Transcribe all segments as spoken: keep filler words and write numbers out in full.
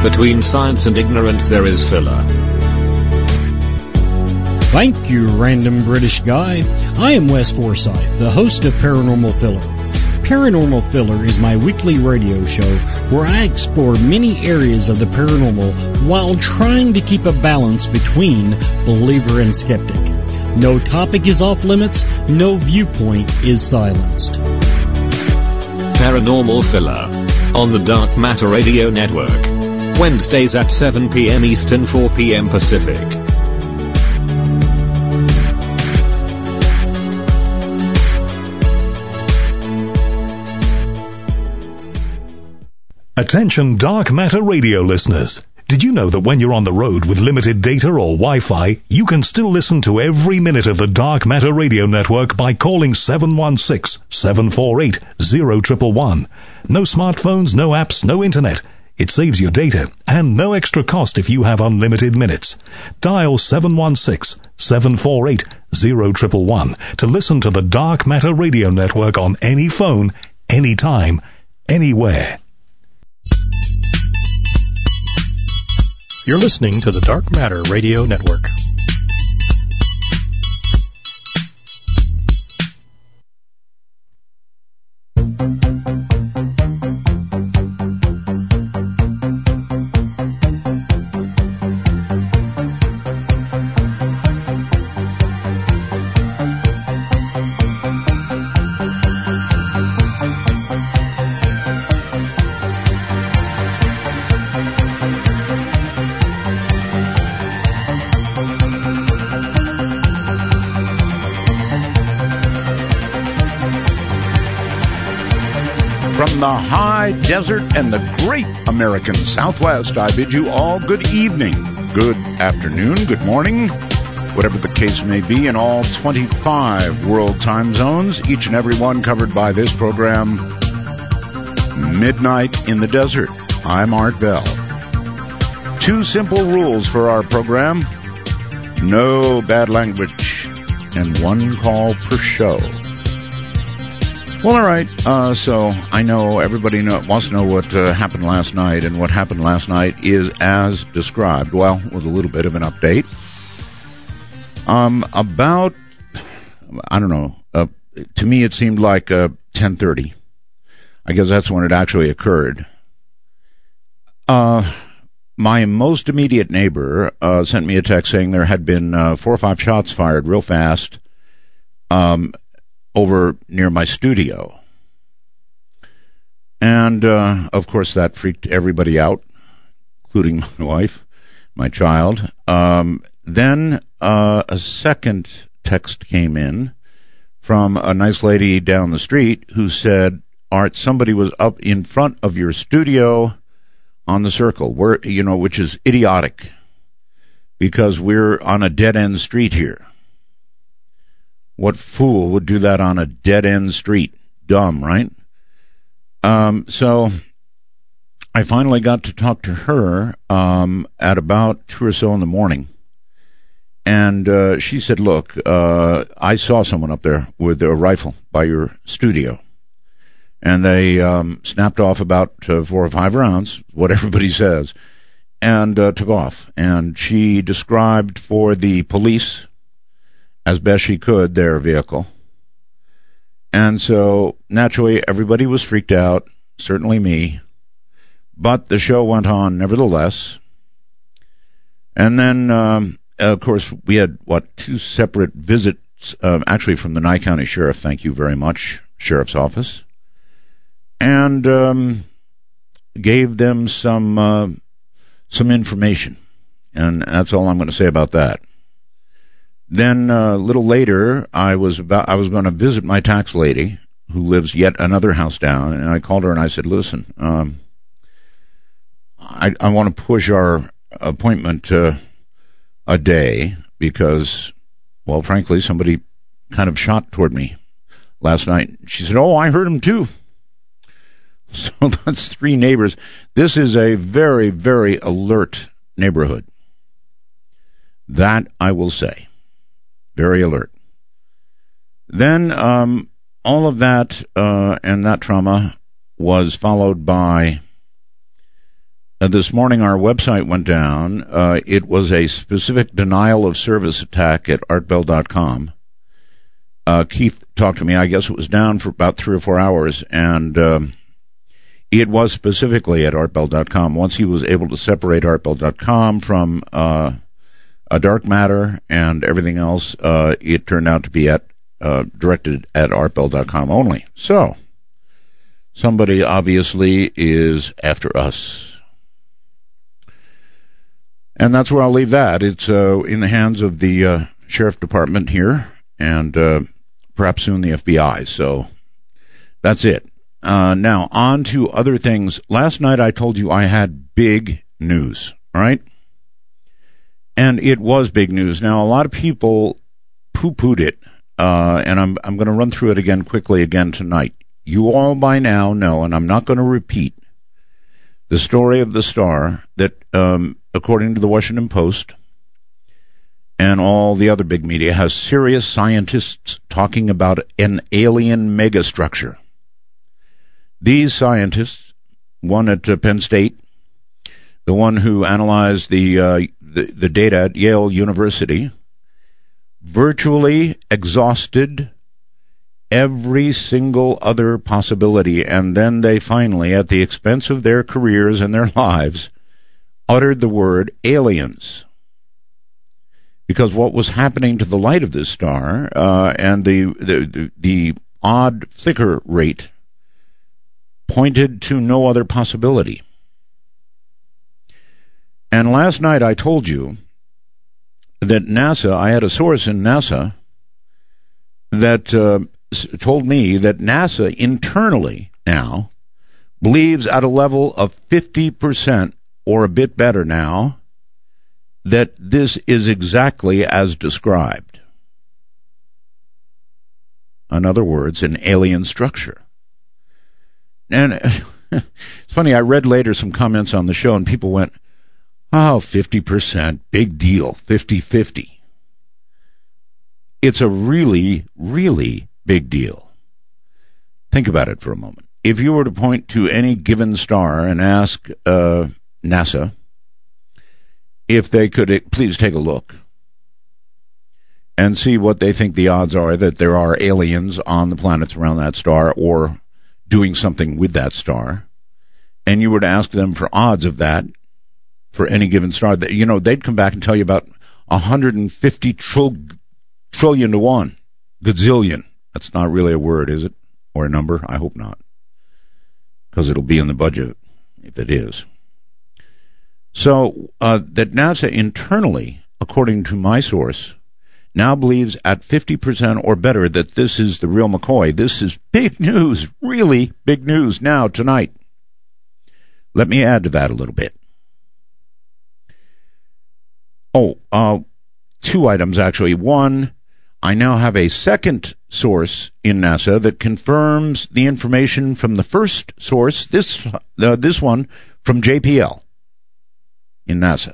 Between science and ignorance there is filler. Thank you, random British guy. I am Wes Forsyth, the host of Paranormal Filler. Paranormal Filler is my weekly radio show where I explore many areas of the paranormal while trying to keep a balance between believer and skeptic. No topic is off limits, no viewpoint is silenced. Paranormal Filler on the Dark Matter Radio Network. Wednesdays at seven p.m. Eastern, four p.m. Pacific. Attention Dark Matter Radio listeners. Did you know that when you're on the road with limited data or Wi-Fi, you can still listen to every minute of the Dark Matter Radio Network by calling seven one six, seven four eight, zero one one one. No smartphones, no apps, no internet. It saves your data and no extra cost if you have unlimited minutes. Dial seven one six, seven four eight, zero one one one to listen to the Dark Matter Radio Network on any phone, anytime, anywhere. You're listening to the Dark Matter Radio Network. The high desert and the great American Southwest, I bid you all good evening, good afternoon, good morning, whatever the case may be, in all twenty-five world time zones, each and every one covered by this program, Midnight in the Desert. I'm Art Bell. Two simple rules for our program: no bad language and one call per show. Well, all right, uh, so I know everybody know, wants to know what uh, happened last night, and what happened last night is as described, well, with a little bit of an update. Um, about, I don't know, uh, to me it seemed like uh, ten thirty. I guess that's when it actually occurred. Uh, my most immediate neighbor uh, sent me a text saying there had been uh, four or five shots fired real fast, um, over near my studio. And, uh, of course, that freaked everybody out, including my wife, my child. Um, then uh, a second text came in from a nice lady down the street who said, Art, somebody was up in front of your studio on the circle, where, you know, which is idiotic because we're on a dead-end street here. What fool would do that on a dead-end street? Dumb, right? Um, so I finally got to talk to her um, at about two or so in the morning. And uh, she said, look, uh, I saw someone up there with a rifle by your studio. And they um, snapped off about uh, four or five rounds, what everybody says, and uh, took off. And she described for the police, as best she could, their vehicle. And so, naturally, everybody was freaked out, certainly me. But the show went on nevertheless. And then, um, of course, we had, what, two separate visits, um, actually from the Nye County Sheriff, thank you very much, Sheriff's Office, and um, gave them some uh, some information. And that's all I'm going to say about that. Then uh, a little later, I was about I was going to visit my tax lady, who lives yet another house down, and I called her and I said, "Listen, um, I, I want to push our appointment uh, a day because, well, frankly, somebody kind of shot toward me last night." She said, "Oh, I heard him too." So that's three neighbors. This is a very, very alert neighborhood. That I will say. Very alert. Then um, all of that uh, and that trauma was followed by Uh, this morning our website went down. Uh, it was a specific denial of service attack at art bell dot com. Uh, Keith talked to me. I guess it was down for about three or four hours, and um, it was specifically at art bell dot com. Once he was able to separate art bell dot com from uh, a Dark Matter and everything else, uh, it turned out to be at uh, directed at art bell dot com only. So, somebody obviously is after us. And that's where I'll leave that. It's uh, in the hands of the uh, Sheriff Department here, and uh, perhaps soon the F B I. So that's it. Uh, now, on to other things. Last night I told you I had big news, all right? And it was big news. Now, a lot of people poo-pooed it, uh, and I'm, I'm going to run through it again quickly again tonight. You all by now know, and I'm not going to repeat, the story of the star that, um, according to the Washington Post and all the other big media, has serious scientists talking about an alien megastructure. These scientists, one at uh, Penn State, the one who analyzed the, uh, the the data at Yale University, virtually exhausted every single other possibility, and then they finally, at the expense of their careers and their lives, uttered the word aliens. Because what was happening to the light of this star uh, and the, the, the, the odd flicker rate pointed to no other possibility. And last night I told you that NASA, I had a source in NASA that uh, told me that NASA internally now believes at a level of fifty percent or a bit better now that this is exactly as described. In other words, an alien structure. And it's funny, I read later some comments on the show and people went, oh, fifty percent, big deal, fifty-fifty. It's a really, really big deal. Think about it for a moment. If you were to point to any given star and ask uh, NASA if they could please take a look and see what they think the odds are that there are aliens on the planets around that star or doing something with that star, and you were to ask them for odds of that for any given star, that you know they'd come back and tell you about one hundred fifty trillion trillion to one. Gazillion. That's not really a word, is it? Or a number? I hope not. Because it'll be in the budget if it is. So, uh, that NASA internally, according to my source, now believes at fifty percent or better that this is the real McCoy. This is big news, really big news now, tonight. Let me add to that a little bit. Oh, uh, two items actually. One, I now have a second source in NASA that confirms the information from the first source, this uh, this one from J P L in NASA.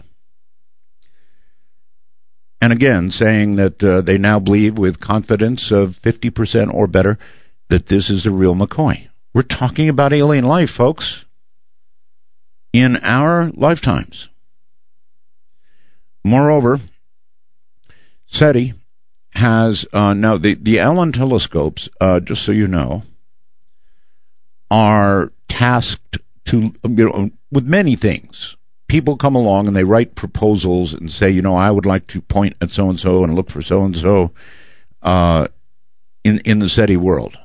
And again, saying that uh, they now believe with confidence of fifty percent or better that this is the real McCoy. We're talking about alien life, folks, in our lifetimes. Moreover, SETI has, uh, now the, the Allen telescopes, uh, just so you know, are tasked to, you know, with many things. People come along and they write proposals and say, you know, I would like to point at so-and-so and look for so-and-so uh, in, in the SETI world.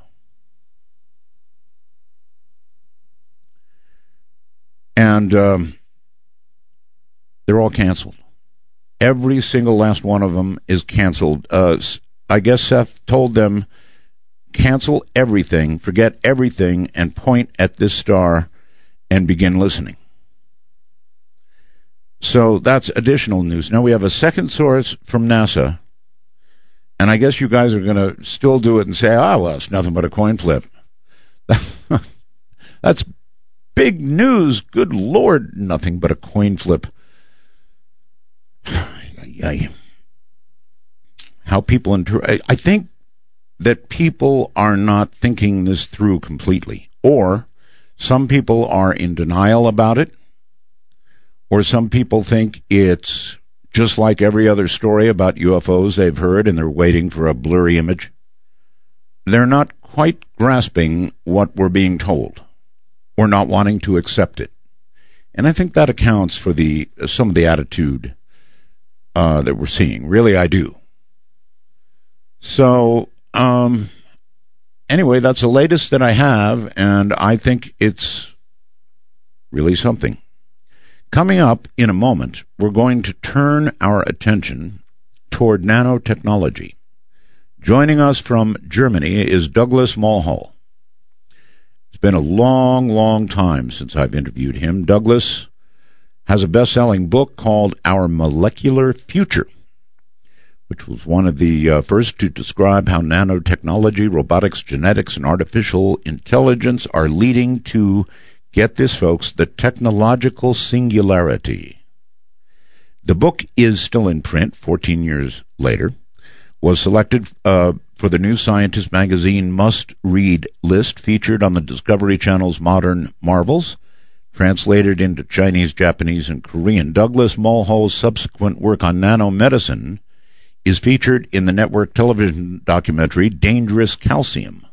And um, they're all canceled. Every single last one of them is canceled. Uh, I guess Seth told them, cancel everything, forget everything, and point at this star and begin listening. So that's additional news. Now we have a second source from NASA, and I guess you guys are going to still do it and say, ah, well, it's nothing but a coin flip. That's big news. Good Lord, nothing but a coin flip. How people inter- I think that people are not thinking this through completely, or some people are in denial about it, or some people think it's just like every other story about U F Os they've heard and they're waiting for a blurry image. They're not quite grasping what we're being told or not wanting to accept it. And I think that accounts for the some of the attitude uh, that we're seeing. Really, I do. So, um, anyway, that's the latest that I have, and I think it's really something. Coming up in a moment, we're going to turn our attention toward nanotechnology. Joining us from Germany is Douglas Mulhall. It's been a long, long time since I've interviewed him. Douglas has a best-selling book called Our Molecular Future, which was one of the uh, first to describe how nanotechnology, robotics, genetics, and artificial intelligence are leading to, get this, folks, the technological singularity. The book is still in print fourteen years later, was selected uh, for the New Scientist magazine must-read list, featured on the Discovery Channel's Modern Marvels, translated into Chinese, Japanese, and Korean. Douglas Mulhall's subsequent work on nanomedicine is featured in the network television documentary Dangerous Calcium.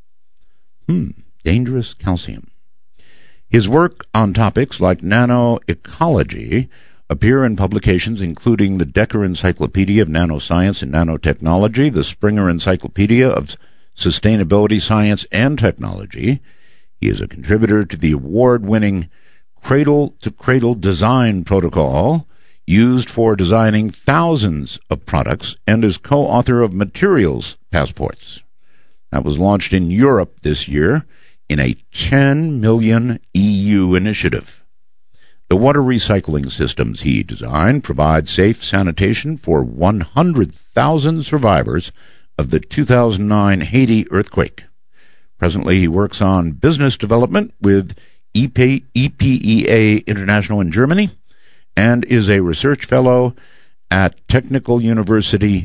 Hmm, Dangerous Calcium. His work on topics like nanoecology appear in publications including the Decker Encyclopedia of Nanoscience and Nanotechnology, the Springer Encyclopedia of Sustainability, Science, and Technology. He is a contributor to the award-winning Cradle-to-Cradle Design Protocol, used for designing thousands of products, and is co-author of Materials Passports. That was launched in Europe this year in a ten million E U initiative. The water recycling systems he designed provide safe sanitation for one hundred thousand survivors of the two thousand nine Haiti earthquake. Presently, he works on business development with E P E A International in Germany and is a research fellow at Technical University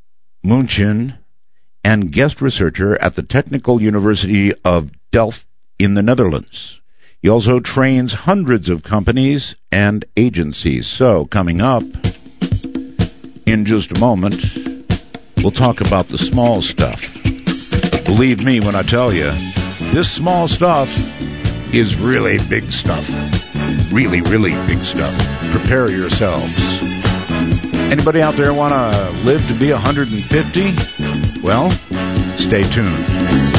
München and guest researcher at the Technical University of Delft in the Netherlands. He also trains hundreds of companies and agencies. So, coming up in just a moment, we'll talk about the small stuff. Believe me when I tell you, this small stuff is really big stuff. Really, really big stuff. Prepare yourselves. Anybody out there want to live to be one hundred fifty? Well, stay tuned.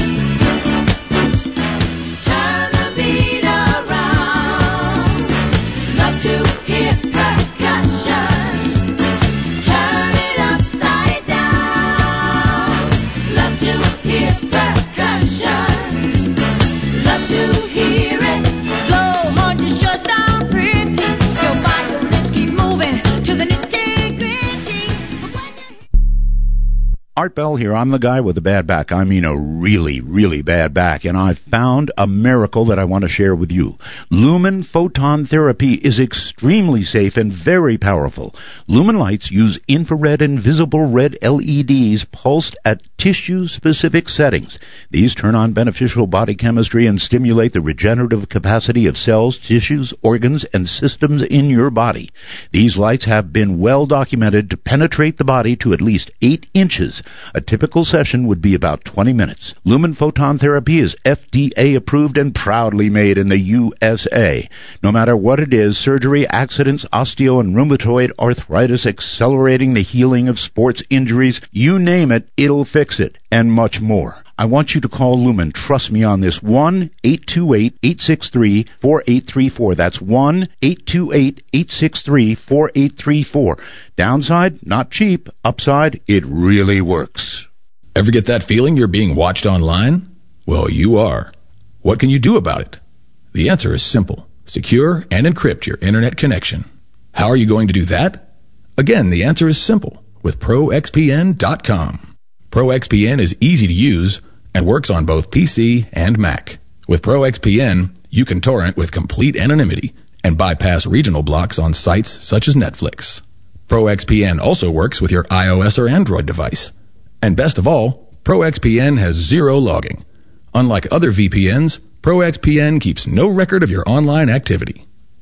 Art Bell here. I'm the guy with a bad back. I mean a really, really bad back. And I found a miracle that I want to share with you. Lumen photon therapy is extremely safe and very powerful. Lumen lights use infrared and visible red L E Ds pulsed at tissue-specific settings. These turn on beneficial body chemistry and stimulate the regenerative capacity of cells, tissues, organs, and systems in your body. These lights have been well documented to penetrate the body to at least eight inches. A typical session would be about twenty minutes. Lumen photon therapy is F D A approved and proudly made in the U S A. No matter what it is, surgery, accidents, osteo and rheumatoid arthritis, accelerating the healing of sports injuries, you name it, it'll fix it, and much more. I want you to call Lumen. Trust me on this. one eight two eight, eight six three, four eight three four. That's one eight two eight, eight six three, four eight three four. Downside, not cheap. Upside, it really works. Ever get that feeling you're being watched online? Well, you are. What can you do about it? The answer is simple. Secure and encrypt your internet connection. How are you going to do that? Again, the answer is simple. With Pro X P N dot com. Pro X P N is easy to use and works on both P C and Mac. With Pro X P N, you can torrent with complete anonymity and bypass regional blocks on sites such as Netflix. Pro X P N also works with your iOS or Android device. And best of all, Pro X P N has zero logging. Unlike other V P Ns, Pro X P N keeps no record of your online activity.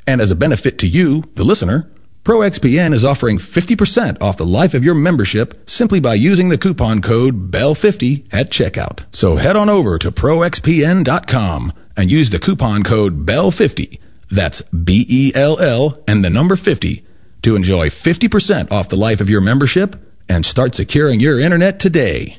And as a benefit to you, the listener, ProXPN is offering fifty percent off the life of your membership simply by using the coupon code B E L fifty at checkout. So head on over to Pro X P N dot com and use the coupon code B E L fifty, that's B E L L and the number fifty, to enjoy fifty percent off the life of your membership and start securing your internet today.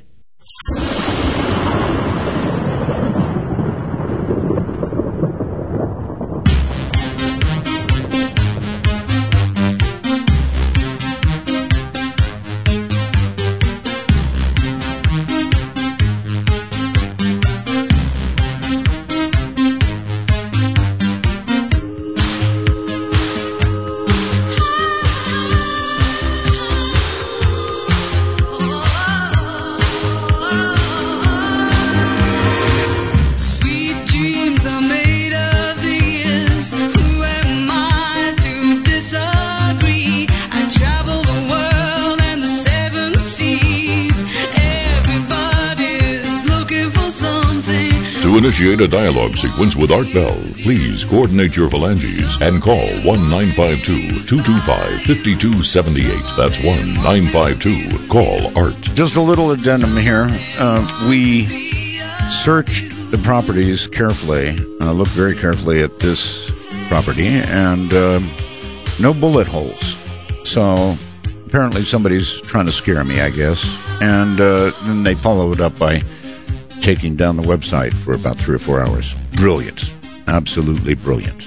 Initiate a dialogue sequence with Art Bell. Please coordinate your phalanges and call one nine five two, two two five, five two seven eight. That's one nine five two. Call Art. Just a little addendum here. Uh, we searched the properties carefully, uh, looked very carefully at this property, and uh, no bullet holes. So apparently somebody's trying to scare me, I guess. And uh, then they followed it up by taking down the website for about three or four hours. Brilliant. Absolutely brilliant.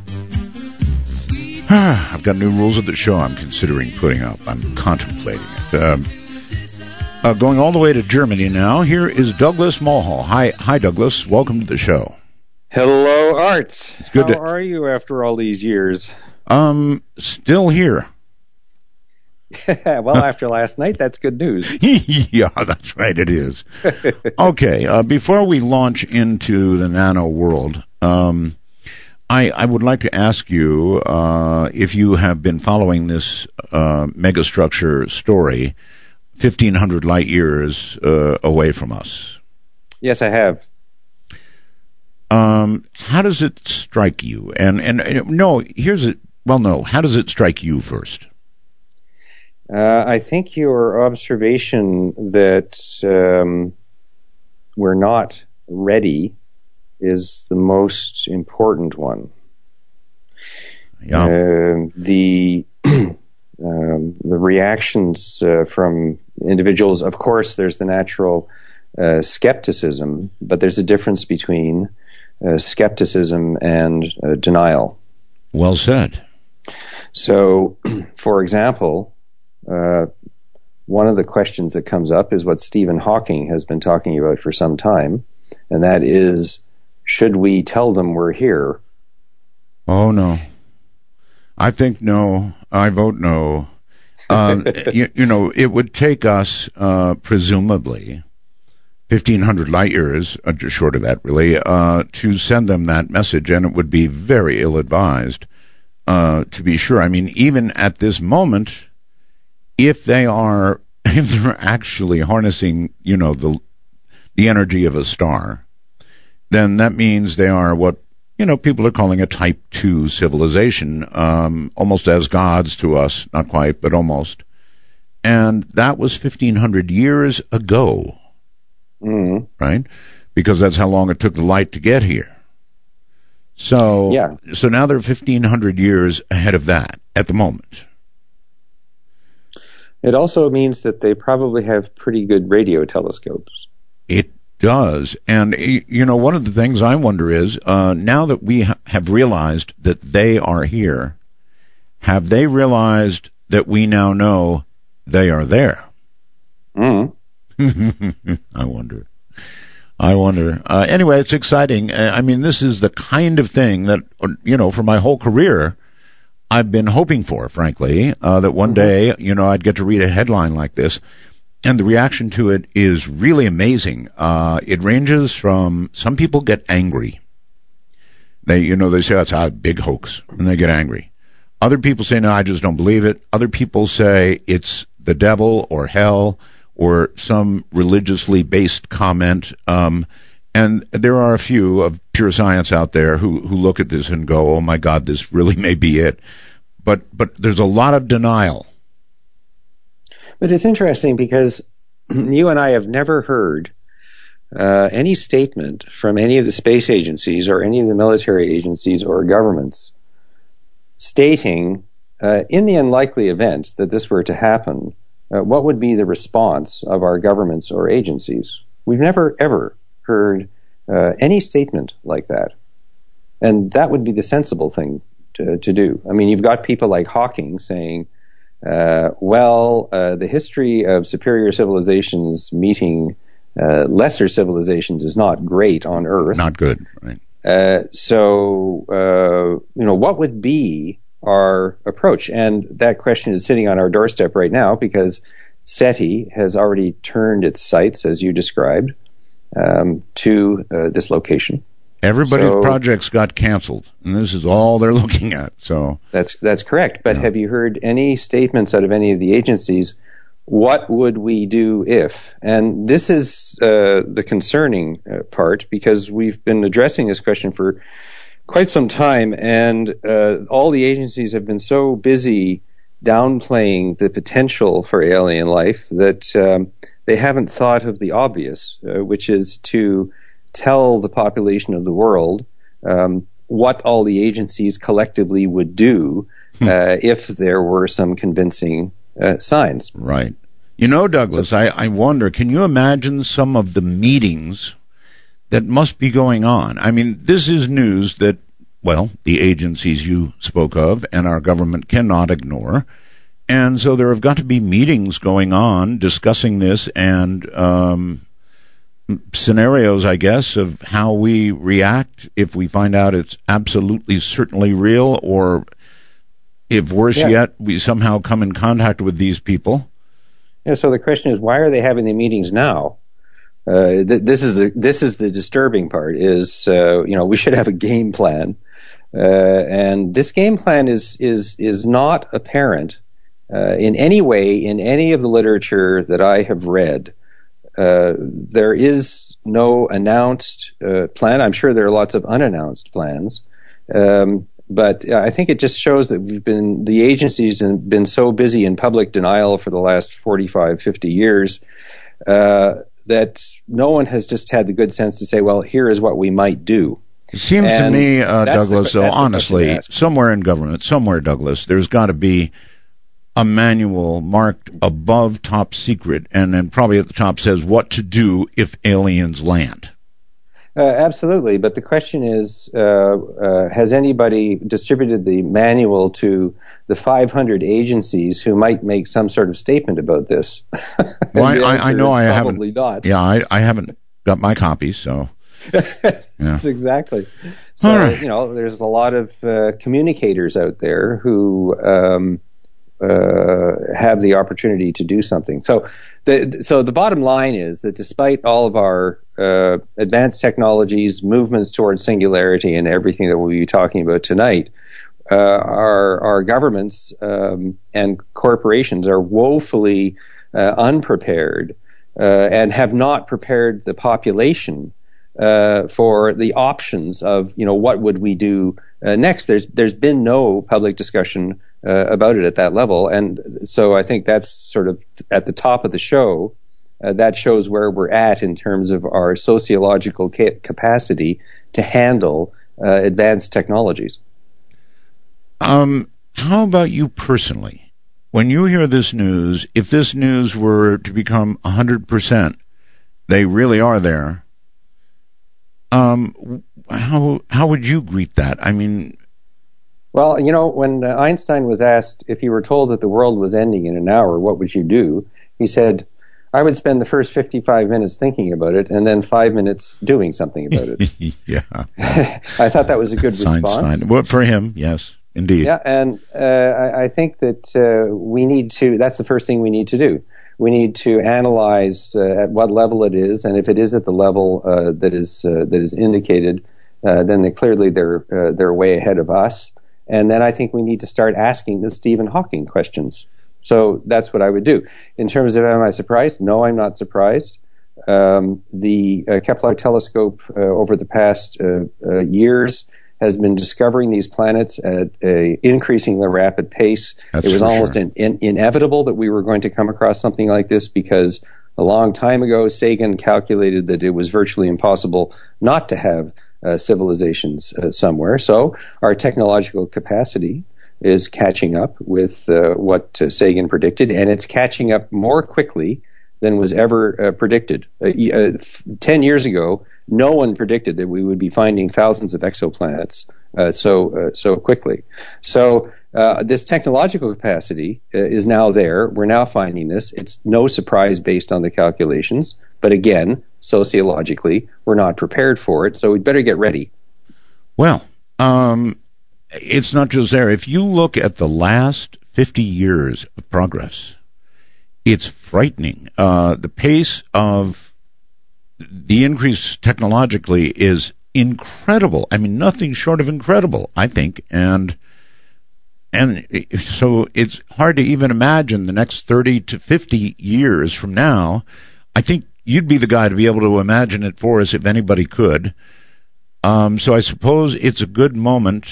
I've got new rules of the show I'm considering putting up. I'm contemplating it. Um, uh, going all the way to Germany now, here is Douglas Mulhall. Hi, hi, Douglas. Welcome to the show. Hello, Art. It's good How to, are you after all these years? Um, still here. Well, after last night, that's good news. Yeah, that's right, it is. Okay, uh, before we launch into the nano world, um, I, I would like to ask you uh, if you have been following this uh, megastructure story, fifteen hundred light years uh, away from us. Yes, I have. Um, how does it strike you? And, and, and no, here's it. Well, no, how does it strike you first? Uh, I think your observation that um, we're not ready is the most important one. Yeah. Uh, the um, the reactions uh, from individuals, of course, there's the natural uh, skepticism, but there's a difference between uh, skepticism and uh, denial. Well said. So, for example, Uh, one of the questions that comes up is what Stephen Hawking has been talking about for some time, and that is, should we tell them we're here? Oh, no. I think no. I vote no. Uh, you, you know, it would take us, uh, presumably, fifteen hundred light years, uh, just short of that, really, uh, to send them that message, and it would be very ill-advised, uh, to be sure. I mean, even at this moment, if they are, if they're actually harnessing, you know, the the energy of a star, then that means they are what, you know, people are calling a type two civilization, um, almost as gods to us, not quite, but almost. And that was fifteen hundred years ago, mm-hmm. right? Because that's how long it took the light to get here. So, yeah. So now they're fifteen hundred years ahead of that at the moment. It also means that they probably have pretty good radio telescopes. It does. And, you know, one of the things I wonder is, uh, now that we ha- have realized that they are here, have they realized that we now know they are there? Mm. I wonder. I wonder. Uh, anyway, it's exciting. Uh, I mean, this is the kind of thing that, you know, for my whole career, I've been hoping for, frankly, uh, that one day, you know, I'd get to read a headline like this. And the reaction to it is really amazing. Uh, it ranges from, some people get angry. They, you know, they say, that's a big hoax, and they get angry. Other people say, no, I just don't believe it. Other people say it's the devil or hell or some religiously based comment. Um, And there are a few of pure science out there who, who look at this and go, oh my God, this really may be it. But but there's a lot of denial. But it's interesting because you and I have never heard uh, any statement from any of the space agencies or any of the military agencies or governments stating, uh, in the unlikely event that this were to happen, uh, what would be the response of our governments or agencies. We've never, ever heard uh, any statement like that. And that would be the sensible thing to, to do. I mean, you've got people like Hawking saying, uh, well, uh, the history of superior civilizations meeting uh, lesser civilizations is not great on Earth. Not good, right. Uh, so, uh, you know, what would be our approach? And that question is sitting on our doorstep right now because SETI has already turned its sights, as you described, um, to uh, this location. Everybody's so, projects got canceled, and this is all they're looking at. So that's that's correct. But yeah. Have you heard any statements out of any of the agencies? What would we do if? And this is uh, the concerning uh, part, because we've been addressing this question for quite some time, and uh, all the agencies have been so busy downplaying the potential for alien life that um, they haven't thought of the obvious, uh, which is to tell the population of the world um, what all the agencies collectively would do uh, if there were some convincing uh, signs. Right. You know, Douglas, so, I, I wonder, can you imagine some of the meetings that must be going on? I mean, this is news that, well, the agencies you spoke of and our government cannot ignore. And so there have got to be meetings going on discussing this and um, scenarios, I guess, of how we react if we find out it's absolutely certainly real, or if worse yeah. yet, we somehow come in contact with these people. Yeah, so the question is, why are they having the meetings now? Uh, th- this is the this is the disturbing part. Is uh, you know we should have a game plan, uh, and this game plan is is is not apparent uh, in any way in any of the literature that I have read. Uh, there is no announced uh, plan. I'm sure there are lots of unannounced plans. Um, But I think it just shows that we've been, the agencies have been so busy in public denial for the last forty-five, fifty years, uh, that no one has just had the good sense to say, well, here is what we might do. It seems and to me, uh, Douglas, the, though, honestly, somewhere in government, somewhere, Douglas, there's got to be a manual marked above top secret, and then probably at the top says what to do if aliens land. Uh, absolutely, but the question is, uh, uh, has anybody distributed the manual to the five hundred agencies who might make some sort of statement about this? Well, I, I know I haven't. Probably not. Yeah, I, I haven't got my copies, so. Yeah. Exactly. So, all right. You know, there's a lot of uh, communicators out there who um, uh, have the opportunity to do something. So, the so the bottom line is that despite all of our uh, advanced technologies, movements towards singularity, and everything that we'll be talking about tonight, uh, our our governments um, and corporations are woefully uh, unprepared uh, and have not prepared the population uh, for the options of, you know, what would we do uh, next. There's there's been no public discussion uh, about it at that level, and so I think that's sort of at the top of the show. Uh, that shows where we're at in terms of our sociological ca- capacity to handle uh, advanced technologies. Um, how about you personally? When you hear this news, if this news were to become one hundred percent, they really are there, um, how how would you greet that? I mean... Well, you know, when uh, Einstein was asked if you were told that the world was ending in an hour, what would you do? He said, I would spend the first fifty-five minutes thinking about it and then five minutes doing something about it. Yeah. I thought that was a good response. Einstein. Well, for him, yes, indeed. Yeah, and uh, I, I think that uh, we need to, that's the first thing we need to do. We need to analyze uh, at what level it is, and if it is at the level uh, that is uh, that is indicated, uh, then they, clearly they're uh, they're way ahead of us. And then I think we need to start asking the Stephen Hawking questions. So that's what I would do. In terms of am I surprised? No, I'm not surprised. Um, the uh, Kepler telescope uh, over the past uh, uh, years has been discovering these planets at a increasingly rapid pace. That's it was almost sure. in, in, inevitable that we were going to come across something like this, because a long time ago, Sagan calculated that it was virtually impossible not to have uh, civilizations uh, somewhere. So our technological capacity is catching up with uh, what uh, Sagan predicted, and it's catching up more quickly than was ever uh, predicted. Uh, uh, ten years ago, no one predicted that we would be finding thousands of exoplanets uh, so uh, so quickly. So uh, this technological capacity uh, is now there. We're now finding this. It's no surprise based on the calculations, but again, sociologically, we're not prepared for it, so we'd better get ready. Well, um, it's not just there. If you look at the last fifty years of progress, it's frightening. Uh, the pace of the increase technologically is incredible. I mean, nothing short of incredible, I think. And and so it's hard to even imagine the next thirty to fifty years from now. I think you'd be the guy to be able to imagine it for us if anybody could. Um, so I suppose it's a good moment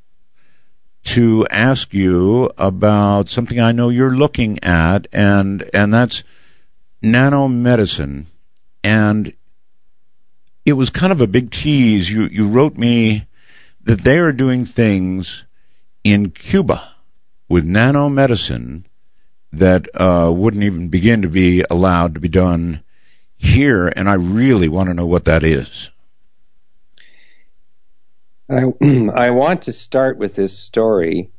to ask you about something I know you're looking at, and and that's nanomedicine. And it was kind of a big tease. You you wrote me that they are doing things in Cuba with nanomedicine that uh, wouldn't even begin to be allowed to be done here, and I really want to know what that is. I, I want to start with this story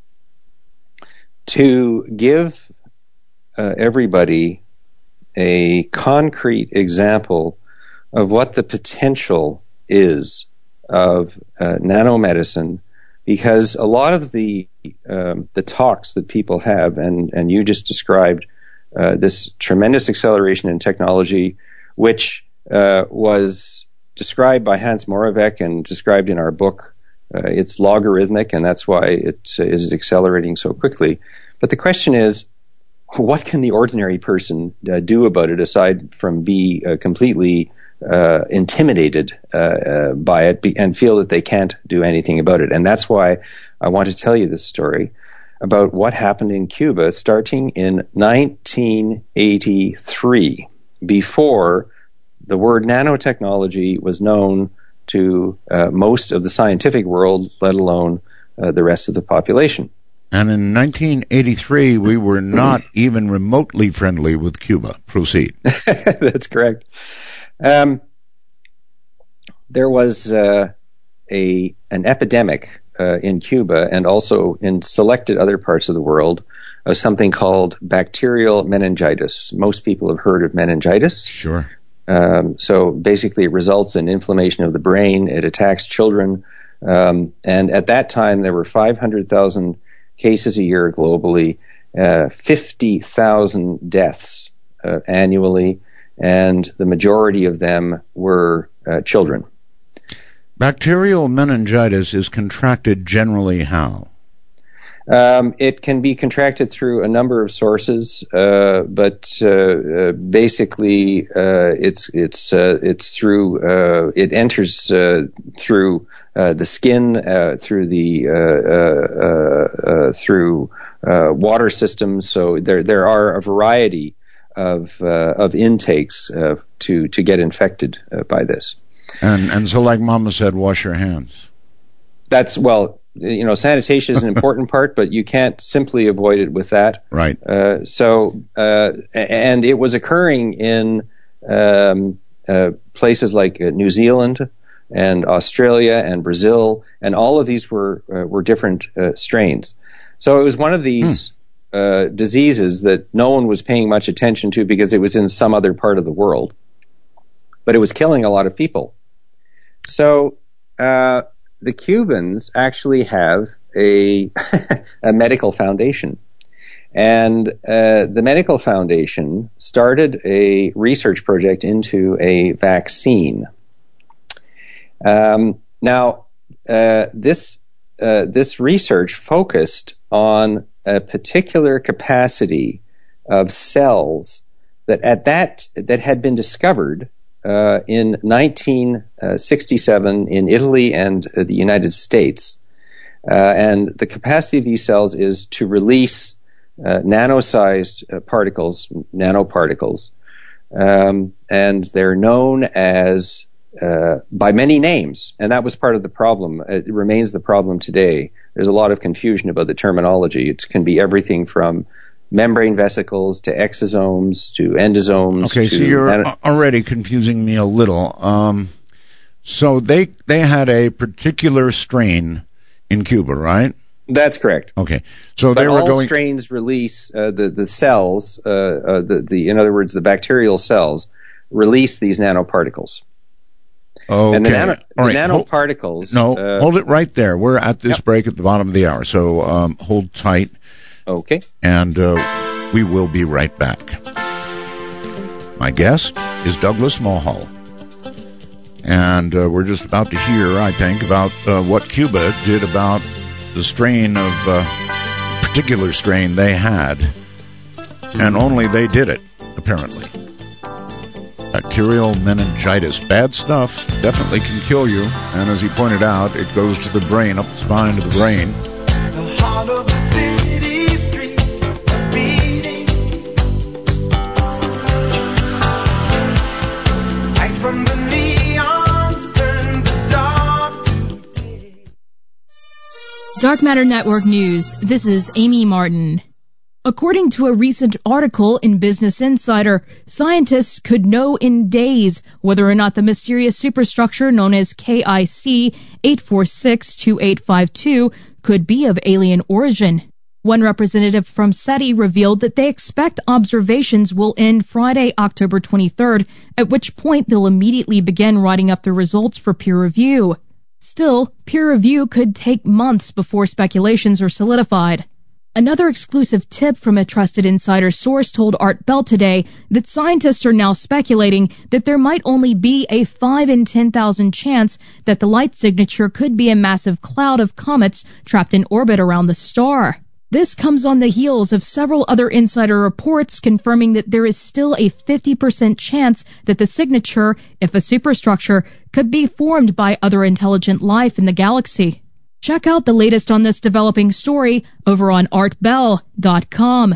to give uh, everybody a concrete example of what the potential is of uh, nanomedicine, because a lot of the um, the talks that people have, and, and you just described uh, this tremendous acceleration in technology, which uh, was described by Hans Moravec and described in our book. Uh, it's logarithmic, and that's why it uh, is accelerating so quickly. But the question is, what can the ordinary person uh, do about it aside from be uh, completely uh, intimidated uh, uh, by it be, and feel that they can't do anything about it? And that's why I want to tell you this story about what happened in Cuba starting in nineteen eighty-three, before the word nanotechnology was known to uh, most of the scientific world, let alone uh, the rest of the population. And in nineteen eighty-three, we were not even remotely friendly with Cuba. Proceed. That's correct. Um, there was uh, a an epidemic uh, in Cuba and also in selected other parts of the world of something called bacterial meningitis. Most people have heard of meningitis. Sure. Um, so basically it results in inflammation of the brain. It attacks children. Um, and at that time, there were five hundred thousand cases a year globally, uh, fifty thousand deaths uh, annually, and the majority of them were uh, children. Bacterial meningitis is contracted generally how? Um, it can be contracted through a number of sources, uh, but uh, uh, basically uh, it's it's uh, it's through uh, it enters uh, through uh, the skin, uh, through the uh, uh, uh, through uh, water systems. So there there are a variety of uh, of intakes uh, to to get infected uh, by this. And and so, like Mama said, wash your hands. That's well. You know, sanitation is an important part, but you can't simply avoid it with that. Right. Uh, so, uh, and it was occurring in um, uh, places like New Zealand and Australia and Brazil, and all of these were uh, were different uh, strains. So it was one of these hmm. uh, diseases that no one was paying much attention to because it was in some other part of the world, but it was killing a lot of people. So. Uh, The Cubans actually have a a medical foundation, and uh, the medical foundation started a research project into a vaccine. Um, now, uh, this uh, this research focused on a particular capacity of cells that at that that had been discovered uh, in nineteen sixty-seven in Italy and uh, the United States. Uh, and the capacity of these cells is to release uh, nano-sized uh, particles, nanoparticles, um, and they're known as uh, by many names, and that was part of the problem. It remains the problem today. There's a lot of confusion about the terminology. It can be everything from membrane vesicles to exosomes to endosomes. Okay, to so you're nano- already confusing me a little. Um, so they they had a particular strain in Cuba, right? That's correct. Okay, so but they were all going. strains release uh, the the cells, uh, uh, the the in other words, the bacterial cells release these nanoparticles. Okay, and the, nano, the right. nanoparticles. No, uh, hold it right there. We're at this yep. break at the bottom of the hour, so um, hold tight. Okay, and uh, we will be right back. My guest is Douglas Mulhall. And uh, we're just about to hear, I think, about uh, what Cuba did about the strain of, uh, particular strain they had. And only they did it, apparently. Bacterial meningitis. Bad stuff. Definitely can kill you. And as he pointed out, it goes to the brain, up the spine to the brain. The heart of the city street was beating. Right from the Dark Matter Network News. This is Amy Martin. According to a recent article in Business Insider, scientists could know in days whether or not the mysterious superstructure known as K I C eight four six two eight five two could be of alien origin. One representative from SETI revealed that they expect observations will end Friday, October twenty-third, at which point they'll immediately begin writing up the results for peer review. Still, peer review could take months before speculations are solidified. Another exclusive tip from a trusted insider source told Art Bell today that scientists are now speculating that there might only be a five in ten thousand chance that the light signature could be a massive cloud of comets trapped in orbit around the star. This comes on the heels of several other insider reports confirming that there is still a fifty percent chance that the signature, if a superstructure, could be formed by other intelligent life in the galaxy. Check out the latest on this developing story over on art bell dot com.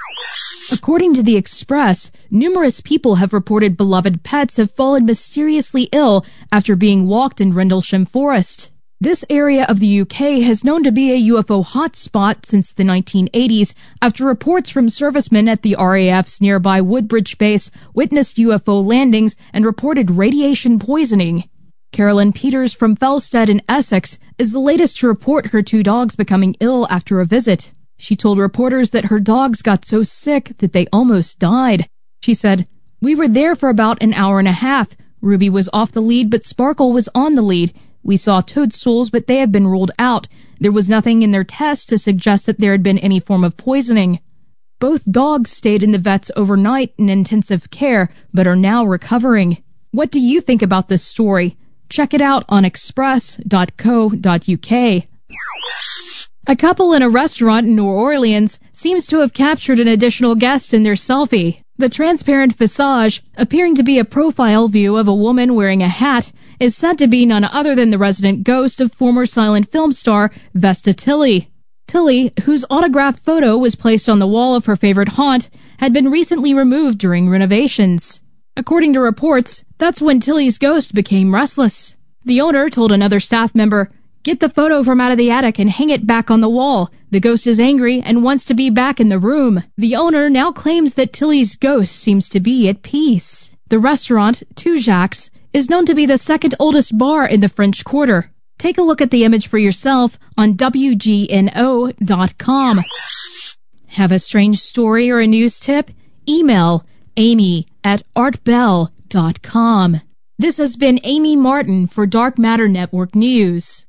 According to The Express, numerous people have reported beloved pets have fallen mysteriously ill after being walked in Rendlesham Forest. This area of the U K has known to be a U F O hotspot since the nineteen eighties after reports from servicemen at the R A F's nearby Woodbridge base witnessed U F O landings and reported radiation poisoning. Carolyn Peters from Felsted in Essex is the latest to report her two dogs becoming ill after a visit. She told reporters that her dogs got so sick that they almost died. She said, "We were there for about an hour and a half. Ruby was off the lead, but Sparkle was on the lead. We saw toadstools, but they have been ruled out. There was nothing in their tests to suggest that there had been any form of poisoning." Both dogs stayed in the vets overnight in intensive care, but are now recovering. What do you think about this story? Check it out on express dot co dot U K. A couple in a restaurant in New Orleans seems to have captured an additional guest in their selfie. The transparent visage, appearing to be a profile view of a woman wearing a hat, is said to be none other than the resident ghost of former silent film star Vesta Tilley. Tilley, whose autographed photo was placed on the wall of her favorite haunt, had been recently removed during renovations. According to reports, that's when Tilley's ghost became restless. The owner told another staff member, "Get the photo from out of the attic and hang it back on the wall. The ghost is angry and wants to be back in the room." The owner now claims that Tilley's ghost seems to be at peace. The restaurant, Two Jacques, is known to be the second oldest bar in the French Quarter. Take a look at the image for yourself on W G N O dot com. Have a strange story or a news tip? Email Amy at art bell dot com. This has been Amy Martin for Dark Matter Network News.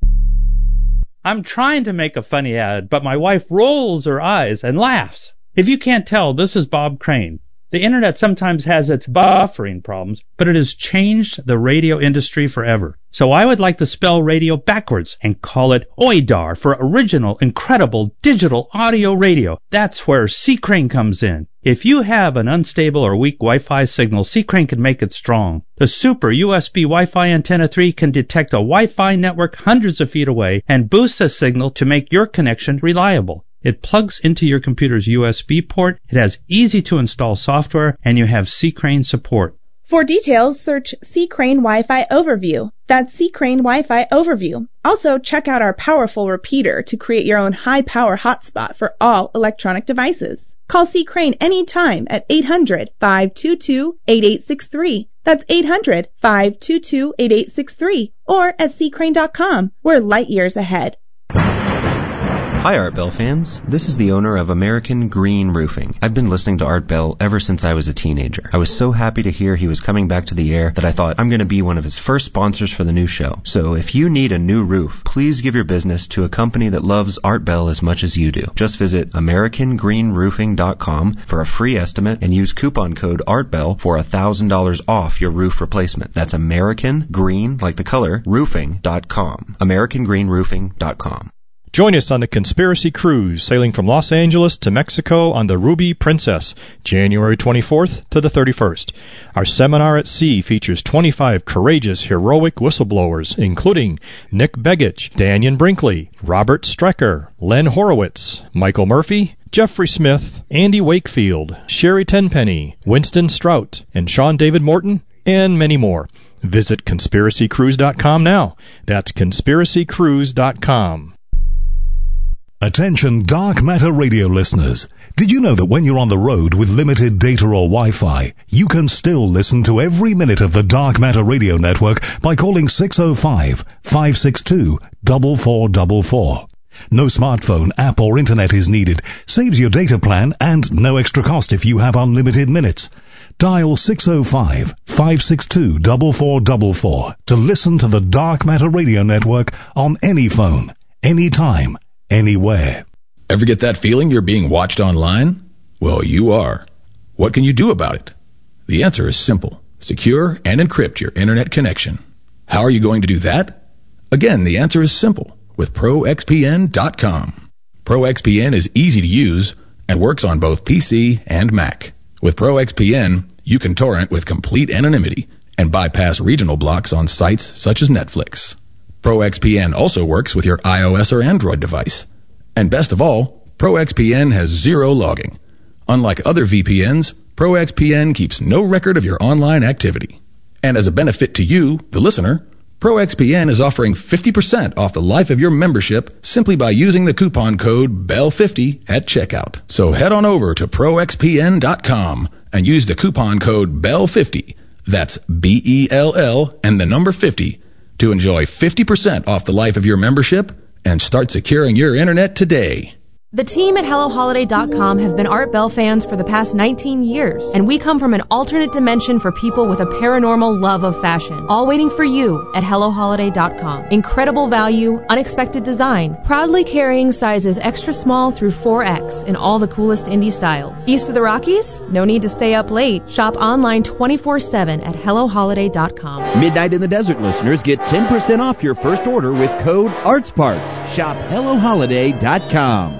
I'm trying to make a funny ad, but my wife rolls her eyes and laughs. If you can't tell, this is Bob Crane. The internet sometimes has its buffering problems, but it has changed the radio industry forever. So I would like to spell radio backwards and call it O I D A R for original, incredible digital audio radio. That's where C. Crane comes in. If If you have an unstable or weak Wi-Fi signal, C-Crane can make it strong. The Super U S B Wi-Fi Antenna three can detect a Wi-Fi network hundreds of feet away and boost the signal to make your connection reliable. It plugs into your computer's U S B port, it has easy-to-install software, and you have C-Crane support. For details, search C-Crane Wi-Fi Overview. That's C-Crane Wi-Fi Overview. Also, check out our powerful repeater to create your own high-power hotspot for all electronic devices. Call C-Crane anytime at eight hundred, five two two, eight eight six three. That's eight hundred, five two two, eight eight six three. Or at C crane dot com. We're light years ahead. Hi Art Bell fans, this is the owner of American Green Roofing. I've been listening to Art Bell ever since I was a teenager. I was so happy to hear he was coming back to the air that I thought I'm going to be one of his first sponsors for the new show. So if you need a new roof, please give your business to a company that loves Art Bell as much as you do. Just visit American Green Roofing dot com for a free estimate and use coupon code ARTBELL for one thousand dollars off your roof replacement. That's American Green, like the color, roofing dot com. American Green Roofing dot com. Join us on the Conspiracy Cruise, sailing from Los Angeles to Mexico on the Ruby Princess, January twenty-fourth to the thirty-first. Our seminar at sea features twenty-five courageous, heroic whistleblowers, including Nick Begich, Dannion Brinkley, Robert Strecker, Len Horowitz, Michael Murphy, Jeffrey Smith, Andy Wakefield, Sherry Tenpenny, Winston Strout, and Sean David Morton, and many more. Visit conspiracy cruise dot com now. That's conspiracy cruise dot com. Attention Dark Matter radio listeners. Did you know that when you're on the road with limited data or Wi-Fi, you can still listen to every minute of the Dark Matter radio network by calling six oh five, five six two, four four four four. No smartphone, app or internet is needed. Saves your data plan and no extra cost if you have unlimited minutes. Dial six oh five, five six two, four four four four to listen to the Dark Matter radio network on any phone, anytime, anywhere. Ever get that feeling you're being watched online? Well, you are. What can you do about it? The answer is simple. Secure and encrypt your internet connection. How are you going to do that? Again, the answer is simple with Pro X P N dot com. Pro X P N is easy to use and works on both P C and Mac. With Pro X P N, you can torrent with complete anonymity and bypass regional blocks on sites such as Netflix. Pro X P N also works with your iOS or Android device. And best of all, Pro X P N has zero logging. Unlike other V P Ns, Pro X P N keeps no record of your online activity. And as a benefit to you, the listener, Pro X P N is offering fifty percent off the life of your membership simply by using the coupon code B E L L fifty at checkout. So head on over to Pro X P N dot com and use the coupon code B E L L fifty, that's B E L L and the number fifty, to enjoy fifty percent off the life of your membership and start securing your internet today. The team at Hello Holiday dot com have been Art Bell fans for the past nineteen years, and we come from an alternate dimension for people with a paranormal love of fashion. All waiting for you at Hello Holiday dot com. Incredible value, unexpected design, proudly carrying sizes extra small through four X in all the coolest indie styles. East of the Rockies? No need to stay up late. Shop online twenty-four seven at Hello Holiday dot com. Midnight in the Desert listeners get ten percent off your first order with code ARTSPARTS. Shop Hello Holiday dot com.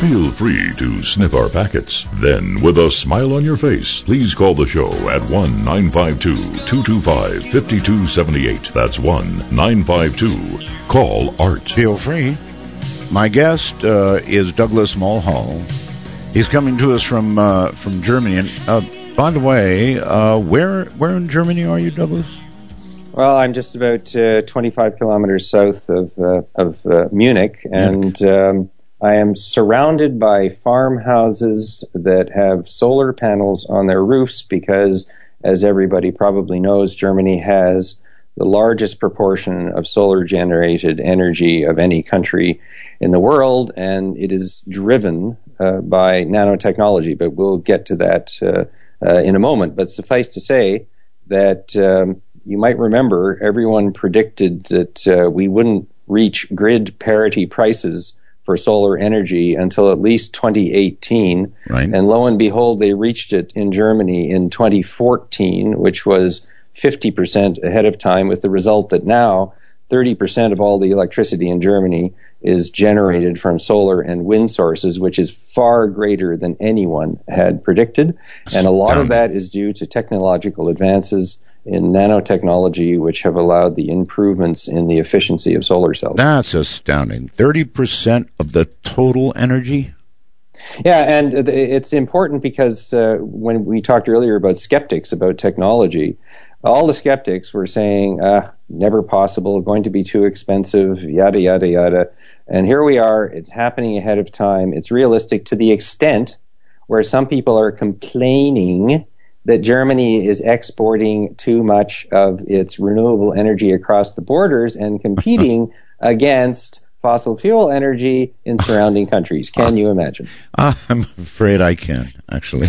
Feel free to sniff our packets. Then, with a smile on your face, please call the show at one nine five two, two two five, five two seven eight. That's one nine five two. Call Art. Feel free. My guest uh, is Douglas Mulhall. He's coming to us from uh, from Germany. And uh, by the way, uh, where where in Germany are you, Douglas? Well, I'm just about uh, twenty-five kilometers south of uh, of uh, Munich, and um, I am surrounded by farmhouses that have solar panels on their roofs because, as everybody probably knows, Germany has the largest proportion of solar-generated energy of any country in the world, and it is driven uh, by nanotechnology. But we'll get to that uh, uh, in a moment. But suffice to say that um, you might remember everyone predicted that uh, we wouldn't reach grid parity prices for solar energy until at least twenty eighteen. Right. And lo and behold, they reached it in Germany in twenty fourteen, which was fifty percent ahead of time, with the result that now thirty percent of all the electricity in Germany is generated from solar and wind sources, which is far greater than anyone had predicted. And a lot of that is due to technological advances in nanotechnology, which have allowed the improvements in the efficiency of solar cells. That's astounding. thirty percent of the total energy? Yeah, and it's important because uh, when we talked earlier about skeptics about technology, all the skeptics were saying, uh, never possible, going to be too expensive, yada, yada, yada. And here we are. It's happening ahead of time. It's realistic to the extent where some people are complaining that Germany is exporting too much of its renewable energy across the borders and competing against fossil fuel energy in surrounding countries. Can you imagine? I'm afraid I can, actually.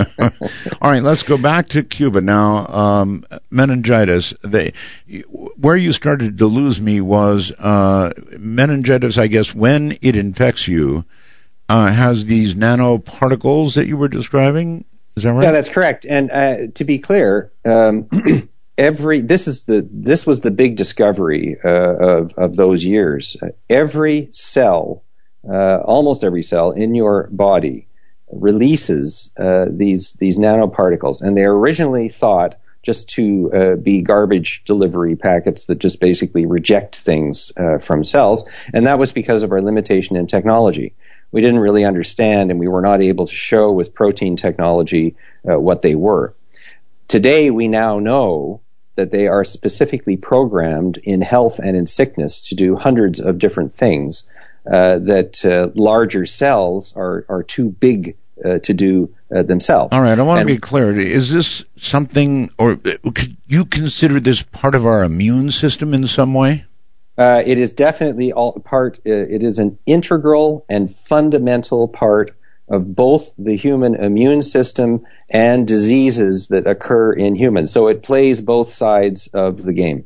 All right, let's go back to Cuba now. Um, meningitis. They, where you started to lose me was uh, meningitis, I guess, when it infects you, uh, has these nanoparticles that you were describing. Is that right? Yeah, that's correct. And uh, to be clear, um, every this is the this was the big discovery uh, of of those years. Uh, every cell, uh, almost every cell in your body, releases uh, these these nanoparticles, and they are originally thought just to uh, be garbage delivery packets that just basically reject things uh, from cells, and that was because of our limitation in technology. We didn't really understand, and we were not able to show with protein technology uh, what they were. Today, we now know that they are specifically programmed in health and in sickness to do hundreds of different things, uh, that uh, larger cells are, are too big uh, to do uh, themselves. All right, I want and, to be clear. Is this something, or could you consider this part of our immune system in some way? Uh, it is definitely all part, uh, it is an integral and fundamental part of both the human immune system and diseases that occur in humans. So it plays both sides of the game.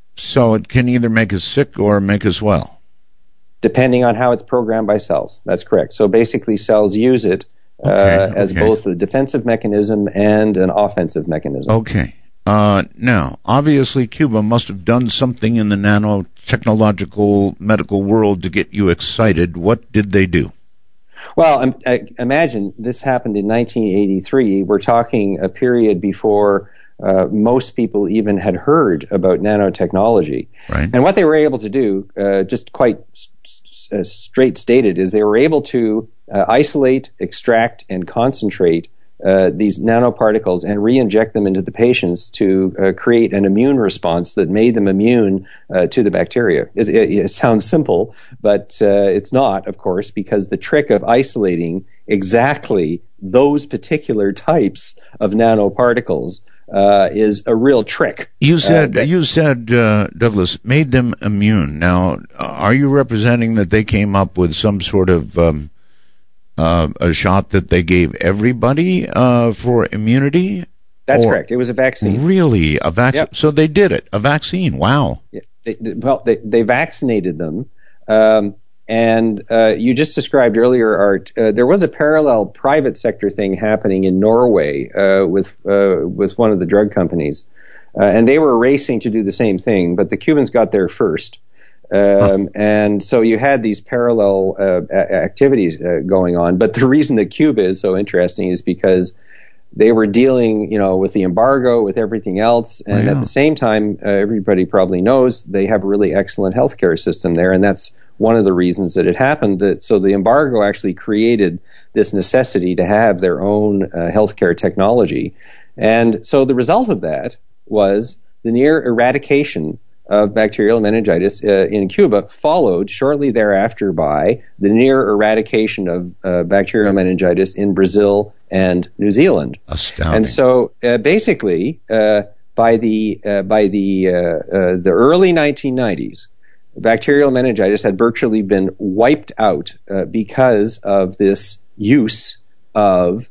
So it can either make us sick or make us well? Depending on how it's programmed by cells. That's correct. So basically cells use it uh, okay, as okay. both the defensive mechanism and an offensive mechanism. Okay. Uh, now, obviously, Cuba must have done something in the nanotechnological medical world to get you excited. What did they do? Well, um, I, imagine this happened in nineteen eighty-three. We're talking a period before uh, most people even had heard about nanotechnology. Right. And what they were able to do, uh, just quite s- s- straight stated, is they were able to uh, isolate, extract, and concentrate Uh, these nanoparticles and re-inject them into the patients to uh, create an immune response that made them immune uh, to the bacteria. It, it, it sounds simple, but uh, it's not, of course, because the trick of isolating exactly those particular types of nanoparticles uh, is a real trick. You said, uh, you said, uh, Douglas, made them immune. Now, are you representing that they came up with some sort of um, Uh, a shot that they gave everybody uh, for immunity? That's or correct. It was a vaccine. Really? A vaccine? Yep. So they did it. A vaccine. Wow. Yeah, they, they, well, they, they vaccinated them. Um, and uh, you just described earlier, Art, uh, there was a parallel private sector thing happening in Norway uh, with uh, with one of the drug companies. Uh, and they were racing to do the same thing, but the Cubans got there first. Um, and so you had these parallel uh, a- activities uh, going on. But the reason that Cuba is so interesting is because they were dealing, you know, with the embargo, with everything else, and yeah. at the same time, uh, everybody probably knows they have a really excellent healthcare system there, and that's one of the reasons that it happened. That so the embargo actually created this necessity to have their own uh, healthcare technology, and so the result of that was the near eradication of bacterial meningitis uh, in Cuba, followed shortly thereafter by the near eradication of uh, bacterial meningitis in Brazil and New Zealand. Astounding. And so, uh, basically, uh, by the uh, by the uh, uh, the early nineteen nineties, bacterial meningitis had virtually been wiped out uh, because of this use of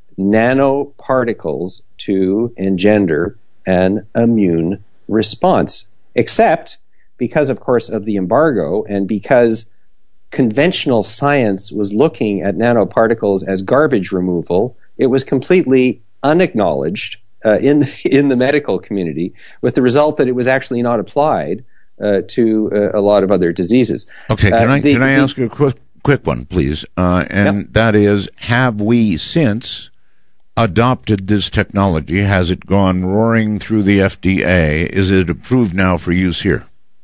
nanoparticles to engender an immune response. Except because, of course, of the embargo and because conventional science was looking at nanoparticles as garbage removal, it was completely unacknowledged uh, in, in the medical community, with the result that it was actually not applied uh, to uh, a lot of other diseases. Okay, can uh, I the, can I the, ask you a quick, quick one, please? Uh, and yep. that is, have we since adopted this technology? Has it gone roaring through the F D A? Is it approved now for use here?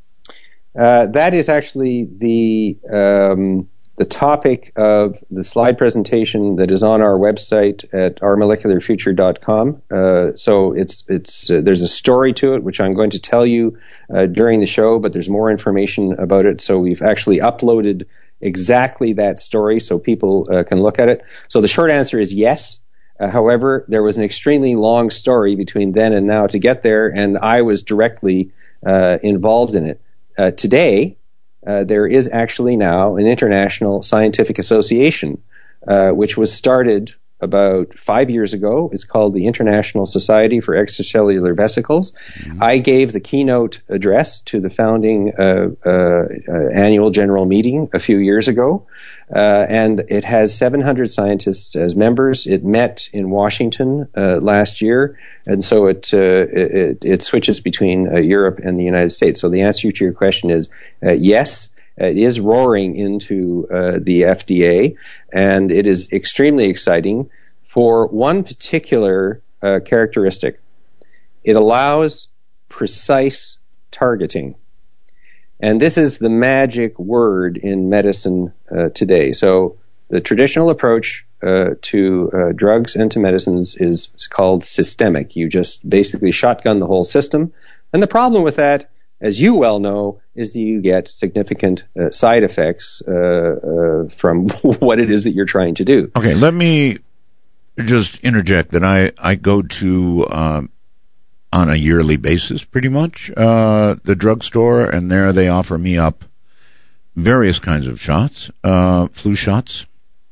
Uh, that is actually the um, the topic of the slide presentation that is on our website at our molecular future dot com. Uh, so it's it's uh, there's a story to it which I'm going to tell you uh, during the show, but there's more information about it. So we've actually uploaded exactly that story so people uh, can look at it. So the short answer is yes. Uh, however, there was an extremely long story between then and now to get there, and I was directly uh, involved in it. Uh, today, uh, there is actually now an international scientific association, uh, which was started about five years ago. It's called the International Society for Extracellular Vesicles. Mm-hmm. I gave the keynote address to the founding uh, uh, uh, annual general meeting a few years ago. Uh, and it has seven hundred scientists as members. It met in Washington uh, last year, and so it, uh, it it switches between uh, Europe and the United States. So the answer to your question is uh, yes, it is roaring into uh, the F D A, and it is extremely exciting for one particular uh, characteristic. It allows precise targeting. And this is the magic word in medicine uh, today. So the traditional approach uh, to uh, drugs and to medicines is called systemic. You just basically shotgun the whole system. And the problem with that, as you well know, is that you get significant uh, side effects uh, uh, from what it is that you're trying to do. Okay, let me just interject that I, I go to... Um, on a yearly basis, pretty much, uh, the drugstore, and there they offer me up various kinds of shots, uh, flu shots,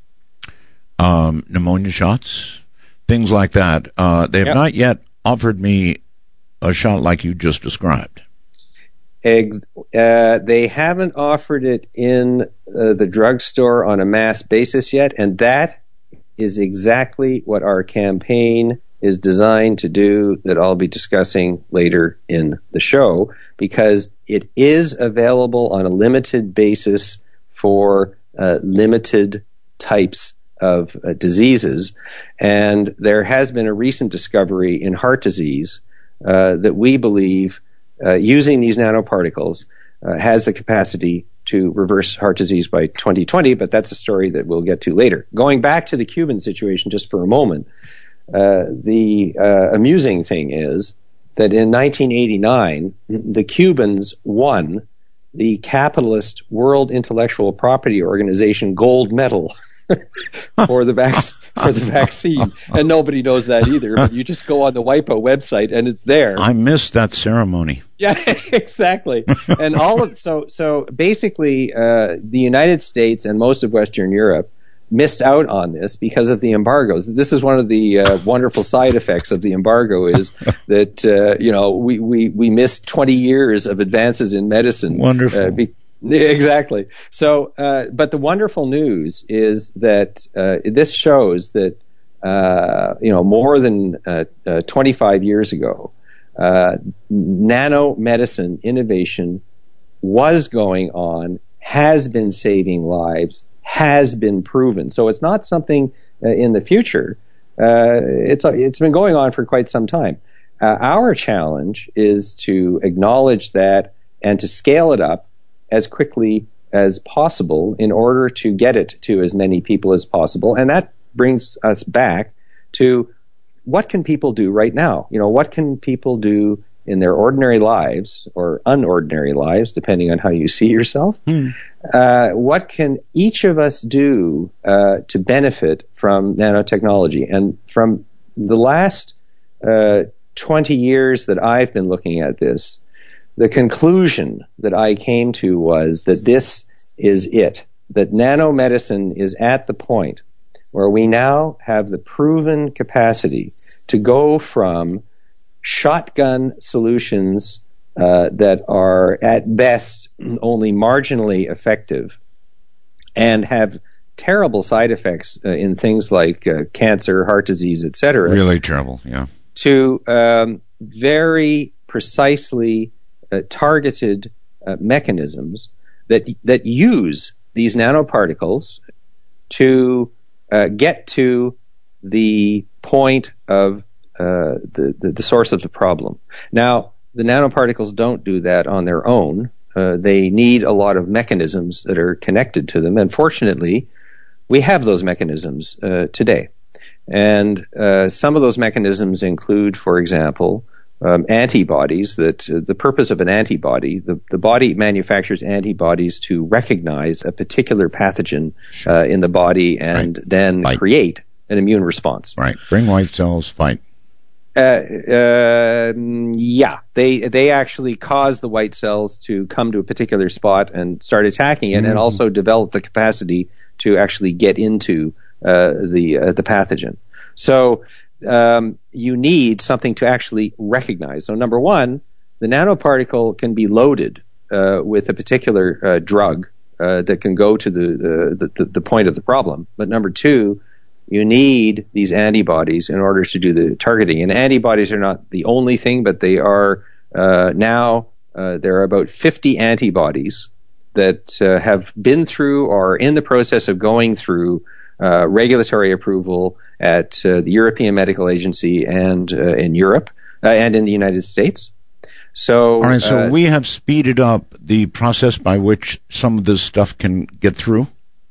um, pneumonia shots, things like that. Uh, they have yep. not yet offered me a shot like you just described. Ex- uh, they haven't offered it in uh, the drugstore on a mass basis yet, and that is exactly what our campaign is designed to do, that I'll be discussing later in the show, because it is available on a limited basis for uh, limited types of uh, diseases. And there has been a recent discovery in heart disease uh, that we believe uh, using these nanoparticles uh, has the capacity to reverse heart disease by twenty twenty, but that's a story that we'll get to later. Going back to the Cuban situation just for a moment, Uh, the uh, amusing thing is that in nineteen eighty-nine, the Cubans won the capitalist World Intellectual Property Organization gold medal for the vac- for the vaccine, and nobody knows that either. But you just go on the WIPO website and it's there. I missed that ceremony. Yeah, exactly. And all of so so basically, uh, the United States and most of Western Europe missed out on this because of the embargoes. This is one of the uh, wonderful side effects of the embargo, is that uh, you know we, we we missed twenty years of advances in medicine. Wonderful. Uh, be- exactly. So, uh, but the wonderful news is that uh, this shows that uh, you know more than uh, uh, twenty-five years ago, uh, nanomedicine innovation was going on, has been saving lives, has been proven. So it's not something uh, in the future. Uh, it's it's been going on for quite some time. Uh, our challenge is to acknowledge that and to scale it up as quickly as possible in order to get it to as many people as possible. And that brings us back to what can people do right now? You know, what can people do in their ordinary lives or unordinary lives, depending on how you see yourself? Hmm. Uh, what can each of us do uh, to benefit from nanotechnology? And from the last uh, twenty years that I've been looking at this, the conclusion that I came to was that this is it, that nanomedicine is at the point where we now have the proven capacity to go from shotgun solutions uh, that are at best only marginally effective and have terrible side effects uh, in things like uh, cancer, heart disease, et cetera. Really terrible, yeah. To um, very precisely uh, targeted uh, mechanisms that that use these nanoparticles to uh, get to the point of uh, the, the the source of the problem. Now, the nanoparticles don't do that on their own. Uh, they need a lot of mechanisms that are connected to them, and fortunately, we have those mechanisms uh, today. And uh, some of those mechanisms include, for example, um, antibodies. That uh, the purpose of an antibody, the, the body manufactures antibodies to recognize a particular pathogen uh, in the body and right. then fight. create an immune response. Right. Bring white cells, fight. Uh, uh, yeah, they they actually cause the white cells to come to a particular spot and start attacking it, mm-hmm. and also develop the capacity to actually get into uh, the uh, the pathogen. So um, you need something to actually recognize. So number one, the nanoparticle can be loaded uh, with a particular uh, drug uh, that can go to the, uh, the the point of the problem. But number two, you need these antibodies in order to do the targeting. And antibodies are not the only thing, but they are uh, now, uh, there are about fifty antibodies that uh, have been through or are in the process of going through uh, regulatory approval at uh, the European Medical Agency and uh, in Europe uh, and in the United States. So, all right, so uh, we have speeded up the process by which some of this stuff can get through?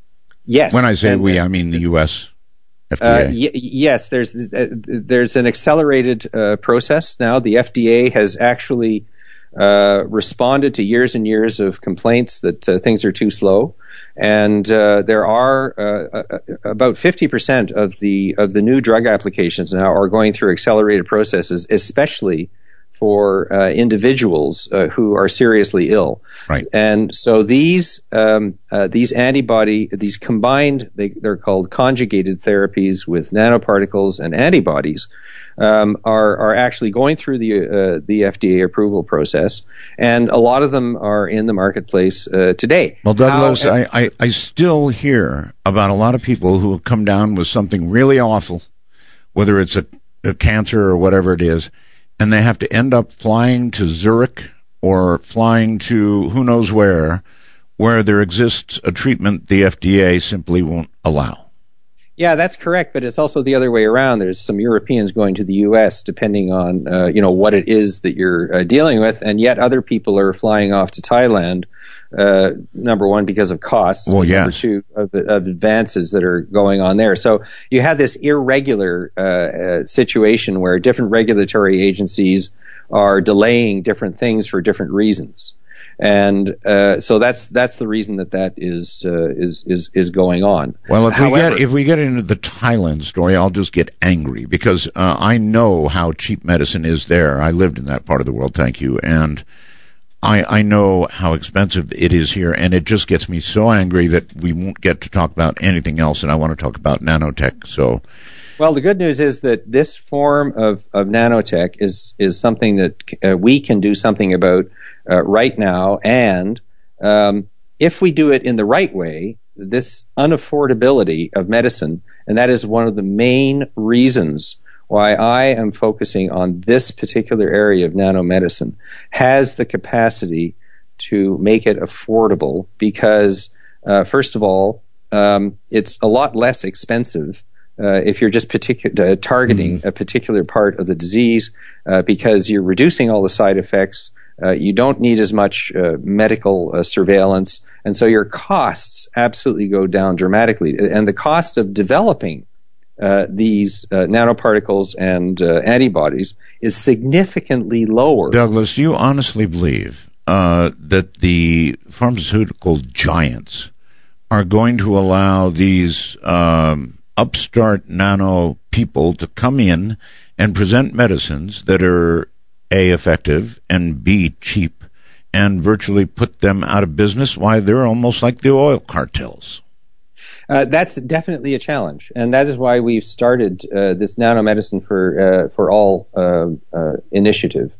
Yes. When I say and, we, I mean the U S F D A. Uh, y- yes, there's uh, there's an accelerated uh, process now. The F D A has actually uh, responded to years and years of complaints that uh, things are too slow, and uh, there are uh, uh, about fifty percent of the of the new drug applications now are going through accelerated processes, especially for uh, individuals uh, who are seriously ill. Right. And so these um, uh, these antibody, these combined, they, they're called conjugated therapies with nanoparticles and antibodies, um, are are actually going through the uh, the F D A approval process, and a lot of them are in the marketplace uh, today. Well, Douglas, How, I, I, I still hear about a lot of people who have come down with something really awful, whether it's a, a cancer or whatever it is, and they have to end up flying to Zurich or flying to who knows where, where there exists a treatment the F D A simply won't allow. Yeah, that's correct, but it's also the other way around. There's some Europeans going to the U S depending on, uh, you know, what it is that you're uh, dealing with, and yet other people are flying off to Thailand, uh, number one, because of costs, well, yes. number two, of, of advances that are going on there. So you have this irregular uh, uh, situation where different regulatory agencies are delaying different things for different reasons. And uh, so that's that's the reason that that is uh, is is is going on. Well, if However, we get if we get into the Thailand story, I'll just get angry because uh, I know how cheap medicine is there. I lived in that part of the world, thank you, and I I know how expensive it is here, and it just gets me so angry that we won't get to talk about anything else, and I want to talk about nanotech. So. Well, the good news is that this form of, of nanotech is is something that uh, we can do something about uh, right now, and um, if we do it in the right way, this unaffordability of medicine, and that is one of the main reasons why I am focusing on this particular area of nanomedicine, has the capacity to make it affordable because, uh, first of all, um, it's a lot less expensive uh, if you're just particu- uh, targeting mm. a particular part of the disease uh, because you're reducing all the side effects. Uh, you don't need as much uh, medical uh, surveillance, and so your costs absolutely go down dramatically. And the cost of developing uh, these uh, nanoparticles and uh, antibodies is significantly lower. Douglas, do you honestly believe uh, that the pharmaceutical giants are going to allow these um, upstart nano people to come in and present medicines that are A, effective, and B, cheap, and virtually put them out of business? Why, they're almost like the oil cartels. Uh, that's definitely a challenge, and that is why we've started uh, this nanomedicine for uh, for all uh, uh, initiative,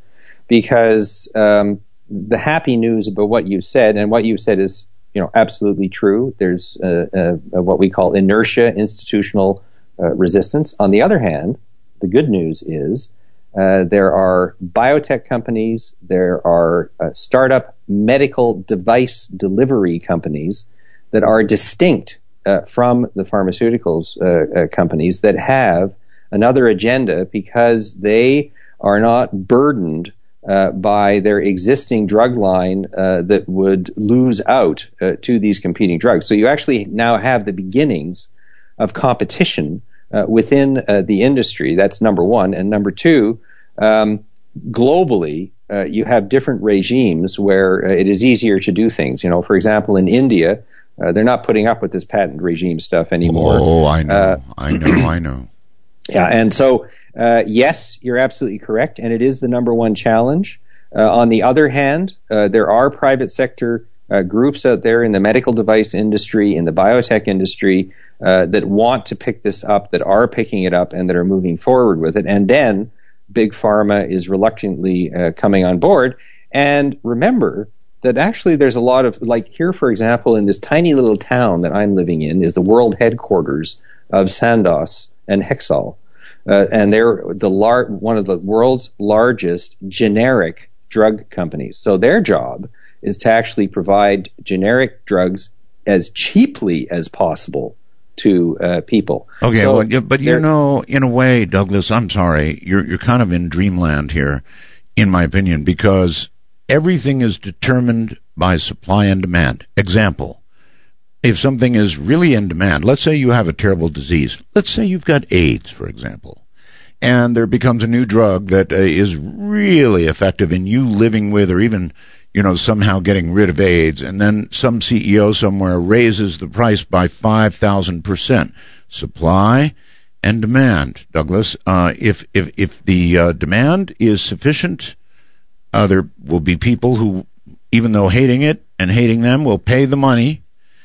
because um, the happy news about what you've said, and what you've said is, you know, absolutely true. There's uh, uh, what we call inertia, institutional uh, resistance. On the other hand, the good news is Uh, there are biotech companies, there are uh, startup medical device delivery companies that are distinct uh, from the pharmaceuticals uh, uh, companies that have another agenda because they are not burdened uh, by their existing drug line uh, that would lose out uh, to these competing drugs. So you actually now have the beginnings of competition Uh, within uh, the industry. That's number one. And number two, um, globally, uh, you have different regimes where uh, it is easier to do things. You know, for example, in India, uh, they're not putting up with this patent regime stuff anymore. Oh, I know, uh, I know, I know. Yeah, and so, uh, yes, you're absolutely correct, and it is the number one challenge. Uh, on the other hand, uh, there are private sector uh, groups out there in the medical device industry, in the biotech industry, Uh, that want to pick this up, that are picking it up, and that are moving forward with it. And then Big Pharma is reluctantly uh, coming on board. And remember that actually there's a lot of, like here, for example, in this tiny little town that I'm living in is the world headquarters of Sandoz and Hexal. Uh, and they're the lar- one of the world's largest generic drug companies. So their job is to actually provide generic drugs as cheaply as possible to uh, people. Okay, so well, yeah, but you know, in a way, Douglas, I'm sorry, you're you're kind of in dreamland here, in my opinion, because everything is determined by supply and demand. Example, if something is really in demand, let's say you have a terrible disease, let's say you've got AIDS, for example, and there becomes a new drug that uh, is really effective in you living with, or even, you know, somehow getting rid of AIDS, and then some C E O somewhere raises the price by five thousand percent. Supply and demand, Douglas. Uh, if, if, if the uh, demand is sufficient, uh, there will be people who, even though hating it and hating them, will pay the money,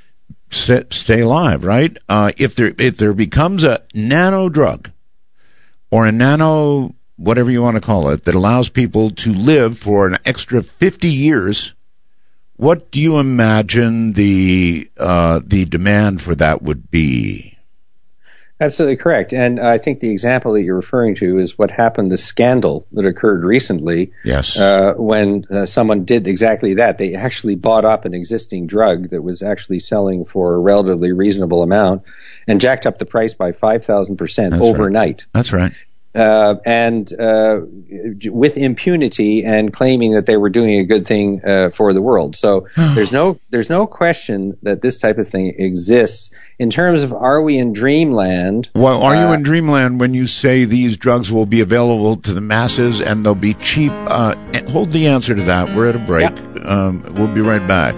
st- stay alive, right? Uh, if there, if there becomes a nano drug, or a nano whatever you want to call it, that allows people to live for an extra fifty years, what do you imagine the uh, the demand for that would be? Absolutely correct. And I think the example that you're referring to is what happened, the scandal that occurred recently. Yes. Uh, when uh, someone did exactly that. They actually bought up an existing drug that was actually selling for a relatively reasonable amount and jacked up the price by five thousand percent overnight. Right. That's right. Uh, and uh, with impunity and claiming that they were doing a good thing uh, for the world. So there's no there's no question that this type of thing exists. In terms of are we in dreamland? Well, are uh, you in dreamland when you say these drugs will be available to the masses and they'll be cheap? Uh, hold the answer to that. We're at a break. Yeah. Um, we'll be right back.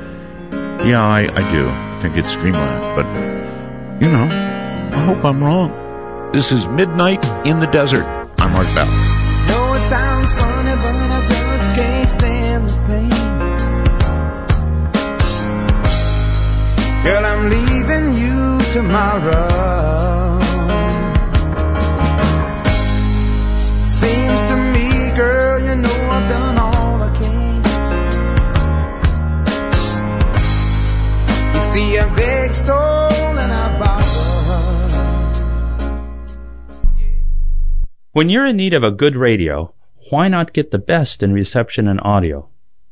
Yeah, I, I do think it's dreamland, but you know, I hope I'm wrong. This is Midnight in the Desert. I'm Art Bell. No, it sounds funny, but I just can't stand the pain. Girl, I'm leaving you tomorrow. Seems to me, girl, you know I've done all I can. You see, I begged, stole, and I borrowed. When you're in need of a good radio, why not get the best in reception and audio?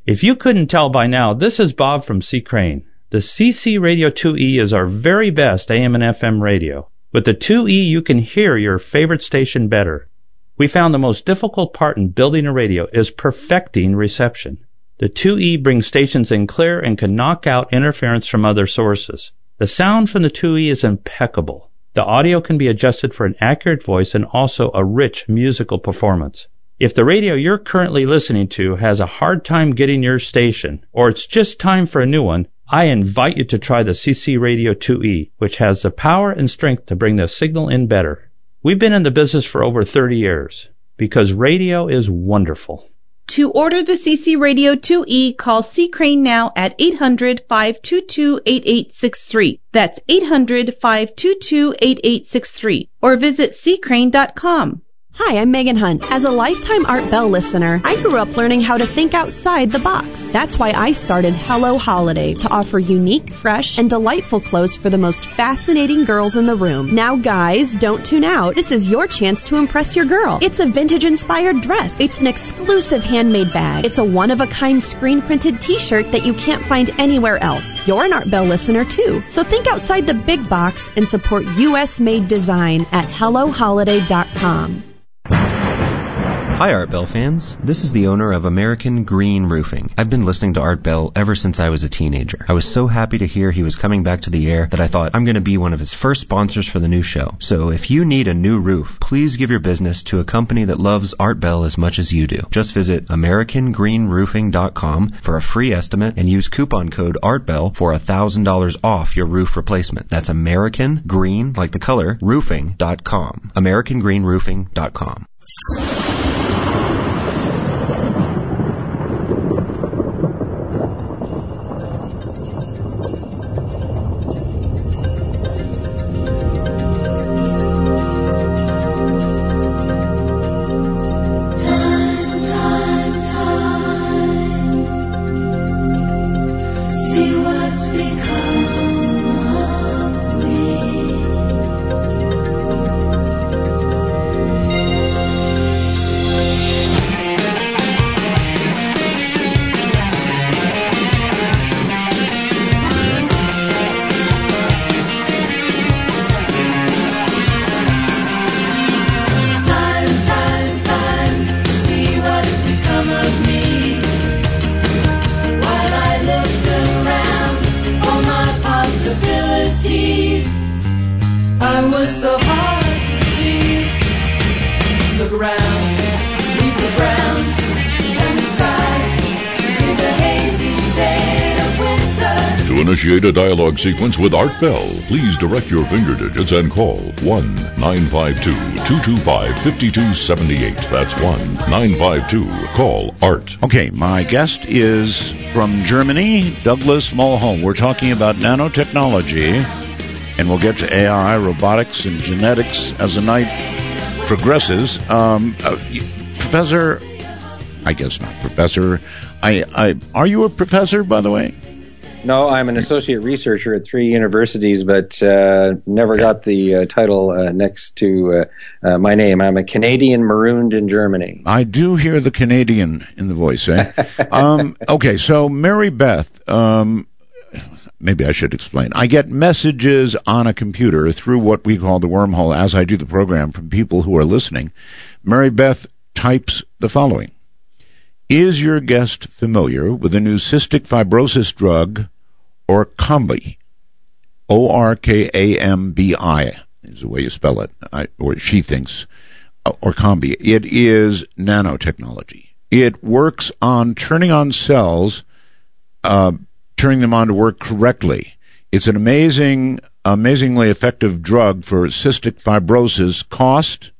If you couldn't tell by now, this is Bob from C. Crane. The C C Radio two E is our very best A M and F M radio. With the two E, you can hear your favorite station better. We found the most difficult part in building a radio is perfecting reception. The two E brings stations in clear and can knock out interference from other sources. The sound from the two E is impeccable. The audio can be adjusted for an accurate voice and also a rich musical performance. If the radio you're currently listening to has a hard time getting your station, or it's just time for a new one, I invite you to try the C C Radio two E, which has the power and strength to bring the signal in better. We've been in the business for over thirty years, because radio is wonderful. To order the C C Radio two E, call C. Crane now at eight hundred, five two two, eight eight six three. That's eight hundred, five two two, eight eight six three. Or visit c crane dot com. Hi, I'm Megan Hunt. As a lifetime Art Bell listener, I grew up learning how to think outside the box. That's why I started Hello Holiday, to offer unique, fresh, and delightful clothes for the most fascinating girls in the room. Now, guys, don't tune out. This is your chance to impress your girl. It's a vintage-inspired dress. It's an exclusive handmade bag. It's a one-of-a-kind screen-printed t-shirt that you can't find anywhere else. You're an Art Bell listener, too. So think outside the big box and support U S-made design at hello holiday dot com. Hi Art Bell fans, this is the owner of American Green Roofing. I've been listening to Art Bell ever since I was a teenager. I was so happy to hear he was coming back to the air that I thought I'm going to be one of his first sponsors for the new show. So if you need a new roof, please give your business to a company that loves Art Bell as much as you do. Just visit american green roofing dot com for a free estimate and use coupon code ARTBELL for one thousand dollars off your roof replacement. That's American Green, like the color, roofing dot com. american green roofing dot com. Initiate a dialogue sequence with Art Bell. Please direct your finger digits and call one nine five two, two two five, five two seven eight. That's one nine five two. Call Art. Okay, my guest is from Germany, Douglas Mulholm. We're talking about nanotechnology, and we'll get to A I, robotics, and genetics as the night progresses. Um, uh, professor, I guess not professor. I, I, are you a professor, by the way? No, I'm an associate researcher at three universities, but uh, never got the uh, title uh, next to uh, uh, my name. I'm a Canadian marooned in Germany. I do hear the Canadian in the voice, eh? um, okay, so Mary Beth, um, maybe I should explain. I get messages on a computer through what we call the wormhole as I do the program from people who are listening. Mary Beth types the following. Is your guest familiar with the new cystic fibrosis drug, Orkambi? O R K A M B I is the way you spell it, I, or she thinks, uh, Orkambi. It is nanotechnology. It works on turning on cells, uh, turning them on to work correctly. It's an amazing, amazingly effective drug for cystic fibrosis. Cost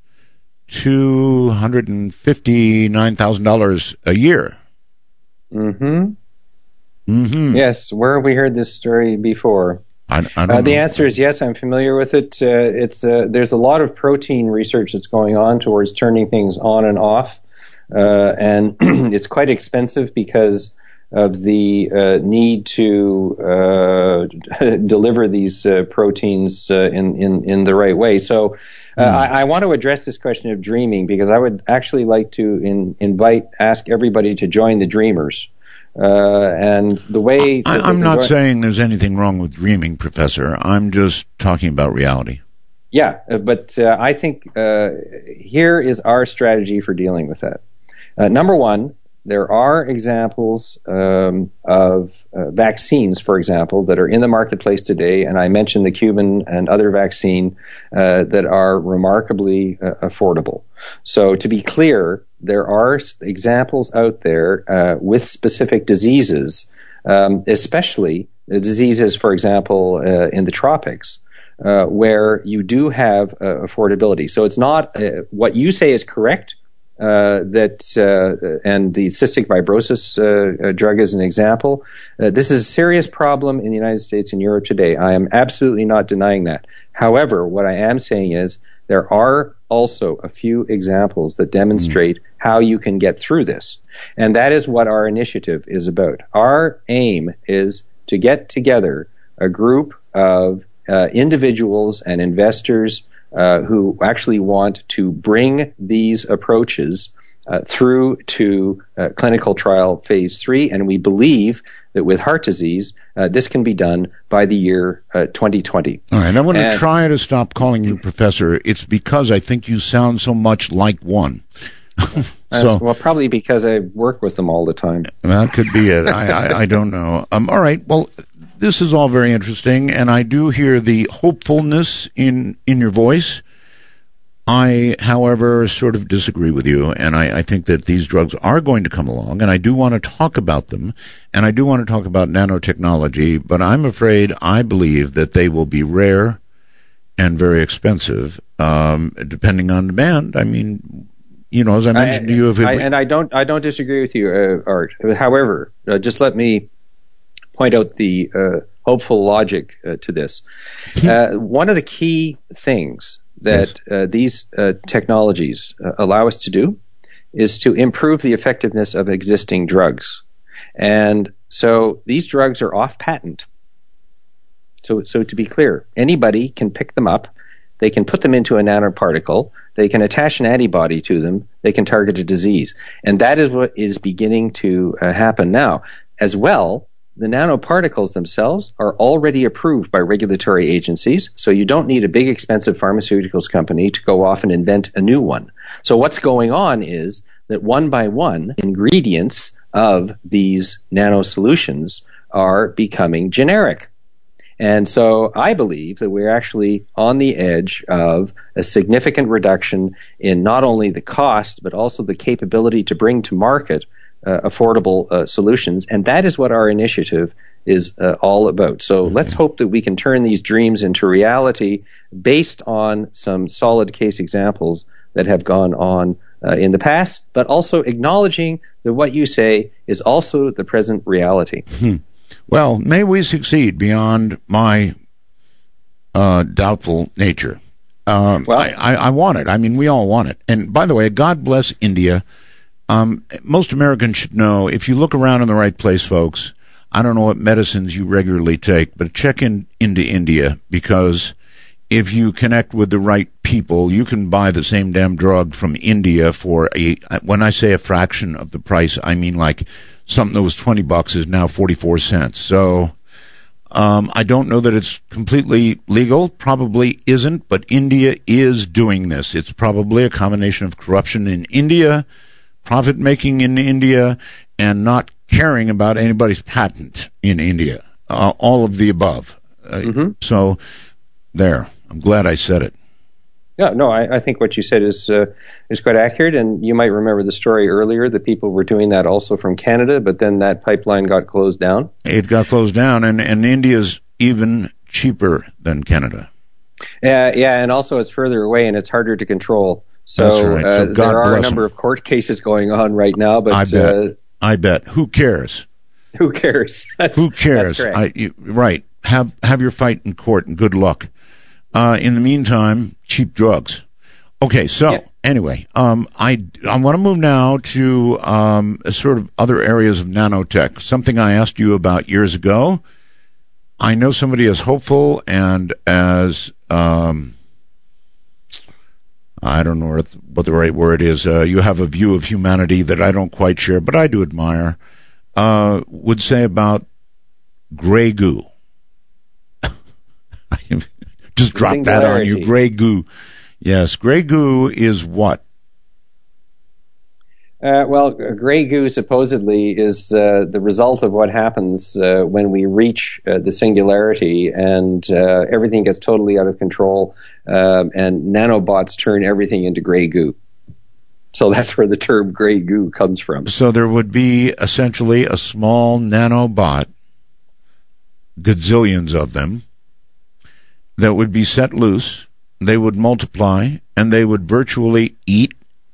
two hundred fifty-nine thousand dollars a year. Mm-hmm. Mm-hmm. Yes. Where have we heard this story before? I, I don't uh, the know. answer is yes. I'm familiar with it. Uh, it's uh, there's a lot of protein research that's going on towards turning things on and off, uh, and it's quite expensive because of the uh, need to uh, deliver these uh, proteins uh, in, in in the right way. So. Uh, I, I want to address this question of dreaming because I would actually like to in, invite, ask everybody to join the dreamers. Uh, and the way... I, I'm not saying there's anything wrong with dreaming, Professor. I'm just talking about reality. Yeah, but uh, I think uh, here is our strategy for dealing with that. Uh, number one, there are examples um, of uh, vaccines, for example, that are in the marketplace today, and I mentioned the Cuban and other vaccine uh, that are remarkably uh, affordable. So to be clear, there are examples out there uh, with specific diseases, um, especially the diseases, for example, uh, in the tropics, uh, where you do have uh, affordability. So it's not uh, what you say is correct. Uh, that uh, and the cystic fibrosis uh, uh, drug is an example. Uh, this is a serious problem in the United States and Europe today. I am absolutely not denying that. However, what I am saying is there are also a few examples that demonstrate mm. how you can get through this. And that is what our initiative is about. Our aim is to get together a group of uh, individuals and investors Uh, who actually want to bring these approaches uh, through to uh, clinical trial phase three, and we believe that with heart disease, uh, this can be done by the year uh, twenty twenty. All right, I want and, to try to stop calling you Professor. It's because I think you sound so much like one. so, well, probably because I work with them all the time. That could be it. I, I, I don't know. Um, all right, well, this is all very interesting, and I do hear the hopefulness in, in your voice. I, however, sort of disagree with you, and I, I think that these drugs are going to come along, and I do want to talk about them, and I do want to talk about nanotechnology, but I'm afraid I believe that they will be rare and very expensive, um, depending on demand. I mean, you know, as I mentioned I, to you, if it, I, and I don't, I don't disagree with you, uh, Art. However, uh, just let me point out the uh, hopeful logic uh, to this. Uh, one of the key things that uh, these uh, technologies uh, allow us to do is to improve the effectiveness of existing drugs. And so these drugs are off patent. So, so to be clear, anybody can pick them up. They can put them into a nanoparticle. They can attach an antibody to them. They can target a disease. And that is what is beginning to uh, happen now. As well, the nanoparticles themselves are already approved by regulatory agencies, so you don't need a big expensive pharmaceuticals company to go off and invent a new one. So what's going on is that one by one, ingredients of these nano solutions are becoming generic. And so I believe that we're actually on the edge of a significant reduction in not only the cost, but also the capability to bring to market Uh, affordable uh, solutions, and that is what our initiative is uh, all about. So okay. Let's hope that we can turn these dreams into reality based on some solid case examples that have gone on uh, in the past, but also acknowledging that what you say is also the present reality. Hmm. Well, may we succeed beyond my uh, doubtful nature. Um, well, I, I, I want it. I mean, we all want it. And by the way, God bless India. Um, most Americans should know, if you look around in the right place, folks, I don't know what medicines you regularly take, but check in into India, because if you connect with the right people, you can buy the same damn drug from India for a, when I say a fraction of the price, I mean like something that was twenty bucks is now forty-four cents. So, um, I don't know that it's completely legal, probably isn't, but India is doing this. It's probably a combination of corruption in India, profit making in India, and not caring about anybody's patent in India. Uh, all of the above. Uh, mm-hmm. So, there. I'm glad I said it. Yeah, no, I, I think what you said is uh, is quite accurate, and you might remember the story earlier that people were doing that also from Canada, but then that pipeline got closed down. It got closed down, and, and India's even cheaper than Canada. Yeah, yeah, and also it's further away and it's harder to control. So, right. so uh, there are a number them. of court cases going on right now, but I bet. Uh, I bet. Who cares? Who cares? Who cares? That's I, you, right. Have have your fight in court, and good luck. Uh, in the meantime, cheap drugs. Okay, so yeah. anyway, um, I I want to move now to um, a sort of other areas of nanotech. Something I asked you about years ago. I know somebody as hopeful and as um, I don't know what the right word is. Uh, you have a view of humanity that I don't quite share, but I do admire. uh, would say about gray goo? Just drop that on you. Gray goo. Yes, gray goo is what? Uh, well, gray goo supposedly is uh, the result of what happens uh, when we reach uh, the singularity and uh, everything gets totally out of control uh, and nanobots turn everything into gray goo. So that's where the term gray goo comes from. So there would be essentially a small nanobot, gazillions of them, that would be set loose. They would multiply, and they would virtually eat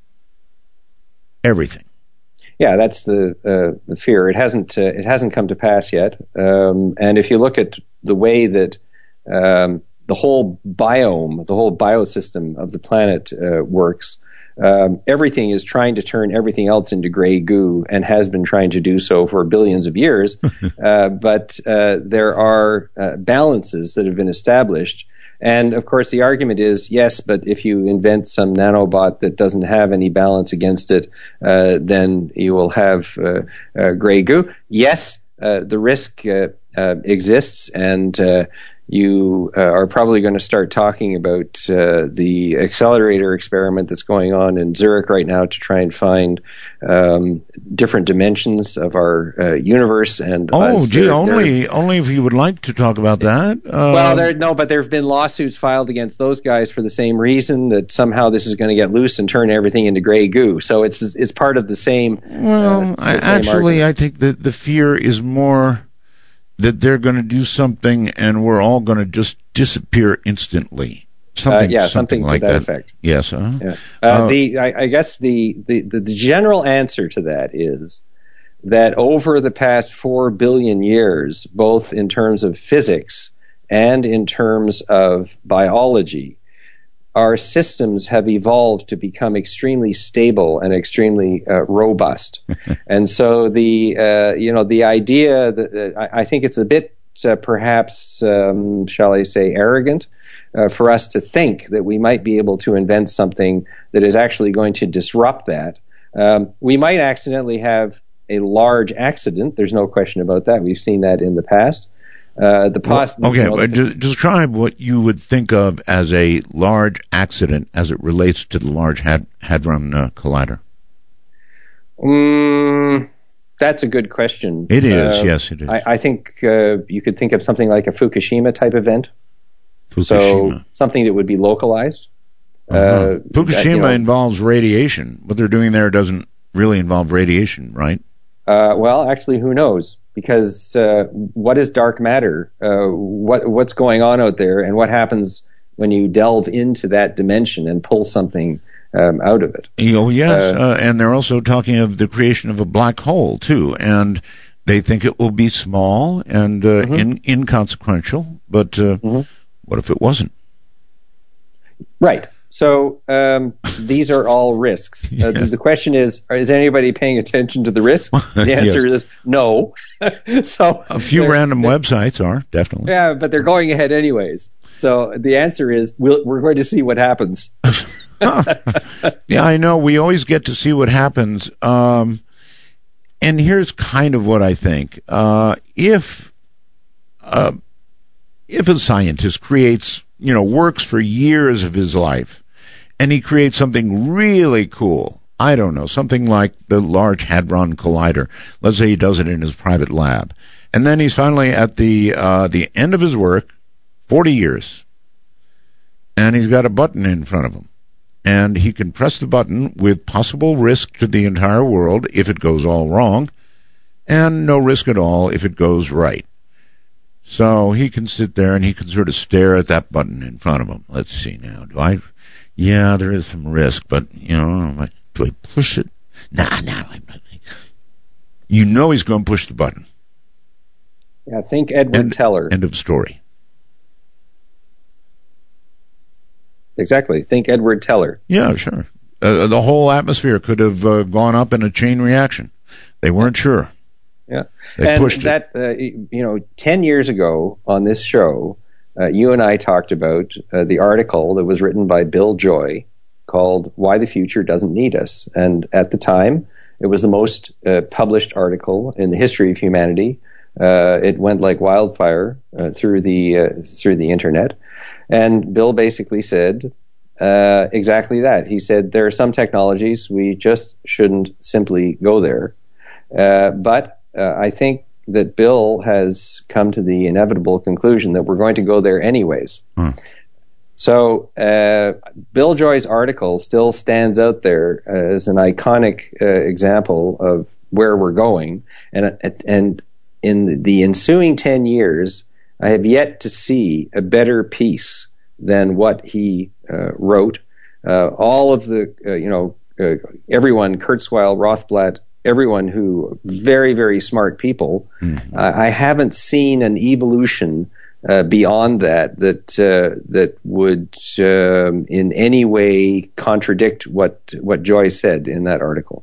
everything. Yeah, that's the uh, the fear. It hasn't uh, it hasn't come to pass yet. Um, and if you look at the way that um, the whole biome, the whole biosystem of the planet uh, works, um, everything is trying to turn everything else into gray goo, and has been trying to do so for billions of years. uh, but uh, there are uh, balances that have been established. And, of course, the argument is, yes, but if you invent some nanobot that doesn't have any balance against it, uh, then you will have uh, uh, gray goo. Yes, uh, the risk uh, uh, exists, and uh, you uh, are probably going to start talking about uh, the accelerator experiment that's going on in Zurich right now to try and find um, different dimensions of our uh, universe. And oh, us. gee, They're, only they're, only if you would like to talk about that. Uh, well, there no, but there have been lawsuits filed against those guys for the same reason, that somehow this is going to get loose and turn everything into gray goo. So it's it's part of the same. Well, uh, the I, same actually, argument. I think that the fear is more that they're going to do something and we're all going to just disappear instantly. Something, uh, yeah, something, something like to that, that. effect. Yes. Huh? Yeah. Uh, uh, the I, I guess the, the, the, the general answer to that is that over the past four billion years, both in terms of physics and in terms of biology, our systems have evolved to become extremely stable and extremely uh, robust. And so the, uh, you know, the idea that uh, I, I think it's a bit uh, perhaps, um, shall I say, arrogant uh, for us to think that we might be able to invent something that is actually going to disrupt that. Um, we might accidentally have a large accident. There's no question about that. We've seen that in the past. Uh, the pos- well, okay, you know, but the, describe what you would think of as a large accident as it relates to the Large Had- Hadron uh, Collider. Um, that's a good question. It is, uh, yes, it is. I, I think uh, you could think of something like a Fukushima type event. Fukushima. So something that would be localized. Uh-huh. Uh, Fukushima that, you know, involves radiation. What they're doing there doesn't really involve radiation, right? Uh, well, actually, who knows? Because uh, what is dark matter? Uh, what what's going on out there, and what happens when you delve into that dimension and pull something um, out of it? Oh, yes, Uh, uh, and they're also talking of the creation of a black hole too, and they think it will be small and uh, Mm-hmm. in, inconsequential. But uh, Mm-hmm. what if it wasn't? Right. So um, these are all risks. Uh, the, the question is: is anybody paying attention to the risks? The answer Yes. is no. So A few they're- random they're- websites are, definitely. Yeah, but they're going ahead anyways. So the answer is we'll, we're going to see what happens. Yeah, I know. We always get to see what happens. Um, and here's kind of what I think. Uh, if uh, if a scientist creates, you know, works for years of his life, and he creates something really cool, I don't know, something like the Large Hadron Collider. Let's say he does it in his private lab. And then he's finally at the uh, the end of his work, forty years, and he's got a button in front of him. And he can press the button with possible risk to the entire world if it goes all wrong, and no risk at all if it goes right. So he can sit there and he can sort of stare at that button in front of him. Let's see now. Do I? Yeah, there is some risk, but, you know, do I push it? Nah, nah. I'm not. You know he's going to push the button. Yeah, think Edward End, Teller. End of story. Exactly. Think Edward Teller. Yeah, sure. Uh, the whole atmosphere could have uh, gone up in a chain reaction. They weren't sure. Yeah. They and pushed that, uh, you know, ten years ago on this show, uh, you and I talked about uh, the article that was written by Bill Joy called Why the Future Doesn't Need Us. And at the time, It was the most uh, published article in the history of humanity. Uh, it went like wildfire uh, through the uh, through the internet, and Bill basically said uh, exactly that. He said there are some technologies we just shouldn't simply go there, uh, but uh, I think that Bill has come to the inevitable conclusion that we're going to go there anyways. Hmm. So uh, Bill Joy's article still stands out there as an iconic uh, example of where we're going, and and in the ensuing ten years, I have yet to see a better piece than what he uh, wrote. Uh, all of the, uh, you know, uh, everyone, Kurzweil, Rothblatt, everyone who, very, very smart people, mm-hmm. uh, I haven't seen an evolution Uh, beyond that, that uh, that would um, in any way contradict what what Joy said in that article.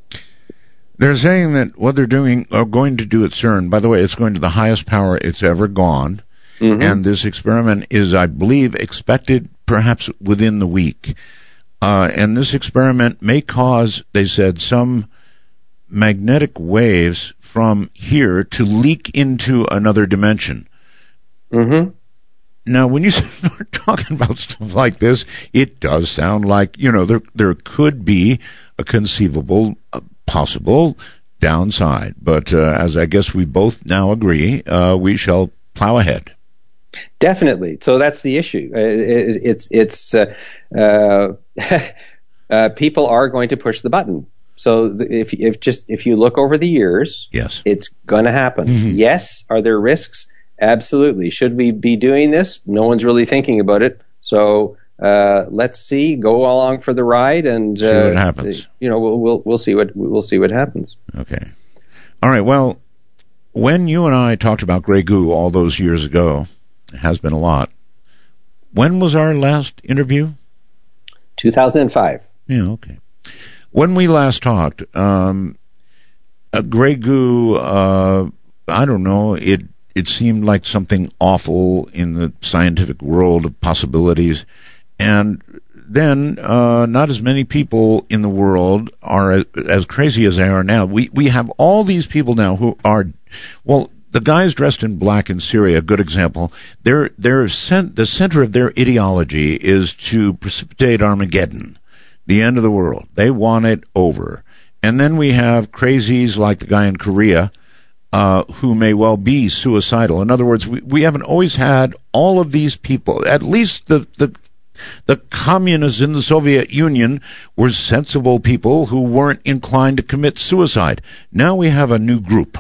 They're saying that what they're doing, are going to do at CERN, by the way, it's going to the highest power it's ever gone, mm-hmm. and this experiment is, I believe, expected perhaps within the week. Uh, and this experiment may cause, they said, some magnetic waves from here to leak into another dimension. Mm-hmm. Now, when you start talking about stuff like this, it does sound like, you know, there there could be a conceivable, uh, possible downside. But uh, as I guess we both now agree, uh, we shall plow ahead. Definitely. So that's the issue. It, it's it's uh, uh, uh, people are going to push the button. So if if just if you look over the years, yes, it's going to happen. Mm-hmm. Yes, are there risks? Absolutely. Should we be doing this? No one's really thinking about it. So uh, let's see. Go along for the ride, and see uh, what happens. You know, we'll we'll we'll see what we'll see what happens. Okay. All right. Well, when you and I talked about Grey Goo all those years ago, it has been a lot. When was our last interview? two thousand five. Yeah. Okay. When we last talked, um, uh, Grey Goo. Uh, I don't know. It. It seemed like something awful in the scientific world of possibilities. And then uh, not as many people in the world are as, as crazy as they are now. We we have all these people now who are, well, the guys dressed in black in Syria, a good example. They're, they're cent- the center of their ideology is to precipitate Armageddon, the end of the world. They want it over. And then we have crazies like the guy in Korea, Uh, who may well be suicidal. In other words, we, we haven't always had all of these people. At least the, the the communists in the Soviet Union were sensible people who weren't inclined to commit suicide. Now we have a new group.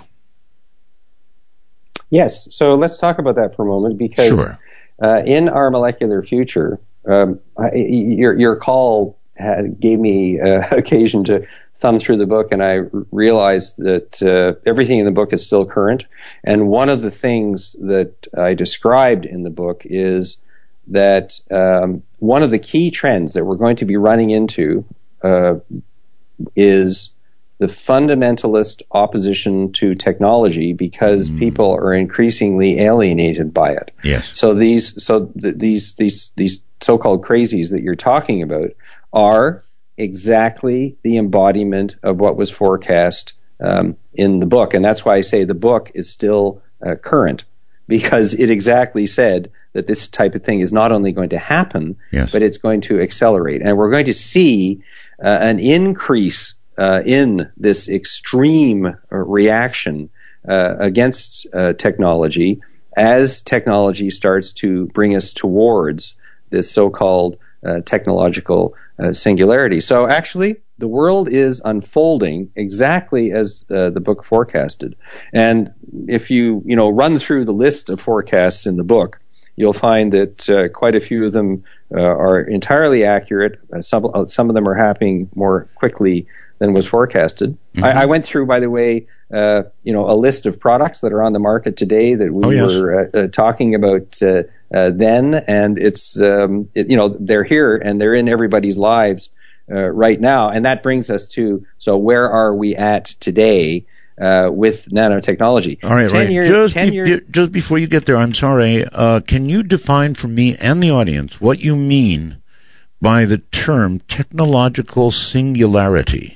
Yes, so let's talk about that for a moment, because sure. uh, in our molecular future, um, I, your your call had, gave me uh, occasion to thumb through the book, and I r- realized that uh, everything in the book is still current. And one of the things that I described in the book is that um, one of the key trends that we're going to be running into uh, is the fundamentalist opposition to technology, because mm. people are increasingly alienated by it. Yes. So these, so th- these, these, these so-called crazies that you're talking about are exactly the embodiment of what was forecast um, in the book. And that's why I say the book is still uh, current, because it exactly said that this type of thing is not only going to happen, yes. but it's going to accelerate. And we're going to see uh, an increase uh, in this extreme uh, reaction uh, against uh, technology as technology starts to bring us towards this so-called uh, technological Uh, singularity. So actually, the world is unfolding exactly as uh, the book forecasted. And if you, you know, run through the list of forecasts in the book, you'll find that uh, quite a few of them uh, are entirely accurate. Uh, some, uh, some of them are happening more quickly than was forecasted. Mm-hmm. I, I went through, by the way, uh, you know, a list of products that are on the market today that we oh, yes. were uh, uh, talking about uh, uh, then, and it's, um, it, you know, they're here and they're in everybody's lives uh, right now, and that brings us to, so where are we at today uh, with nanotechnology? All right, ten right. Years, just, ten be, years, just before you get there, I'm sorry, uh, can you define for me and the audience what you mean by the term technological singularity?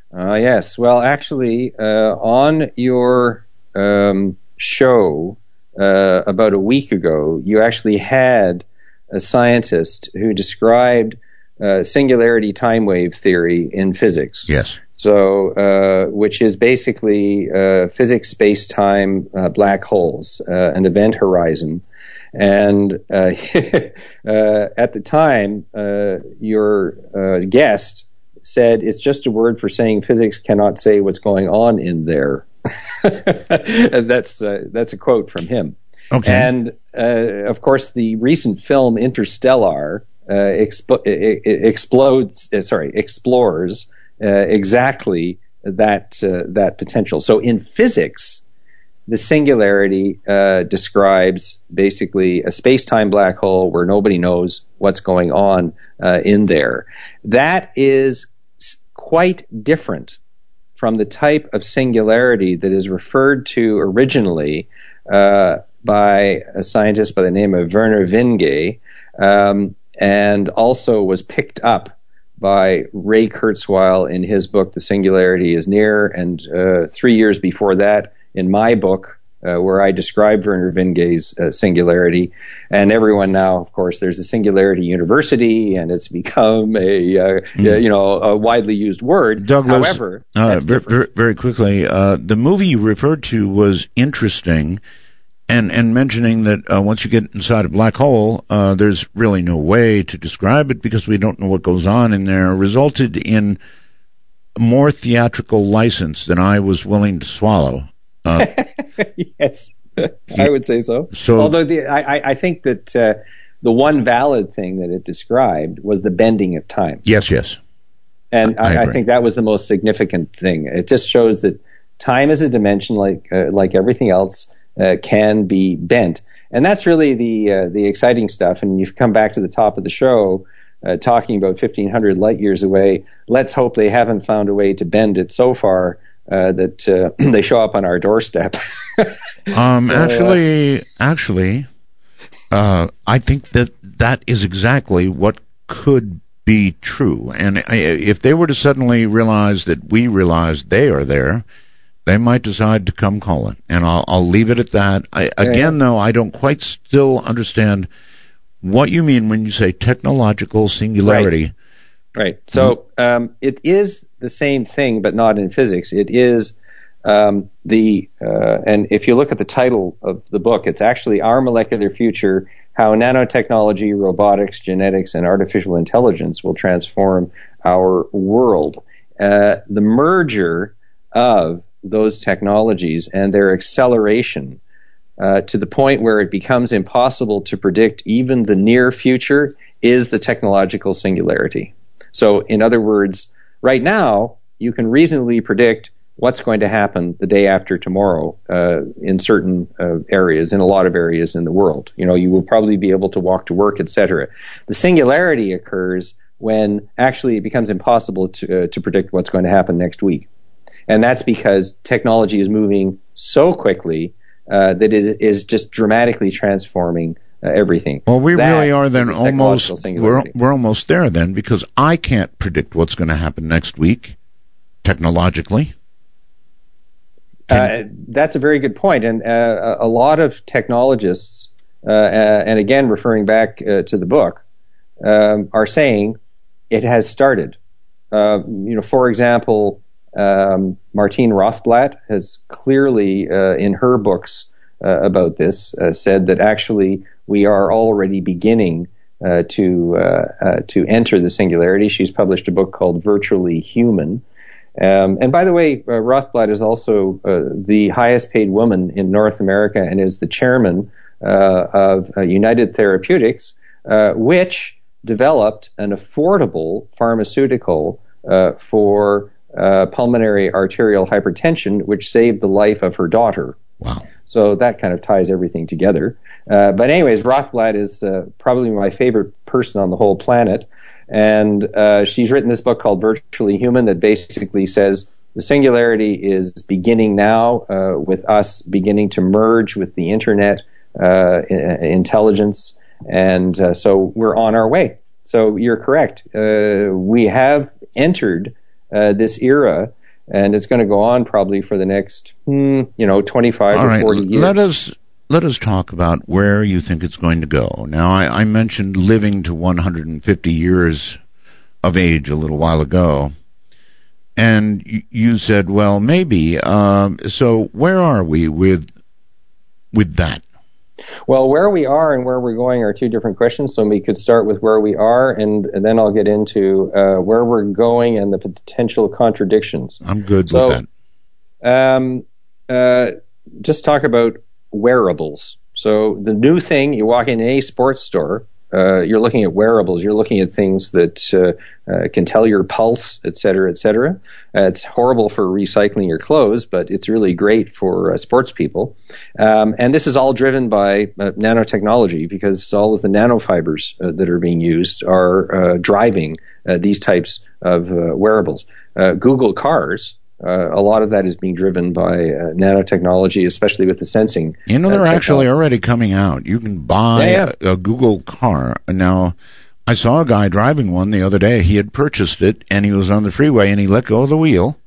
Uh, yes. Well, actually, uh, on your um, show uh, about a week ago, you actually had a scientist who described uh, singularity time wave theory in physics. Yes. So, uh, which is basically uh, physics, space-time, uh, black holes, uh, an event horizon. And uh, uh, at the time, uh, your uh, guest said it's just a word for saying physics cannot say what's going on in there. that's uh, that's a quote from him. Okay. And uh, of course, the recent film Interstellar uh, expo- explodes. Uh, sorry, explores uh, exactly that uh, that potential. So in physics, the singularity uh, describes basically a space-time black hole where nobody knows what's going on uh, in there. That is quite different from the type of singularity that is referred to originally uh, by a scientist by the name of Werner Vinge, um, and also was picked up by Ray Kurzweil in his book The Singularity is Near, and uh, three years before that in my book, Uh, where I described Werner Vinge's uh, singularity, and everyone now, of course, there's a Singularity University, and it's become a uh, mm. uh, you know a widely used word. Douglas, However, uh, very, very quickly, uh, the movie you referred to was interesting, and and mentioning that uh, once you get inside a black hole, uh, there's really no way to describe it because we don't know what goes on in there. Resulted in more theatrical license than I was willing to swallow. Uh, yes, I would say so. so Although the, I, I think that uh, the one valid thing that it described was the bending of time. Yes, yes. And I, I, I think that was the most significant thing. It just shows that time as a dimension, like uh, like everything else, uh, can be bent. And that's really the uh, the exciting stuff. And you've come back to the top of the show uh, talking about fifteen hundred light years away. Let's hope they haven't found a way to bend it so far Uh, that uh, they show up on our doorstep. um, so, actually, uh, actually, uh, I think that that is exactly what could be true. And if they were to suddenly realize that we realize they are there, they might decide to come calling. And I'll, I'll leave it at that. I, again, yeah. though, I don't quite still understand what you mean when you say technological singularity. Right. Right. So um, it is the same thing, but not in physics. It is um, the, uh, and if you look at the title of the book, it's actually Our Molecular Future, How Nanotechnology, Robotics, Genetics, and Artificial Intelligence Will Transform Our World. Uh, the merger of those technologies and their acceleration uh, to the point where it becomes impossible to predict even the near future is the technological singularity. So, in other words, right now, you can reasonably predict what's going to happen the day after tomorrow uh, in certain uh, areas, in a lot of areas in the world. You know, you will probably be able to walk to work, et cetera. The singularity occurs when actually it becomes impossible to, uh, to predict what's going to happen next week. And that's because technology is moving so quickly uh, that it is just dramatically transforming Uh, everything. Well, we that really are then almost we're, singularity. we're almost there then, because I can't predict what's going to happen next week technologically. Uh, that's a very good point, and uh, a lot of technologists, uh, uh, and again referring back uh, to the book, um, are saying it has started. Uh, you know, for example, um, Martine Rothblatt has clearly, uh, in her books uh, about this, uh, said that actually we are already beginning uh, to uh, uh, to enter the singularity. She's published a book called Virtually Human. Um, and by the way, uh, Rothblatt is also uh, the highest paid woman in North America and is the chairman uh, of uh, United Therapeutics, uh, which developed an affordable pharmaceutical uh, for uh, pulmonary arterial hypertension, which saved the life of her daughter. Wow. So that kind of ties everything together. Uh, but anyways, Rothblatt is uh, probably my favorite person on the whole planet. And uh, she's written this book called Virtually Human that basically says the singularity is beginning now uh, with us beginning to merge with the internet uh, intelligence. And uh, so we're on our way. So you're correct. Uh, we have entered uh, this era and it's going to go on probably for the next, hmm, you know, twenty-five All or right, forty years. Let us let us talk about where you think it's going to go. Now, I, I mentioned living to one hundred fifty years of age a little while ago, and y- you said, well, maybe. Um, so, where are we with with that? Well, where we are and where we're going are two different questions. So we could start with where we are, and, and then I'll get into uh, where we're going and the potential contradictions. I'm good so, with that. Um, uh, just talk about wearables. So the new thing, you walk in any sports store, uh, you're looking at wearables. You're looking at things that uh, uh, can tell your pulse, et cetera, et cetera. Uh, it's horrible for recycling your clothes, but it's really great for uh, sports people. Um, and this is all driven by uh, nanotechnology, because all of the nanofibers uh, that are being used are uh, driving uh, these types of uh, wearables. Uh, Google Cars, Uh, a lot of that is being driven by uh, nanotechnology, especially with the sensing. You know, uh, they're technology. actually already coming out. You can buy Yeah, yeah. A, a Google car. Now, I saw a guy driving one the other day. He had purchased it, and he was on the freeway, and he let go of the wheel,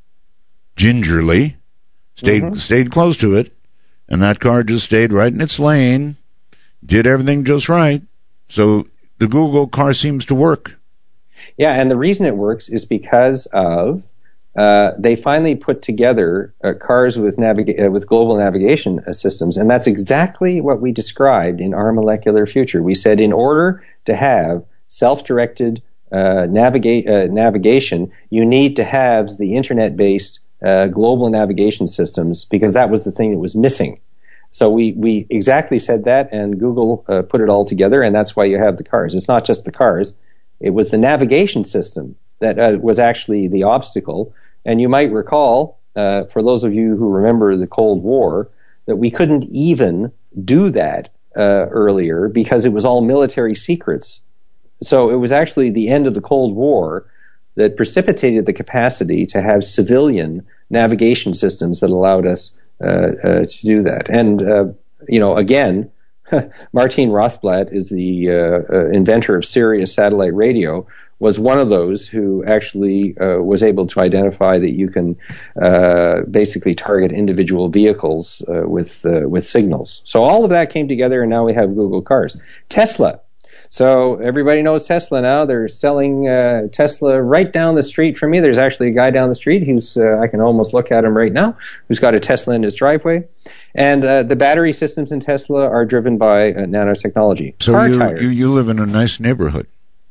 gingerly, stayed Mm-hmm. stayed close to it, and that car just stayed right in its lane, did everything just right. So the Google car seems to work. Yeah, and the reason it works is because of Uh, they finally put together uh, cars with naviga- uh, with global navigation uh, systems, and that's exactly what we described in our molecular future. We said in order to have self-directed uh, navigate uh, navigation, you need to have the internet-based uh, global navigation systems, because that was the thing that was missing. So we we exactly said that, and Google uh, put it all together, and that's why you have the cars. It's not just the cars; it was the navigation system that uh, was actually the obstacle. And you might recall, uh, for those of you who remember the Cold War, that we couldn't even do that uh, earlier because it was all military secrets. So it was actually the end of the Cold War that precipitated the capacity to have civilian navigation systems that allowed us uh, uh, to do that. And, uh, you know, again, Martin Rothblatt is the uh, uh, inventor of Sirius satellite radio, was one of those who actually uh, was able to identify that you can uh, basically target individual vehicles uh, with uh, with signals. So all of that came together, and now we have Google Cars. Tesla. So everybody knows Tesla now. They're selling uh, Tesla right down the street from me. There's actually a guy down the street who's, uh, I can almost look at him right now, who's got a Tesla in his driveway. And uh, the battery systems in Tesla are driven by uh, nanotechnology. So Car you, tires. you you live in a nice neighborhood.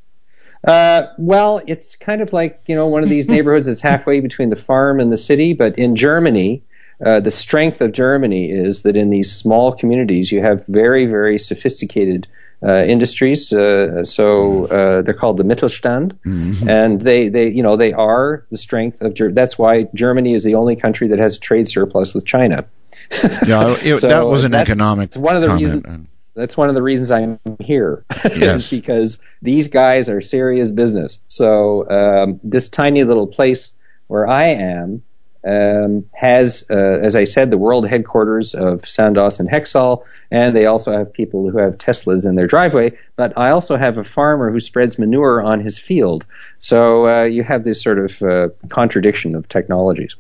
Uh, well, it's kind of like, you know, one of these neighborhoods that's halfway between the farm and the city. But in Germany, uh, the strength of Germany is that in these small communities, you have very, very sophisticated uh, industries. Uh, so uh, they're called the Mittelstand, Mm-hmm. and they, they, you know, they are the strength of Germany. That's why Germany is the only country that has a trade surplus with China. Yeah, it, So that was an that's- economic it's one of the comment. reasons. That's one of the reasons I'm here, Yes. is because these guys are serious business. So um, this tiny little place where I am um, has, uh, as I said, the world headquarters of Sandoz and Hexal, and they also have people who have Teslas in their driveway. But I also have a farmer who spreads manure on his field. So uh, you have this sort of uh, contradiction of technologies.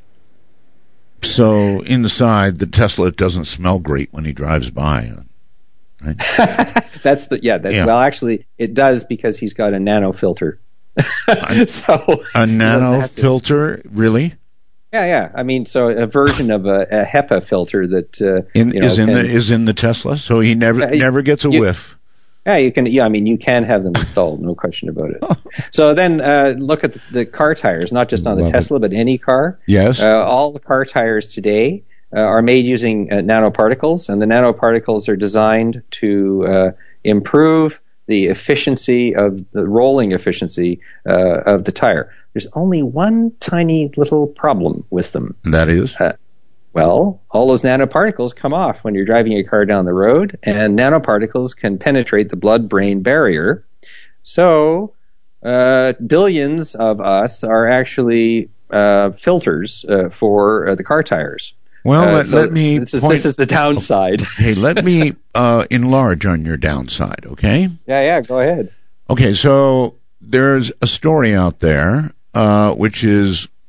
So inside, the Tesla doesn't smell great when he drives by. Right? That's the yeah. That's, Yeah. Well, actually, it does, because he's got a nano filter. so A he doesn't nano have to- filter, really? Yeah, yeah. I mean, so a version of a, a HEPA filter that uh, In, you know, is in can- the is in the Tesla, so he never Yeah, he- never gets a you- whiff. Yeah, you can. Yeah, I mean, you can have them installed, no question about it. So then, uh, look at the, the car tires, not just on the Love Tesla, but any car. Yes. Uh, all the car tires today uh, are made using uh, nanoparticles, and the nanoparticles are designed to uh, improve the efficiency of the rolling efficiency uh, of the tire. There's only one tiny little problem with them. That is. Uh, Well, all those nanoparticles come off when you're driving a car down the road, and nanoparticles can penetrate the blood-brain barrier. So, uh, billions of us are actually uh, filters uh, for uh, the car tires. Well, Uh, let, so let me This is, point, this is the downside. Hey, let me uh, enlarge on your downside, okay? Yeah, yeah, go ahead. Okay, so there's a story out there uh, which is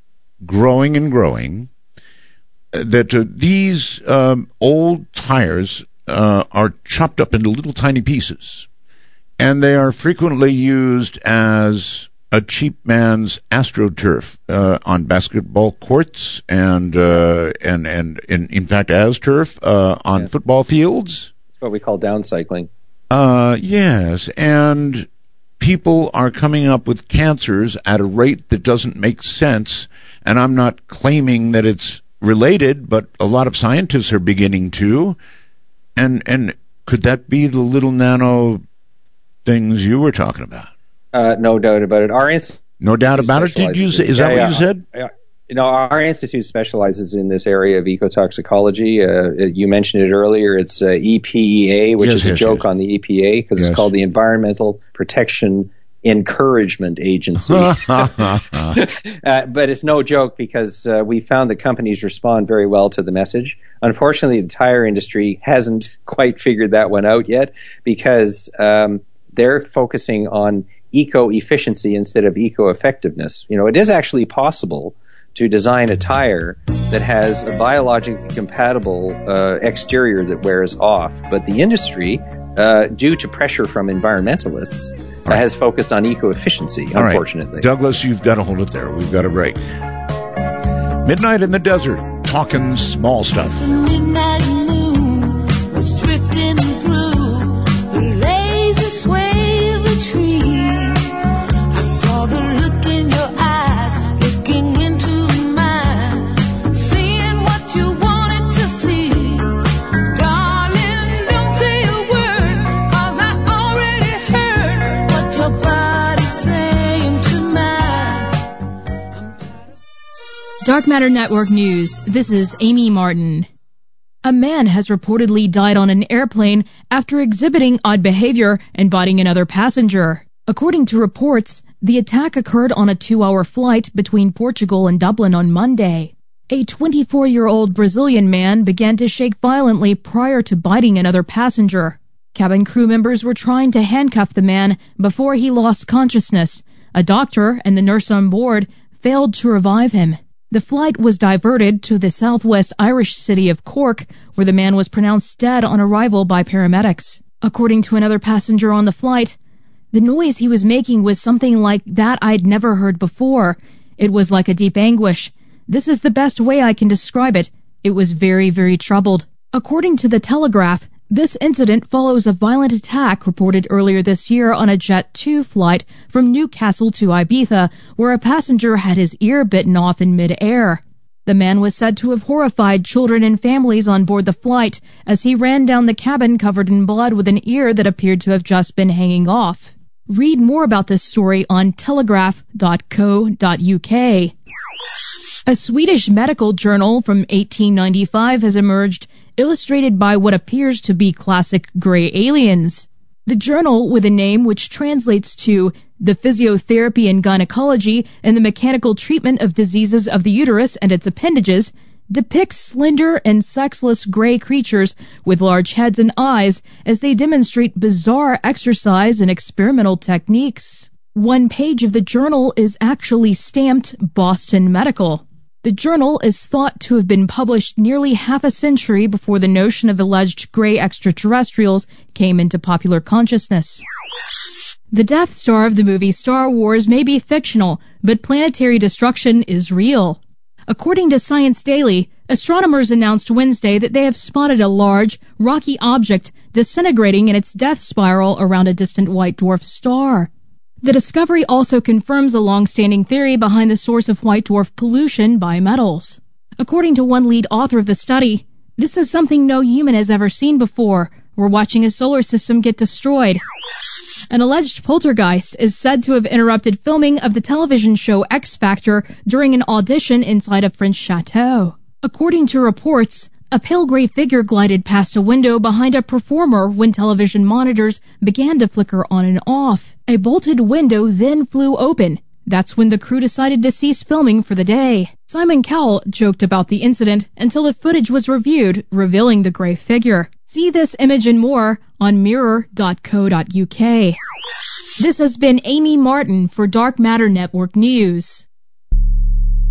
growing and growing, that uh, these um, old tires uh, are chopped up into little tiny pieces, and they are frequently used as a cheap man's AstroTurf uh, on basketball courts, and uh, and and in, in fact as turf uh, on yeah. football fields. That's what we call downcycling. Uh, yes, and people are coming up with cancers at a rate that doesn't make sense, and I'm not claiming that it's related, but a lot of scientists are beginning to. And and could that be the little nano things you were talking about? Uh, no doubt about it. Our institute no doubt about it. Did you say? Is yeah, that what yeah. you said? Yeah. You know, our institute specializes in this area of ecotoxicology. Uh, you mentioned it earlier. It's uh, E P E A, which yes, is a yes, joke yes. on the E P A because yes. it's called the Environmental Protection Encouragement Agency. uh, but it's no joke because uh, we found that companies respond very well to the message. Unfortunately, the tire industry hasn't quite figured that one out yet because um, they're focusing on eco-efficiency instead of eco-effectiveness. You know, it is actually possible to design a tire that has a biologically compatible uh, exterior that wears off, but the industry, uh, due to pressure from environmentalists, uh, right. has focused on eco-efficiency, All unfortunately. Right. Douglas, you've got to hold it there. We've got a break. Midnight in the Desert, talking small stuff. The midnight moon was drifting through the lazy sway of the trees. I saw the look in your eyes, looking into mine, seeing what you wanted to see. Darling, don't say a word, 'cause I already heard what your body's saying to mine. Dark Matter Network News. This is Amy Martin. A man has reportedly died on an airplane after exhibiting odd behavior and biting another passenger. According to reports, the attack occurred on a two-hour flight between Portugal and Dublin on Monday. A twenty-four-year-old Brazilian man began to shake violently prior to biting another passenger. Cabin crew members were trying to handcuff the man before he lost consciousness. A doctor and the nurse on board failed to revive him. The flight was diverted to the southwest Irish city of Cork, where the man was pronounced dead on arrival by paramedics. According to another passenger on the flight, the noise he was making was something like that I'd never heard before. It was like a deep anguish. This is the best way I can describe it. It was very, very troubled. According to the Telegraph, this incident follows a violent attack reported earlier this year on a Jet two flight from Newcastle to Ibiza, where a passenger had his ear bitten off in mid-air. The man was said to have horrified children and families on board the flight as he ran down the cabin covered in blood with an ear that appeared to have just been hanging off. Read more about this story on telegraph dot co dot uk. A Swedish medical journal from eighteen ninety-five has emerged, illustrated by what appears to be classic gray aliens. The journal, with a name which translates to The Physiotherapy in Gynecology and the Mechanical Treatment of Diseases of the Uterus and its Appendages, depicts slender and sexless gray creatures with large heads and eyes as they demonstrate bizarre exercise and experimental techniques. One page of the journal is actually stamped Boston Medical. The journal is thought to have been published nearly half a century before the notion of alleged gray extraterrestrials came into popular consciousness. The Death Star of the movie Star Wars may be fictional, but planetary destruction is real. According to Science Daily, astronomers announced Wednesday that they have spotted a large, rocky object disintegrating in its death spiral around a distant white dwarf star. The discovery also confirms a long-standing theory behind the source of white dwarf pollution by metals. According to one lead author of the study, this is something no human has ever seen before. We're watching a solar system get destroyed. An alleged poltergeist is said to have interrupted filming of the television show X Factor during an audition inside a French chateau. According to reports, a pale gray figure glided past a window behind a performer when television monitors began to flicker on and off. A bolted window then flew open. That's when the crew decided to cease filming for the day. Simon Cowell joked about the incident until the footage was reviewed, revealing the gray figure. See this image and more on mirror dot co dot uk. This has been Amy Martin for Dark Matter Network News.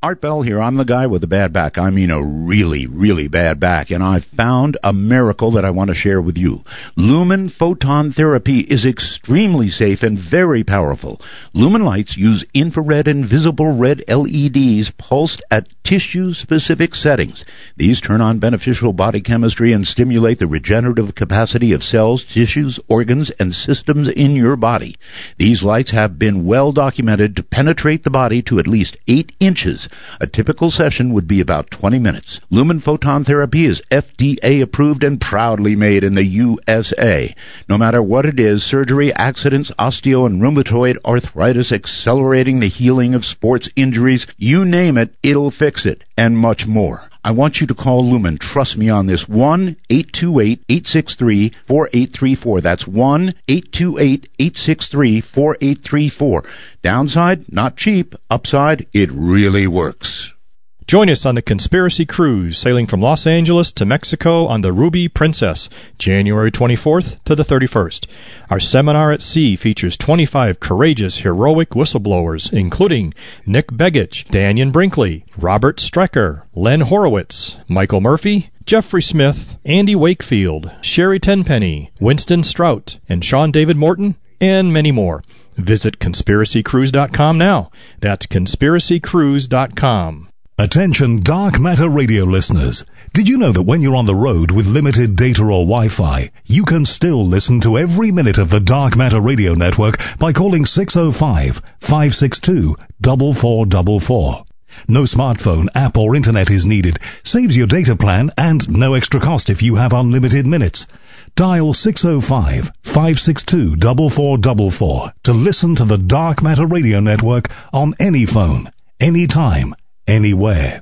Art Bell here. I'm the guy with a bad back. I mean a really, really bad back. And I found a miracle that I want to share with you. Lumen Photon Therapy is extremely safe and very powerful. Lumen lights use infrared and visible red L E Ds pulsed at tissue-specific settings. These turn on beneficial body chemistry and stimulate the regenerative capacity of cells, tissues, organs, and systems in your body. These lights have been well documented to penetrate the body to at least eight inches. A typical session would be about twenty minutes. Lumen Photon Therapy is F D A approved and proudly made in the U S A. No matter what it is, surgery, accidents, osteo and rheumatoid arthritis, accelerating the healing of sports injuries, you name it, it'll fix it, and much more. I want you to call Lumen. Trust me on this. one eight two eight, eight six three, four eight three four. That's one eight two eight, eight six three, four eight three four. Downside, not cheap. Upside, it really works. Join us on the Conspiracy Cruise, sailing from Los Angeles to Mexico on the Ruby Princess, January twenty-fourth to the thirty-first. Our seminar at sea features twenty-five courageous, heroic whistleblowers, including Nick Begich, Daniel Brinkley, Robert Strecker, Len Horowitz, Michael Murphy, Jeffrey Smith, Andy Wakefield, Sherry Tenpenny, Winston Strout, and Sean David Morton, and many more. Visit conspiracy cruise dot com now. That's conspiracy cruise dot com. Attention Dark Matter radio listeners. Did you know that when you're on the road with limited data or Wi-Fi, you can still listen to every minute of the Dark Matter radio network by calling six oh five, five six two, four four four four. No smartphone, app or internet is needed. Saves your data plan and no extra cost if you have unlimited minutes. Dial six oh five, five six two, four four four four to listen to the Dark Matter radio network on any phone, anytime, anywhere.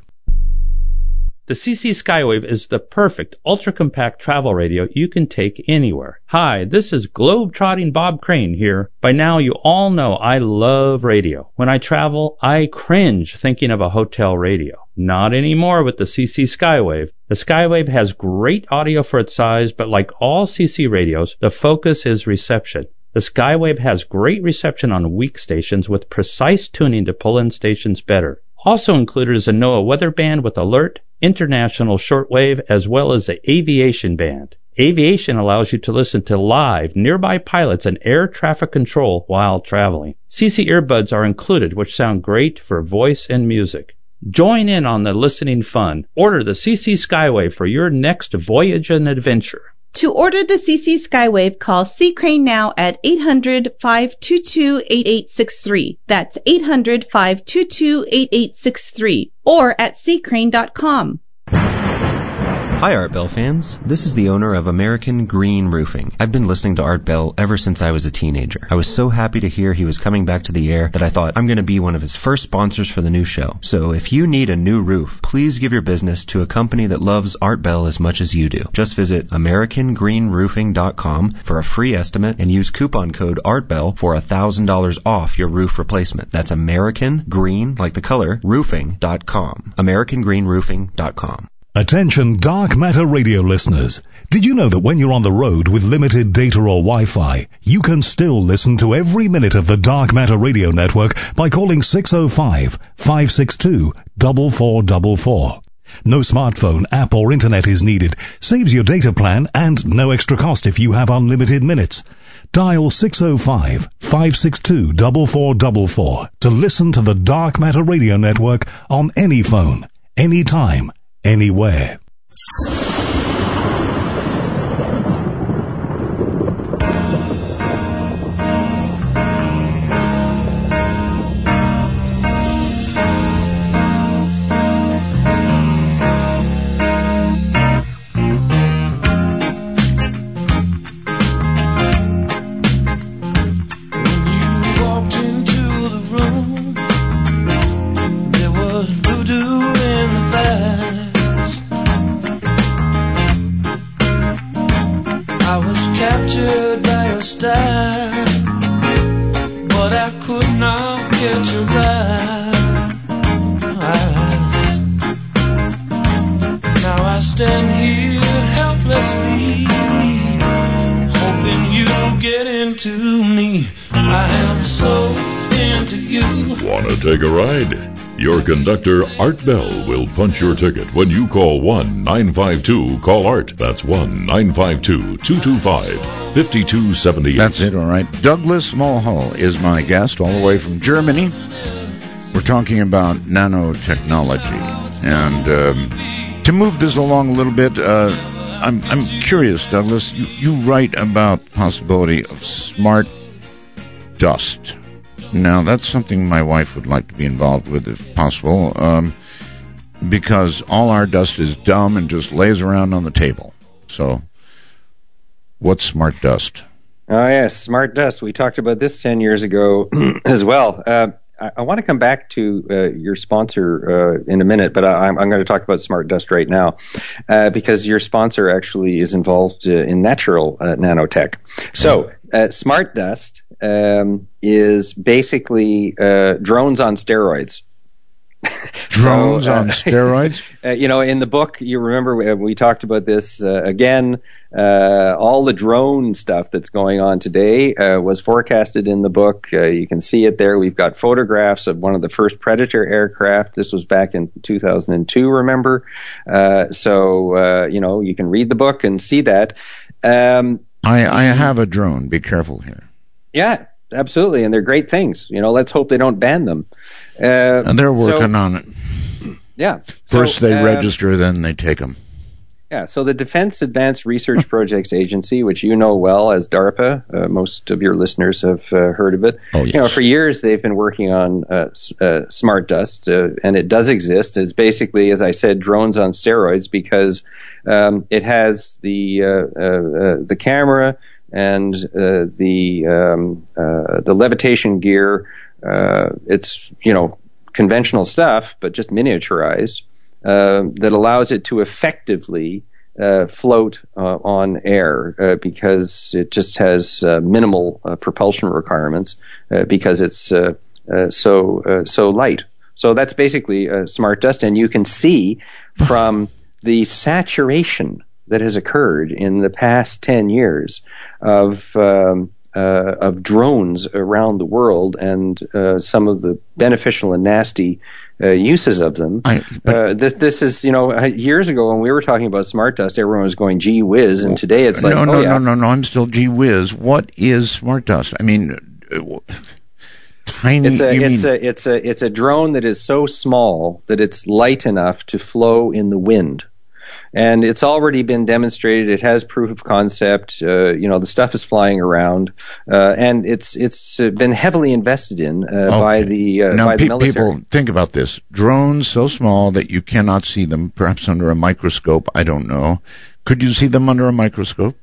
The C C Skywave is the perfect ultra-compact travel radio you can take anywhere. Hi, this is globe-trotting Bob Crane here. By now you all know I love radio. When I travel, I cringe thinking of a hotel radio. Not anymore with the C C Skywave. The Skywave has great audio for its size, but like all C C radios, the focus is reception. The Skywave has great reception on weak stations with precise tuning to pull in stations better. Also included is a NOAA weather band with alert, international shortwave, as well as the aviation band. Aviation allows you to listen to live, nearby pilots and air traffic control while traveling. C C earbuds are included, which sound great for voice and music. Join in on the listening fun. Order the C C Skywave for your next voyage and adventure. To order the C C Skywave, call C. Crane now at eight hundred, five two two, eight eight six three. That's eight hundred, five two two, eight eight six three. Or at c crane dot com. Hi Art Bell fans, this is the owner of American Green Roofing. I've been listening to Art Bell ever since I was a teenager. I was so happy to hear he was coming back to the air that I thought I'm going to be one of his first sponsors for the new show. So if you need a new roof, please give your business to a company that loves Art Bell as much as you do. Just visit american green roofing dot com for a free estimate and use coupon code ARTBELL for one thousand dollars off your roof replacement. That's American Green, like the color, roofing dot com. american green roofing dot com. Attention Dark Matter radio listeners. Did you know that when you're on the road with limited data or Wi-Fi, you can still listen to every minute of the Dark Matter radio network by calling six oh five, five six two, four four four four. No smartphone, app or internet is needed. Saves your data plan and no extra cost if you have unlimited minutes. Dial six oh five, five six two, four four four four to listen to the Dark Matter radio network on any phone, anytime, anywhere. Take a ride? Your conductor, Art Bell, will punch your ticket when you call one nine five two call art. That's one nine five two, two two five, five two seven eight. That's it, all right. Douglas Mulhall is my guest, all the way from Germany. We're talking about nanotechnology. And um, to move this along a little bit, uh, I'm, I'm curious, Douglas, you, you write about the possibility of smart dust. Now, that's something my wife would like to be involved with if possible, um, because all our dust is dumb and just lays around on the table. So, what's smart dust? Oh, yes, smart dust. We talked about this ten years ago as well. Uh, I, I want to come back to uh, your sponsor uh, in a minute, but I, I'm, I'm going to talk about smart dust right now uh, because your sponsor actually is involved uh, in natural uh, nanotech. So, uh, smart dust um, is basically uh, drones on steroids. Drones so, uh, on steroids? Uh, you know, in the book, you remember we, we talked about this uh, again. Uh, all the drone stuff that's going on today uh, was forecasted in the book. Uh, you can see it there. We've got photographs of one of the first Predator aircraft. This was back in two thousand two, remember? Uh, so, uh, you know, you can read the book and see that. Um, I, I have a drone. Be careful here. Yeah, absolutely. And they're great things. You know, let's hope they don't ban them. Uh, and they're working so, on it. Yeah. First so, they uh, register, then they take them. Yeah, so the Defense Advanced Research Projects Agency, which you know well as DARPA, uh, most of your listeners have uh, heard of it. Oh, yes. You know, for years they've been working on uh, uh, smart dust, uh, and it does exist. It's basically, as I said, drones on steroids because um, it has the uh, uh, uh, the camera and uh, the um, uh, the levitation gear. Uh, it's you know conventional stuff, but just miniaturized. Uh, that allows it to effectively uh, float uh, on air uh, because it just has uh, minimal uh, propulsion requirements uh, because it's uh, uh, so uh, so light. So that's basically uh, smart dust, and you can see from the saturation that has occurred in the past ten years of um, uh, of drones around the world and uh, some of the beneficial and nasty Uh, uses of them. I, uh, this, this is, you know, years ago when we were talking about smart dust, everyone was going, gee whiz, and today it's like, no, no, oh, yeah. no, no, no, I'm still gee whiz. What is smart dust? I mean, uh, tiny. It's a, you it's mean, a, it's a, it's a drone that is so small that it's light enough to flow in the wind. And it's already been demonstrated. It has proof of concept. Uh, you know, the stuff is flying around, uh, and it's it's uh, been heavily invested in uh, okay. by the uh, now, by the pe- military. people, think about this: drones so small that you cannot see them, perhaps under a microscope. I don't know. Could you see them under a microscope?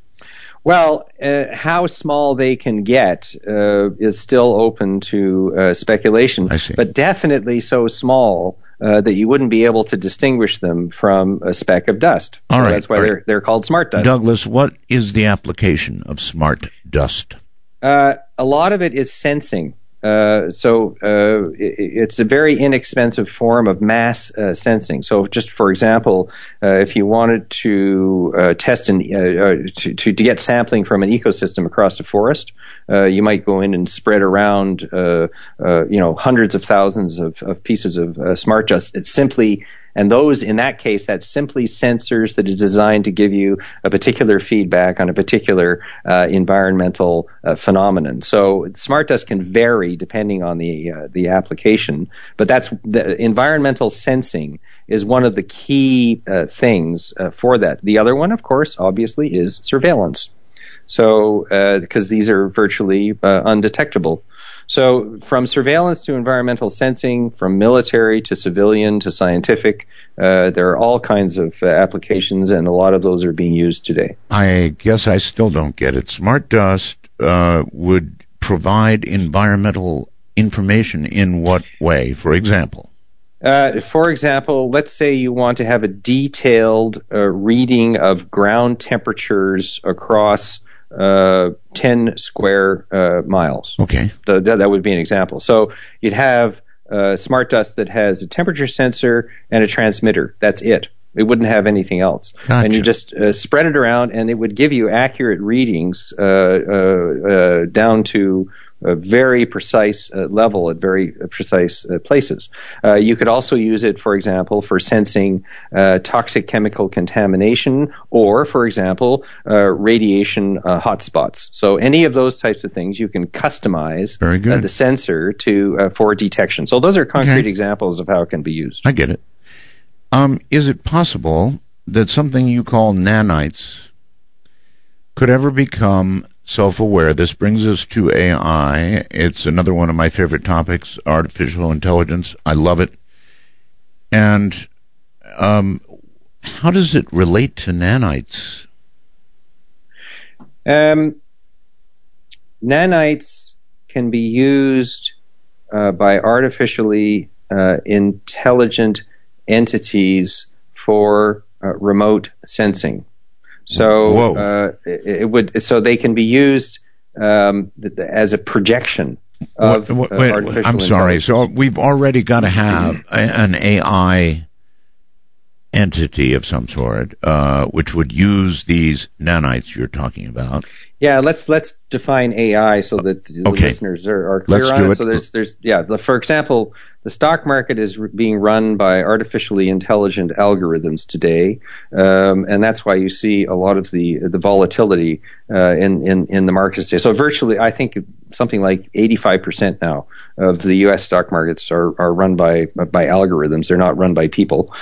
Well, uh, how small they can get uh, is still open to uh, speculation. I see. But definitely so small uh, that you wouldn't be able to distinguish them from a speck of dust. All so right. That's why all they're right. they're called smart dust. Douglas, what is the application of smart dust? Uh, a lot of it is sensing. Uh, so uh, it, it's a very inexpensive form of mass uh, sensing. So just for example, uh, if you wanted to uh, test an, uh, uh, to, to, to get sampling from an ecosystem across a forest, uh, you might go in and spread around uh, uh, you know hundreds of thousands of, of pieces of uh, smart dust. It's simply And those, in that case, that's simply sensors that are designed to give you a particular feedback on a particular uh, environmental uh, phenomenon. So smart dust can vary depending on the uh, the application, but that's the environmental sensing is one of the key uh, things uh, for that. The other one, of course, obviously, is surveillance. So because uh, these are virtually uh, undetectable. So from surveillance to environmental sensing, from military to civilian to scientific, uh, there are all kinds of uh, applications, and a lot of those are being used today. I guess I still don't get it. Smart dust uh, would provide environmental information in what way, for example? Uh, for example, let's say you want to have a detailed uh, reading of ground temperatures across uh, ten square uh, miles. Okay. So that, that would be an example. So you'd have uh, smart dust that has a temperature sensor and a transmitter. That's it. It wouldn't have anything else. Gotcha. And you just uh, spread it around, and it would give you accurate readings uh, uh, uh, down to a very precise uh, level at very uh, precise uh, places. Uh, you could also use it, for example, for sensing uh, toxic chemical contamination or, for example, uh, radiation uh, hotspots. So any of those types of things you can customize Very good. Uh, the sensor to uh, for detection. So those are concrete Okay. examples of how it can be used. I get it. Um, is it possible that something you call nanites could ever become self-aware? This brings us to A I. It's another one of my favorite topics, artificial intelligence. I love it. And um, how does it relate to nanites? Um, nanites can be used uh, by artificially uh, intelligent entities for uh, remote sensing. So uh, it, it would. So they can be used um, th- th- as a projection of What- what- uh, wait, artificial I'm sorry. intelligence. So we've already got to have a, an A I entity of some sort, uh, which would use these nanites you're talking about. Yeah, let's let's define A I so that the Okay. listeners are, are clear Let's on do it. it. So there's there's yeah, the- for example, the stock market is r- being run by artificially intelligent algorithms today, um, and that's why you see a lot of the the volatility uh, in in in the markets today. So virtually, I think something like eighty-five percent now of the U S stock markets are are run by by algorithms. They're not run by people,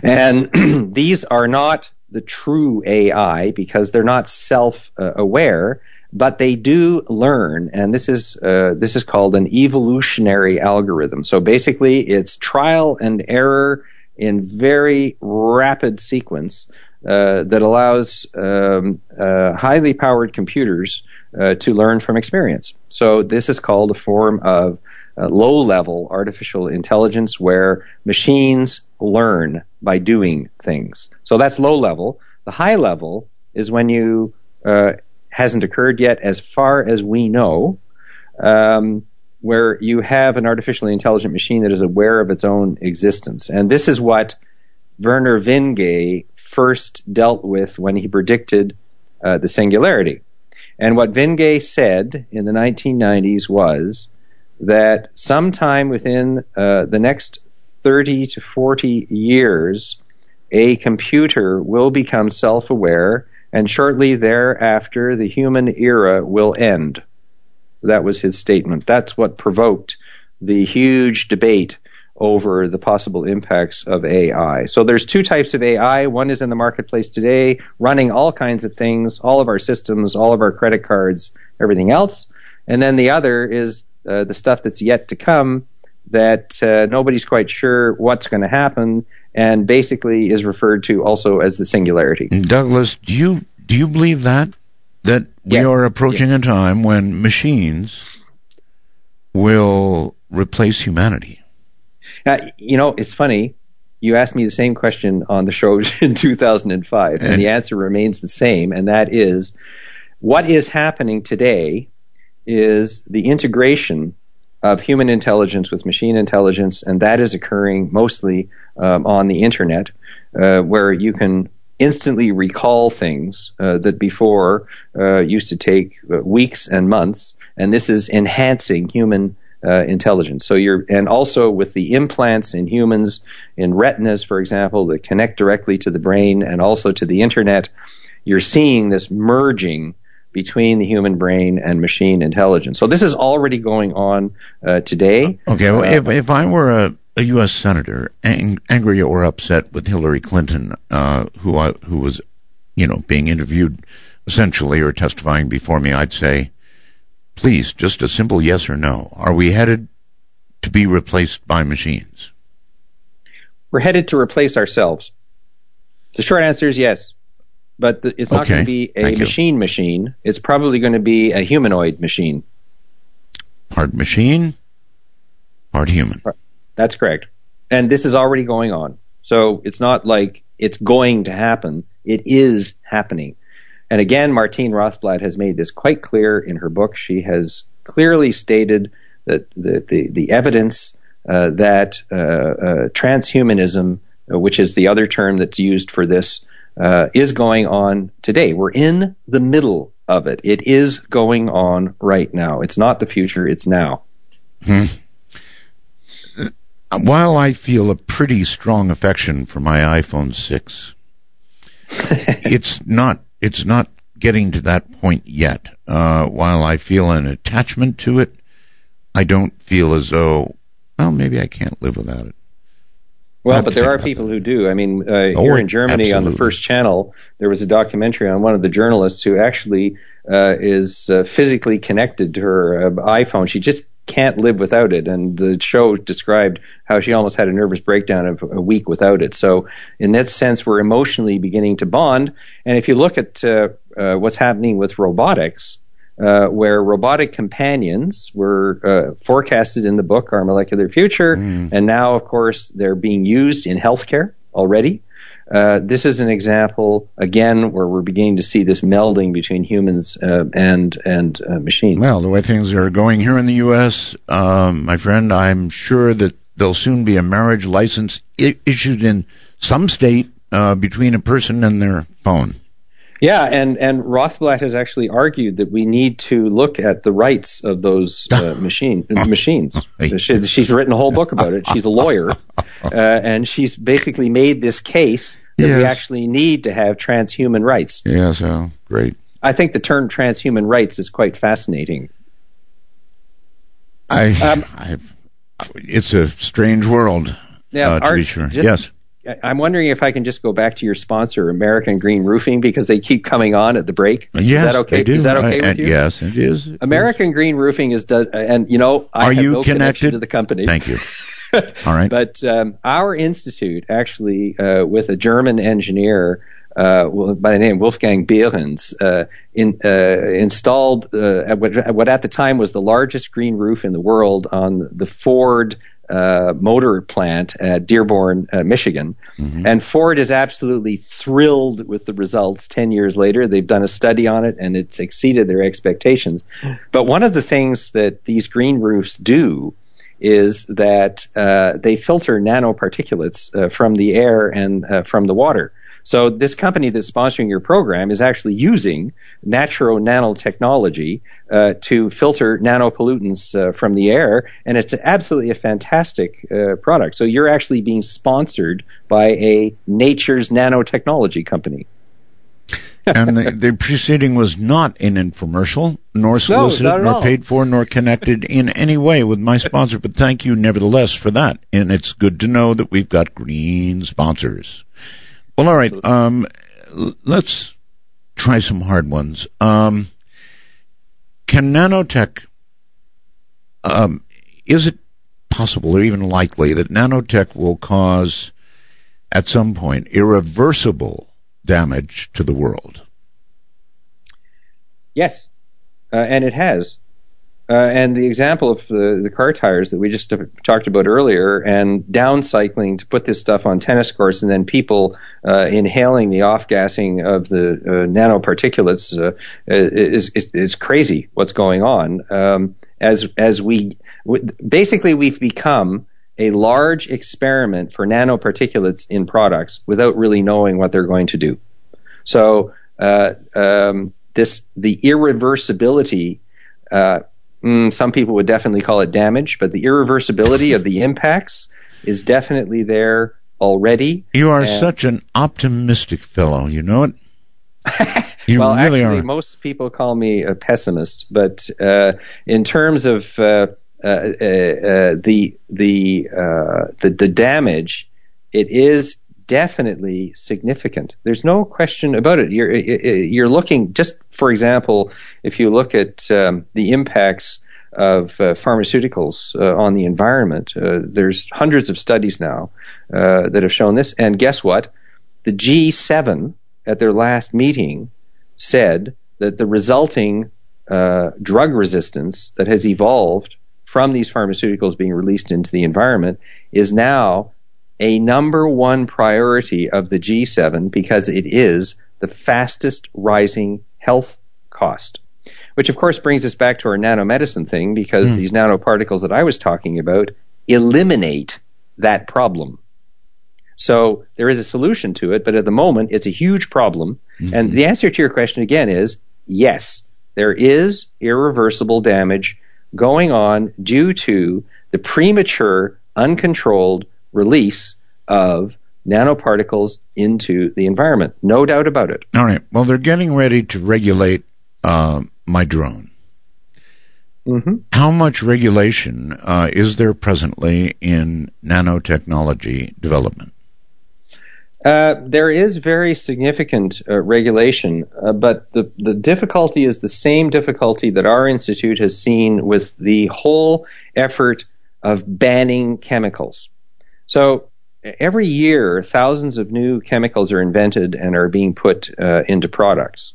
and these are not the true A I because they're not self-aware, but they do learn, and this is uh, this is called an evolutionary algorithm. So basically, it's trial and error in very rapid sequence uh, that allows um, uh, highly powered computers uh, to learn from experience. So this is called a form of uh, low-level artificial intelligence where machines learn by doing things. So that's low level. The high level is when you uh, hasn't occurred yet, as far as we know, um, where you have an artificially intelligent machine that is aware of its own existence. And this is what Werner Vinge first dealt with when he predicted uh, the singularity. And what Vinge said in the nineteen nineties was that sometime within uh, the next thirty to forty years, a computer will become self-aware, and shortly thereafter, the human era will end. That was his statement. That's what provoked the huge debate over the possible impacts of A I. So there's two types of A I. One is in the marketplace today, running all kinds of things, all of our systems, all of our credit cards, everything else. And then the other is uh, the stuff that's yet to come, that uh, nobody's quite sure what's going to happen, and basically is referred to also as the singularity. Douglas, do you do you believe that that we Yeah. are approaching Yeah. a time when machines will replace humanity? Uh, you know, it's funny. You asked me the same question on the show in two thousand five, and, and the answer remains the same, and that is, what is happening today is the integration of human intelligence with machine intelligence, and that is occurring mostly um, on the internet, uh, where you can instantly recall things uh, that before uh, used to take uh, weeks and months, and this is enhancing human uh, intelligence. So you're, and also with the implants in humans, in retinas, for example, that connect directly to the brain and also to the internet, you're seeing this merging between the human brain and machine intelligence. So this is already going on uh, today. Okay, well, Uh, if if I were a, a U S senator ang- angry or upset with Hillary Clinton, uh, who I, who was, you know, being interviewed essentially or testifying before me, I'd say, please, just a simple yes or no. Are we headed to be replaced by machines? We're headed to replace ourselves. The short answer is yes. But the, it's not Okay, going to be a thank you. machine machine. It's probably going to be a humanoid machine. Part machine, part human. That's correct. And this is already going on. So it's not like it's going to happen. It is happening. And again, Martine Rothblatt has made this quite clear in her book. She has clearly stated that the, the, the evidence uh, that uh, uh, transhumanism, uh, which is the other term that's used for this, uh, is going on today. We're in the middle of it. It is going on right now. It's not the future, it's now. Hmm. While I feel a pretty strong affection for my iPhone six, it's not it's not getting to that point yet. Uh, while I feel an attachment to it, I don't feel as though, well, maybe I can't live without it. Well, but there are people who do. I mean, uh, Oh, here in Germany on the absolutely. First Channel, there was a documentary on one of the journalists who actually uh, is uh, physically connected to her uh, iPhone. She just can't live without it. And the show described how she almost had a nervous breakdown of a week without it. So in that sense, we're emotionally beginning to bond. And if you look at uh, uh, what's happening with robotics, uh, where robotic companions were uh, forecasted in the book, Our Molecular Future, and now, of course, they're being used in healthcare already. Uh, this is an example, again, where we're beginning to see this melding between humans uh, and and uh, machines. Well, the way things are going here in the U S, um, my friend, I'm sure that there'll soon be a marriage license I- issued in some state uh, between a person and their phone. Yeah, and, and Rothblatt has actually argued that we need to look at the rights of those uh, machine machines. She, she's written a whole book about it. She's a lawyer, uh, and she's basically made this case that we Yes. actually need to have transhuman rights. Yeah, so great. I think the term transhuman rights is quite fascinating. I, Um, I've, it's a strange world, Yeah, uh, to Art, be sure. just- Yes. I'm wondering if I can just go back to your sponsor, American Green Roofing, because they keep coming on at the break. Yes, is that okay? they do. Is that okay I- with you? Yes, it is. American Green Roofing is done, and you know, I Are have you no connection connected? to the company. Thank you. All right. But um, our institute, actually, uh, with a German engineer uh, by the name Wolfgang Behrens, uh, in, uh, installed uh, at what, at what at the time was the largest green roof in the world on the Ford uh, motor plant at Dearborn, uh, Michigan. Mm-hmm. And Ford is absolutely thrilled with the results ten years later. They've done a study on it, and it's exceeded their expectations. But one of the things that these green roofs do is that uh, they filter nanoparticulates uh, from the air and uh, from the water. So this company that's sponsoring your program is actually using natural nanotechnology uh, to filter nanopollutants uh, from the air, and it's absolutely a fantastic uh, product. So you're actually being sponsored by a nature's nanotechnology company. And the, the preceding was not an infomercial, nor solicited, not at nor all. paid for, nor connected in any way with my sponsor. But thank you nevertheless for that. And it's good to know that we've got green sponsors. Well, all right. Um, l- let's try some hard ones. Um, can nanotech, um, is it possible or even likely that nanotech will cause, at some point, irreversible damage to the world? Yes, uh, and it has. Uh, and the example of the, the car tires that we just talked about earlier, and downcycling to put this stuff on tennis courts, and then people uh, inhaling the off-gassing of the uh, nanoparticulates uh, is, is is crazy. What's going on? Um, as as we w- basically we've become a large experiment for nanoparticulates in products without really knowing what they're going to do. So uh, um, this the irreversibility. Uh, Mm, some people would definitely call it damage, but the irreversibility of the impacts is definitely there already. You are And- such an optimistic fellow, you know it? You well, really actually, are. most people call me a pessimist, but uh, in terms of uh, uh, uh, uh, the the, uh, the the damage, it is definitely significant. There's no question about it. You're you're looking, just for example, if you look at um, the impacts of uh, pharmaceuticals uh, on the environment, uh, there's hundreds of studies now uh, that have shown this. And guess what? The G seven at their last meeting said that the resulting uh, drug resistance that has evolved from these pharmaceuticals being released into the environment is now a number one priority of the G seven because it is the fastest rising health cost. Which, of course, brings us back to our nanomedicine thing, because mm. these nanoparticles that I was talking about eliminate that problem. So there is a solution to it, but at the moment it's a huge problem. Mm-hmm. And the answer to your question again is yes, there is irreversible damage going on due to the premature, uncontrolled release of nanoparticles into the environment. No doubt about it. All right. Well, they're getting ready to regulate uh, my drone. Mm-hmm. How much regulation uh, is there presently in nanotechnology development? Uh, there is very significant uh, regulation, uh, but the, the difficulty is the same difficulty that our institute has seen with the whole effort of banning chemicals. So every year, thousands of new chemicals are invented and are being put uh, into products.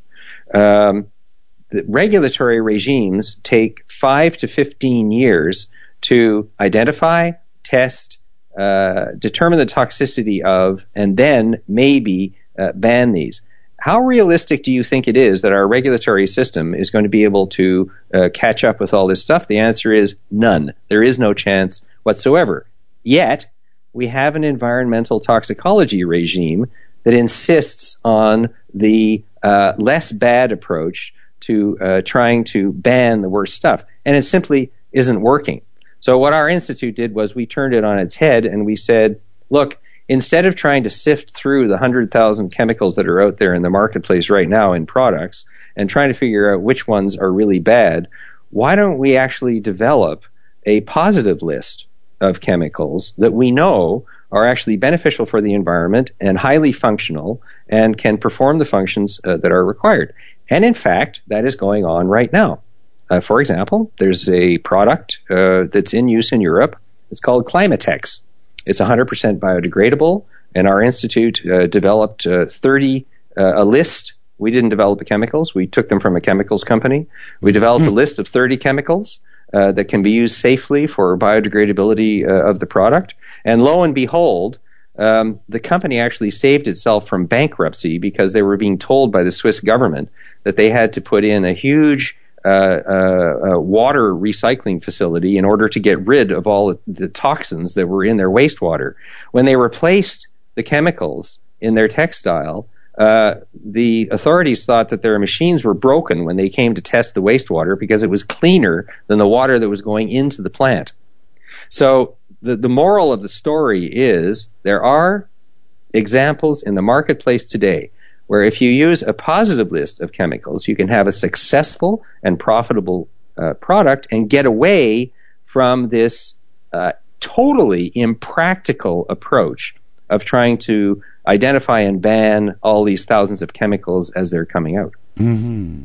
Um, the regulatory regimes take five to fifteen years to identify, test, Uh, determine the toxicity of, and then maybe uh, ban these. How realistic do you think it is that our regulatory system is going to be able to uh, catch up with all this stuff? The answer is none. There is no chance whatsoever. Yet, we have an environmental toxicology regime that insists on the uh, less bad approach to uh, trying to ban the worst stuff. And it simply isn't working. So what our institute did was we turned it on its head and we said, look, instead of trying to sift through the one hundred thousand chemicals that are out there in the marketplace right now in products and trying to figure out which ones are really bad, why don't we actually develop a positive list of chemicals that we know are actually beneficial for the environment and highly functional and can perform the functions uh, that are required. And in fact, that is going on right now. Uh, for example, there's a product uh, that's in use in Europe. It's called Climatex. It's one hundred percent biodegradable, and our institute uh, developed uh, thirty, uh, a list. We didn't develop the chemicals. We took them from a chemicals company. We developed mm. a list of thirty chemicals uh, that can be used safely for biodegradability uh, of the product. And lo and behold, um, the company actually saved itself from bankruptcy because they were being told by the Swiss government that they had to put in a huge Uh, uh, uh, water recycling facility in order to get rid of all the toxins that were in their wastewater. When they replaced the chemicals in their textile, uh, the authorities thought that their machines were broken when they came to test the wastewater because it was cleaner than the water that was going into the plant. So the, the moral of the story is there are examples in the marketplace today where if you use a positive list of chemicals, you can have a successful and profitable uh, product and get away from this uh, totally impractical approach of trying to identify and ban all these thousands of chemicals as they're coming out. Mm-hmm.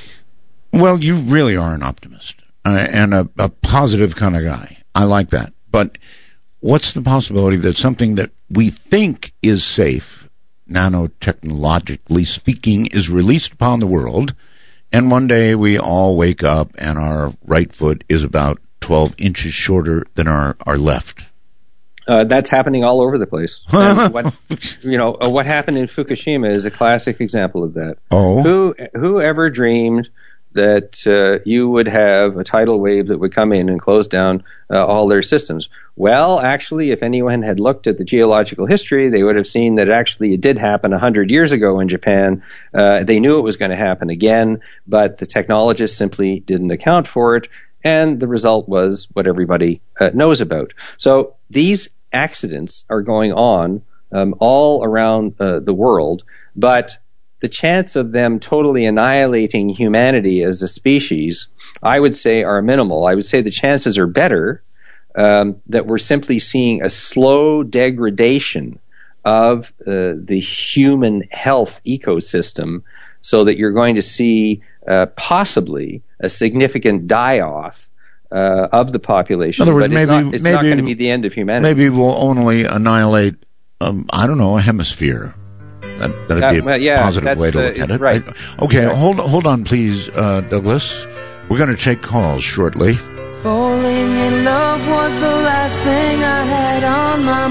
Well, you really are an optimist uh, and a, a positive kind of guy. I like that. But what's the possibility that something that we think is safe, nanotechnologically speaking, is released upon the world, and one day we all wake up and our right foot is about twelve inches shorter than our, our left? Uh, that's happening all over the place. And what, you know, uh, what happened in Fukushima is a classic example of that. Oh. Who, who ever dreamed that uh, you would have a tidal wave that would come in and close down uh, all their systems? Well, actually, if anyone had looked at the geological history, they would have seen that actually it did happen one hundred years ago in Japan. Uh, they knew it was going to happen again, but the technologists simply didn't account for it, and the result was what everybody uh, knows about. So these accidents are going on um, all around uh, the world, but the chance of them totally annihilating humanity as a species, I would say, are minimal. I would say the chances are better um, that we're simply seeing a slow degradation of uh, the human health ecosystem, so that you're going to see uh, possibly a significant die-off uh, of the population. In other words, but it's maybe, not, it's maybe, not going to be the end of humanity. Maybe we'll only annihilate, um, I don't know, a hemisphere. That, that'd be a uh, well, yeah, positive way to look uh, at it. Right. Okay, right. hold hold on, please, uh, Douglas. We're going to take calls shortly. Falling in love was the last thing I had on my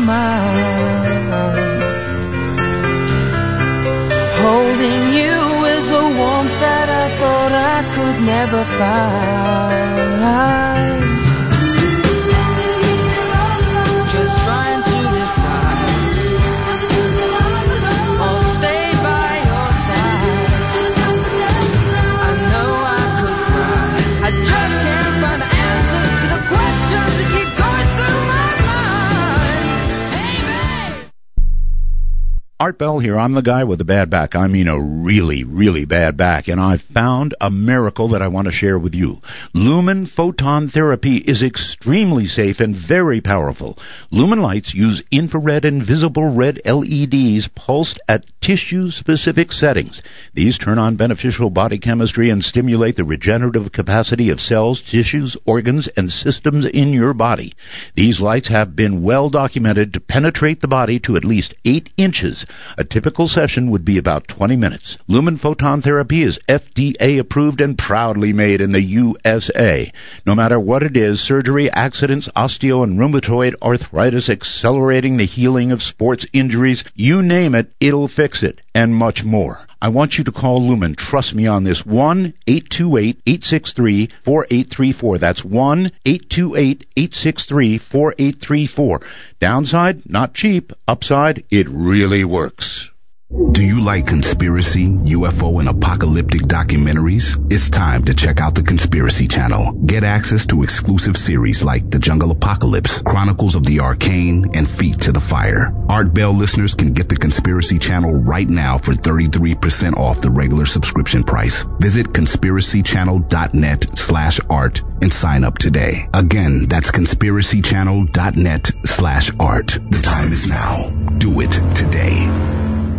mind. Holding you is a warmth that I thought I could never find. Just trying to decide. I'll stay by your side. I Art Bell here. I'm the guy with a bad back. I mean a really, really bad back. And I've found a miracle that I want to share with you. Lumen Photon Therapy is extremely safe and very powerful. Lumen lights use infrared and visible red L E Ds pulsed at tissue-specific settings. These turn on beneficial body chemistry and stimulate the regenerative capacity of cells, tissues, organs, and systems in your body. These lights have been well documented to penetrate the body to at least eight inches. A typical session would be about twenty minutes. Lumen Photon Therapy is F D A approved and proudly made in the U S A. No matter what it is, surgery, accidents, osteo and rheumatoid arthritis, accelerating the healing of sports injuries, you name it, it'll fix it, and much more. I want you to call Lumen. Trust me on this. one eight two eight, eight six three, four eight three four. That's one eight two eight, eight six three, four eight three four. Downside, not cheap. Upside, it really works. Do you like conspiracy, U F O, and apocalyptic documentaries? It's time to check out the Conspiracy Channel. Get access to exclusive series like The Jungle Apocalypse, Chronicles of the Arcane, and Feet to the Fire. Art Bell listeners can get the Conspiracy Channel right now for thirty-three percent off the regular subscription price. Visit conspiracychannel.net slash art and sign up today. Again, that's conspiracychannel.net slash art. The time is now. Do it today.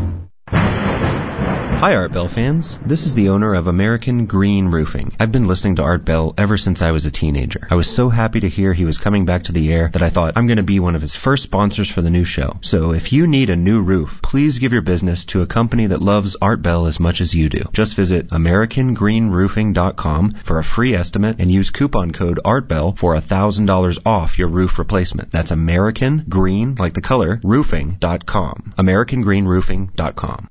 Hi Art Bell fans, this is the owner of American Green Roofing. I've been listening to Art Bell ever since I was a teenager. I was so happy to hear he was coming back to the air that I thought I'm going to be one of his first sponsors for the new show. So if you need a new roof, please give your business to a company that loves Art Bell as much as you do. Just visit american green roofing dot com for a free estimate and use coupon code ARTBELL for one thousand dollars off your roof replacement. That's American Green, like the color, roofing dot com. american green roofing dot com.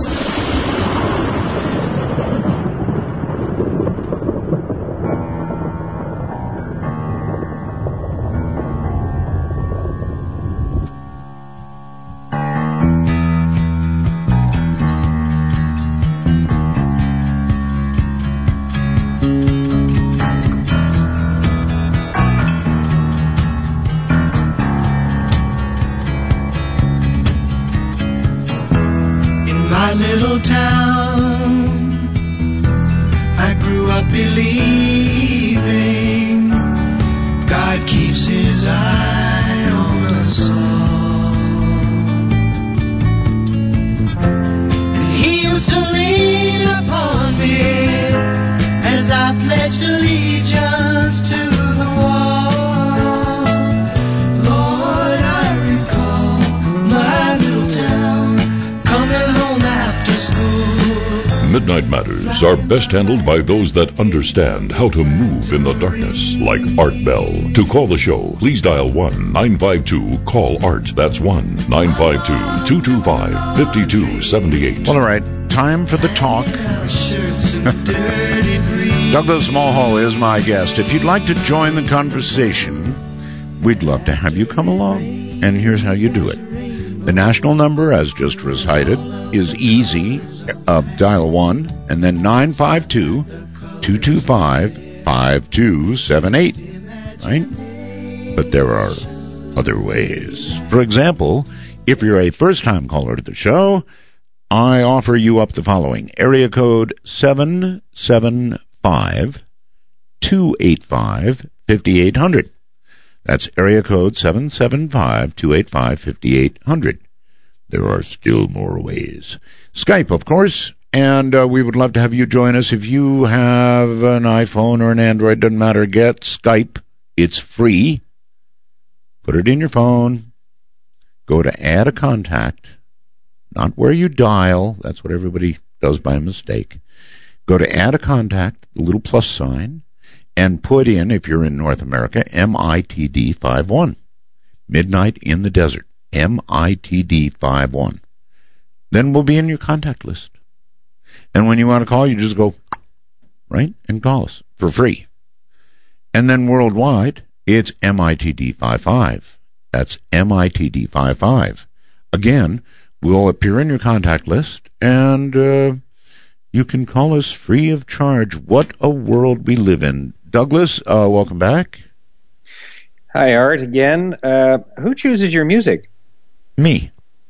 Little town, I grew up believing God keeps his eye on us all, and he used to lean upon me as I pledged allegiance to the wall. Lord, I recall my little town coming home after school. Midnight Matters are best handled by those that understand how to move in the darkness, like Art Bell. To call the show, please dial one nine five two, call ART. That's one nine five two, two two five, five two seven eight. Well, all right, time for the talk. Douglas Mulhall is my guest. If you'd like to join the conversation, we'd love to have you come along. And here's how you do it. The national number, as just recited, is easy. Uh, dial one and then nine five two, two two five, five two seven eight. Right? But there are other ways. For example, if you're a first-time caller to the show, I offer you up the following. Area code seven seven five, two eight five, five eight zero zero. That's area code seven seven five, two eight five, five eight zero zero. There are still more ways. Skype, of course, and uh, we would love to have you join us. If you have an iPhone or an Android, doesn't matter, get Skype. It's free. Put it in your phone. Go to add a contact. Not where you dial. That's what everybody does by mistake. Go to add a contact, the little plus sign, and put in, if you're in North America, M I T D five one. Midnight in the Desert. M I T D five one. Then we'll be in your contact list. And when you want to call, you just go, right, and call us for free. And then worldwide, it's M I T D five five. That's M I T D five five. Again, we'll appear in your contact list, and uh, you can call us free of charge. What a world we live in. Douglas, uh, welcome back. Hi, Art, again. Uh, who chooses your music? Me.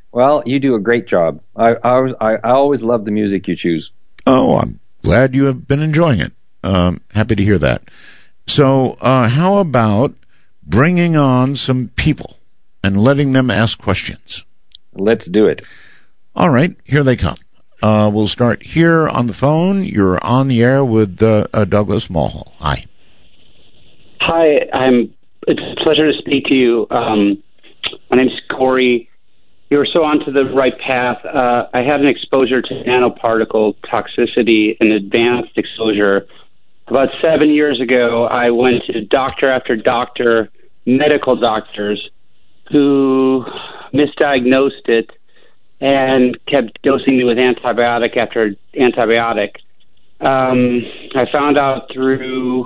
Well, you do a great job. I, I, always, I, I always love the music you choose. Oh, I'm glad you have been enjoying it. Um, happy to hear that. So, uh, how about bringing on some people and letting them ask questions? Let's do it. All right, here they come. Uh, we'll start here on the phone. You're on the air with uh, uh, Douglas Mulhall. Hi. Hi, I'm. It's a pleasure to speak to you. Um, my name's Corey. You were so onto the right path. Uh, I had an exposure to nanoparticle toxicity, an advanced exposure. About seven years ago, I went to doctor after doctor, medical doctors, who misdiagnosed it and kept dosing me with antibiotic after antibiotic. Um, I found out through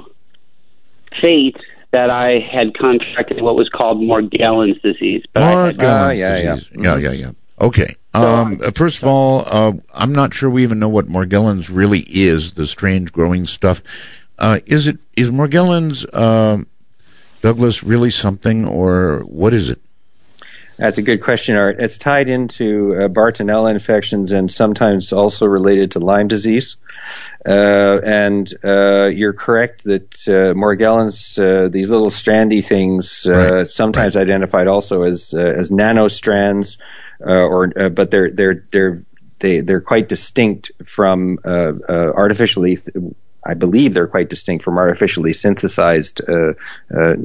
fate that I had contracted what was called Morgellons disease. But Morgellons uh, yeah, disease. Yeah, yeah, yeah. Okay. Um, so, first of all, uh, I'm not sure we even know what Morgellons really is, the strange growing stuff. Uh, is it is Morgellons, uh, Douglas, really something, or what is it? That's a good question, Art. It's tied into uh, Bartonella infections and sometimes also related to Lyme disease. Uh, and uh, you're correct that uh, Morgellons, uh, these little strandy things, uh, right. sometimes right. identified also as uh, as nanostrands, uh, or uh, but they're they're they're they they're quite distinct from uh, uh, artificially. Th- I believe they're quite distinct from artificially synthesized uh, uh, uh,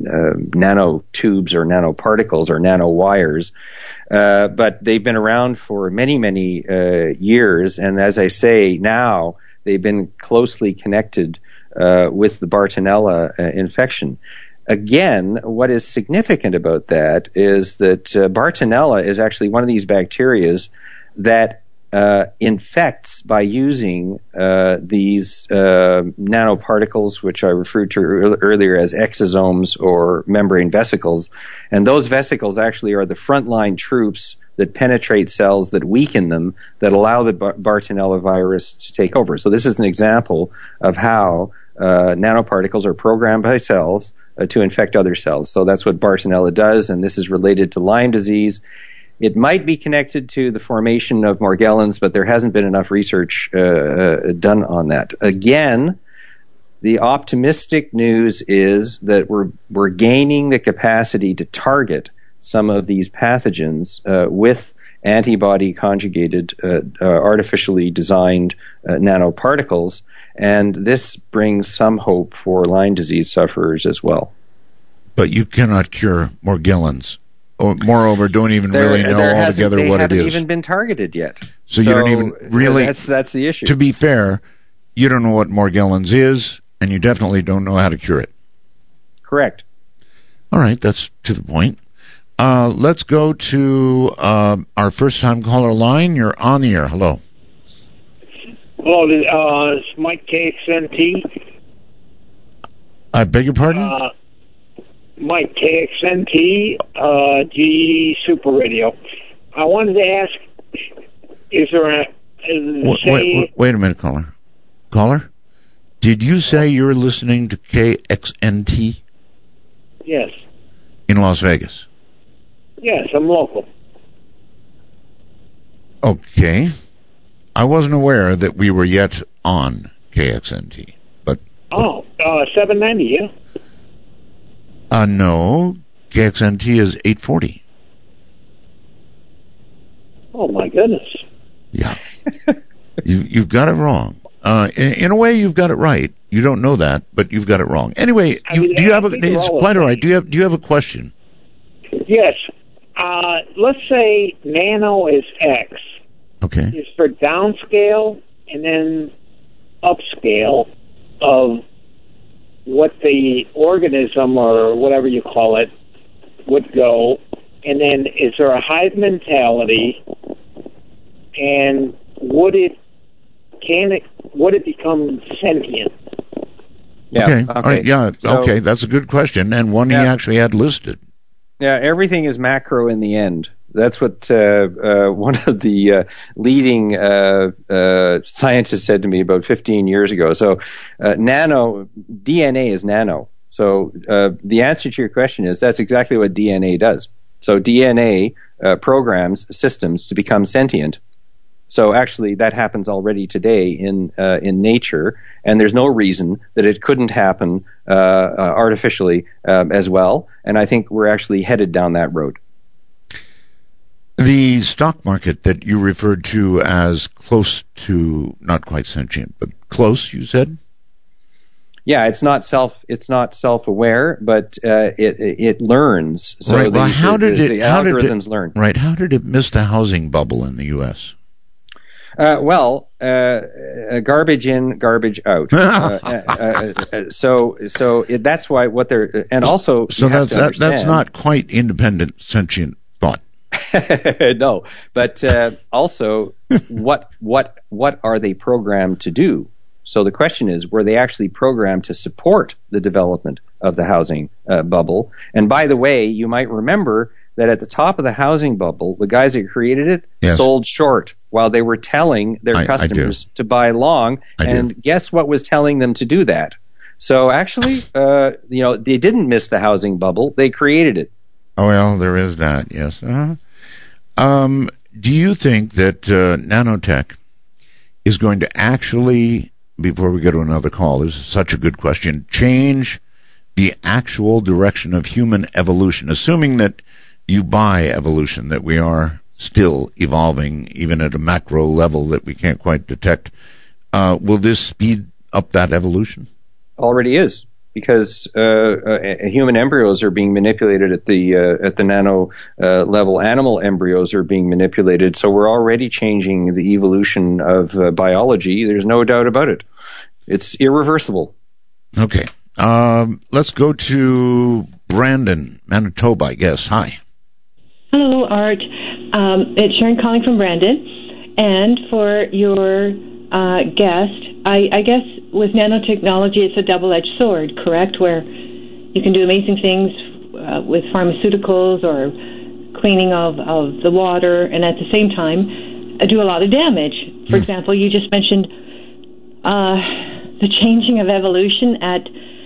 nanotubes or nanoparticles or nanowires. Uh, but they've been around for many, many uh, years, and as I say, now they've been closely connected uh, with the Bartonella uh, infection. Again, what is significant about that is that uh, Bartonella is actually one of these bacterias that Uh, infects by using uh, these uh, nanoparticles, which I referred to er- earlier as exosomes or membrane vesicles. And those vesicles actually are the frontline troops that penetrate cells, that weaken them, that allow the Bar- Bartonella virus to take over. So this is an example of how uh, nanoparticles are programmed by cells uh, to infect other cells. So that's what Bartonella does, and this is related to Lyme disease. It might be connected to the formation of Morgellons, but there hasn't been enough research uh, uh, done on that. Again, the optimistic news is that we're we're gaining the capacity to target some of these pathogens uh, with antibody conjugated, uh, uh, artificially designed uh, nanoparticles, and this brings some hope for Lyme disease sufferers as well. But you cannot cure Morgellons. Or, moreover, don't even there, really know altogether they what it is. They haven't even been targeted yet. So, so you don't even really... That's, that's the issue. To be fair, you don't know what Morgellons is, and you definitely don't know how to cure it. Correct. All right, that's to the point. Uh, let's go to uh, our first-time caller line. You're on the air. Hello. Hello, uh, it's Mike K X N T. I beg your pardon? Uh, Mike K X N T, uh, G Super Radio. I wanted to ask, is there a... Wait, wait, wait a minute, caller. Caller? Did you say you're listening to K X N T? Yes. In Las Vegas? Yes, I'm local. Okay. I wasn't aware that we were yet on K X N T, but... Oh, uh, seven ninety, yeah? Uh, no, K X N T is eight forty. Oh, my goodness. Yeah. you, you've got it wrong. Uh, in, in a way, you've got it right. You don't know that, but you've got it wrong. Anyway, I you, mean, do you I have a... It's quite all right. Do you have, do you have a question? Yes. Uh, let's say nano is X. Okay. Is for downscale and then upscale of what the organism or whatever you call it would go, and then is there a hive mentality, and would it can it would it become sentient? Yeah. Okay. Okay. All right. Yeah. So, okay. That's a good question, and one yeah. he actually had listed. Yeah. Everything is macro in the end. That's what uh, uh, one of the uh, leading uh, uh, scientists said to me about fifteen years ago. So, uh, nano D N A is nano. So, uh, the answer to your question is that's exactly what D N A does. So, D N A uh, programs, systems to become sentient. So actually, that happens already today in uh, in nature, and there's no reason that it couldn't happen uh, uh, artificially um, as well. And I think we're actually headed down that road. The stock market that you referred to as close to, not quite sentient, but close, you said? Yeah, it's not self it's not self-aware, but uh, it it learns. So right. Well, the, how the, did the, it? the how algorithms did it, learn. Right. How did it miss the housing bubble in the U S? Uh, well, uh, uh, garbage in, garbage out. uh, uh, uh, so, so it, that's why what they're, and also, so that's that, that's not quite independent sentient thought. No, but uh, also, what what what are they programmed to do? So the question is, were they actually programmed to support the development of the housing uh, bubble? And by the way, you might remember that at the top of the housing bubble, the guys that created it yes. sold short while they were telling their I, customers I to buy long. I and do. Guess what was telling them to do that? So actually, uh, you know, they didn't miss the housing bubble. They created it. Oh, well, there is that, yes. Uh-huh. Um, do you think that uh, nanotech is going to actually, before we go to another call, this is such a good question, change the actual direction of human evolution, assuming that you buy evolution, that we are still evolving, even at a macro level that we can't quite detect? Uh, will this speed up that evolution? Already is, because uh, uh, human embryos are being manipulated at the uh, at the nano uh, level. Animal embryos are being manipulated, so we're already changing the evolution of uh, biology. There's no doubt about it. It's irreversible. Okay, um, let's go to Brandon, Manitoba, I guess. Hi. Hello, Art. Um, it's Sharon calling from Brandon. And for your uh, guest, I, I guess with nanotechnology, it's a double-edged sword, correct? Where you can do amazing things uh, with pharmaceuticals or cleaning of, of the water, and at the same time, uh, do a lot of damage. For example, you just mentioned uh, the changing of evolution at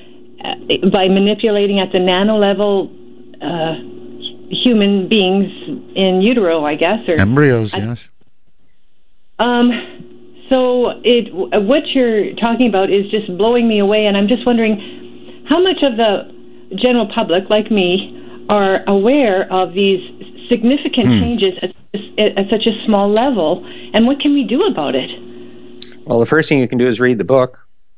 uh, by manipulating at the nano level uh, human beings in utero, I guess, or embryos. I, yes. Um. So it what you're talking about is just blowing me away, and I'm just wondering how much of the general public, like me, are aware of these significant hmm. changes at, at, at such a small level, and what can we do about it? Well, the first thing you can do is read the book.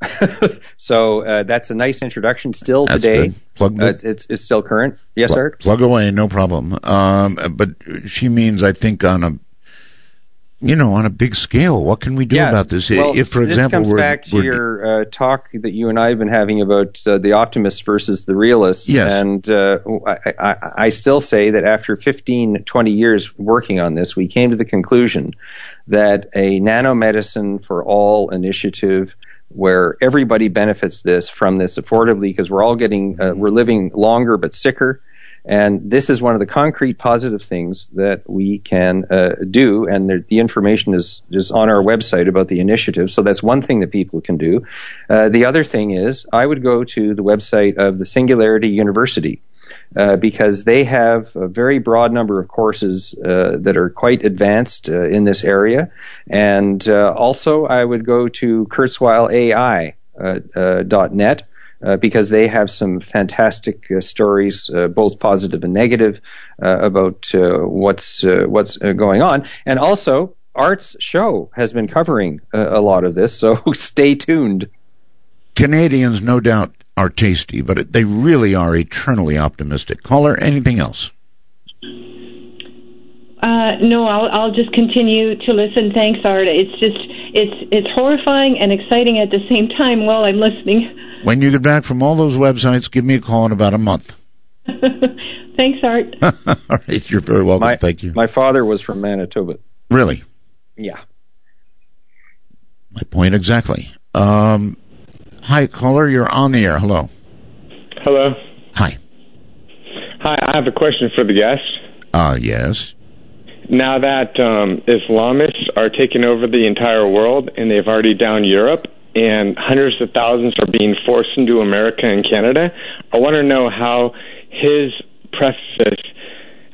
So uh, that's a nice introduction still that's today. Plug uh, it's, it's still current. Yes, plug, Art? Plug away, no problem. Um, but she means, I think, on a you know, on a big scale. What can we do yeah, about this? Well, if, for this example, comes we're, back to we're, your uh, talk that you and I have been having about uh, the optimists versus the realists. Yes. And uh, I, I, I still say that after fifteen, twenty years working on this, we came to the conclusion that a nanomedicine for all initiative where everybody benefits this from this affordably, because we're all getting, uh, we're living longer but sicker. And this is one of the concrete positive things that we can uh, do, and there, the information is, is on our website about the initiative, so that's one thing that people can do. Uh, the other thing is, I would go to the website of the Singularity University, uh, because they have a very broad number of courses uh, that are quite advanced uh, in this area. And uh, also, I would go to Kurzweil A I dot net. Uh, Uh, because they have some fantastic uh, stories, uh, both positive and negative, uh, about uh, what's uh, what's uh, going on. And also, Art's show has been covering uh, a lot of this, so stay tuned. Canadians, no doubt, are tasty, but they really are eternally optimistic. Caller, anything else? Uh, no, I'll, I'll just continue to listen. Thanks, Art. It's just it's it's horrifying and exciting at the same time while I'm listening. When you get back from all those websites, give me a call in about a month. Thanks, Art. All right, you're very welcome. My, Thank you. My father was from Manitoba. Really? Yeah. My point exactly. Um, hi, caller. You're on the air. Hello. Hello. Hi. Hi, I have a question for the guest. Uh, yes. Now that um, Islamists are taking over the entire world, and they've already downed Europe, and hundreds of thousands are being forced into America and Canada, I want to know how his preface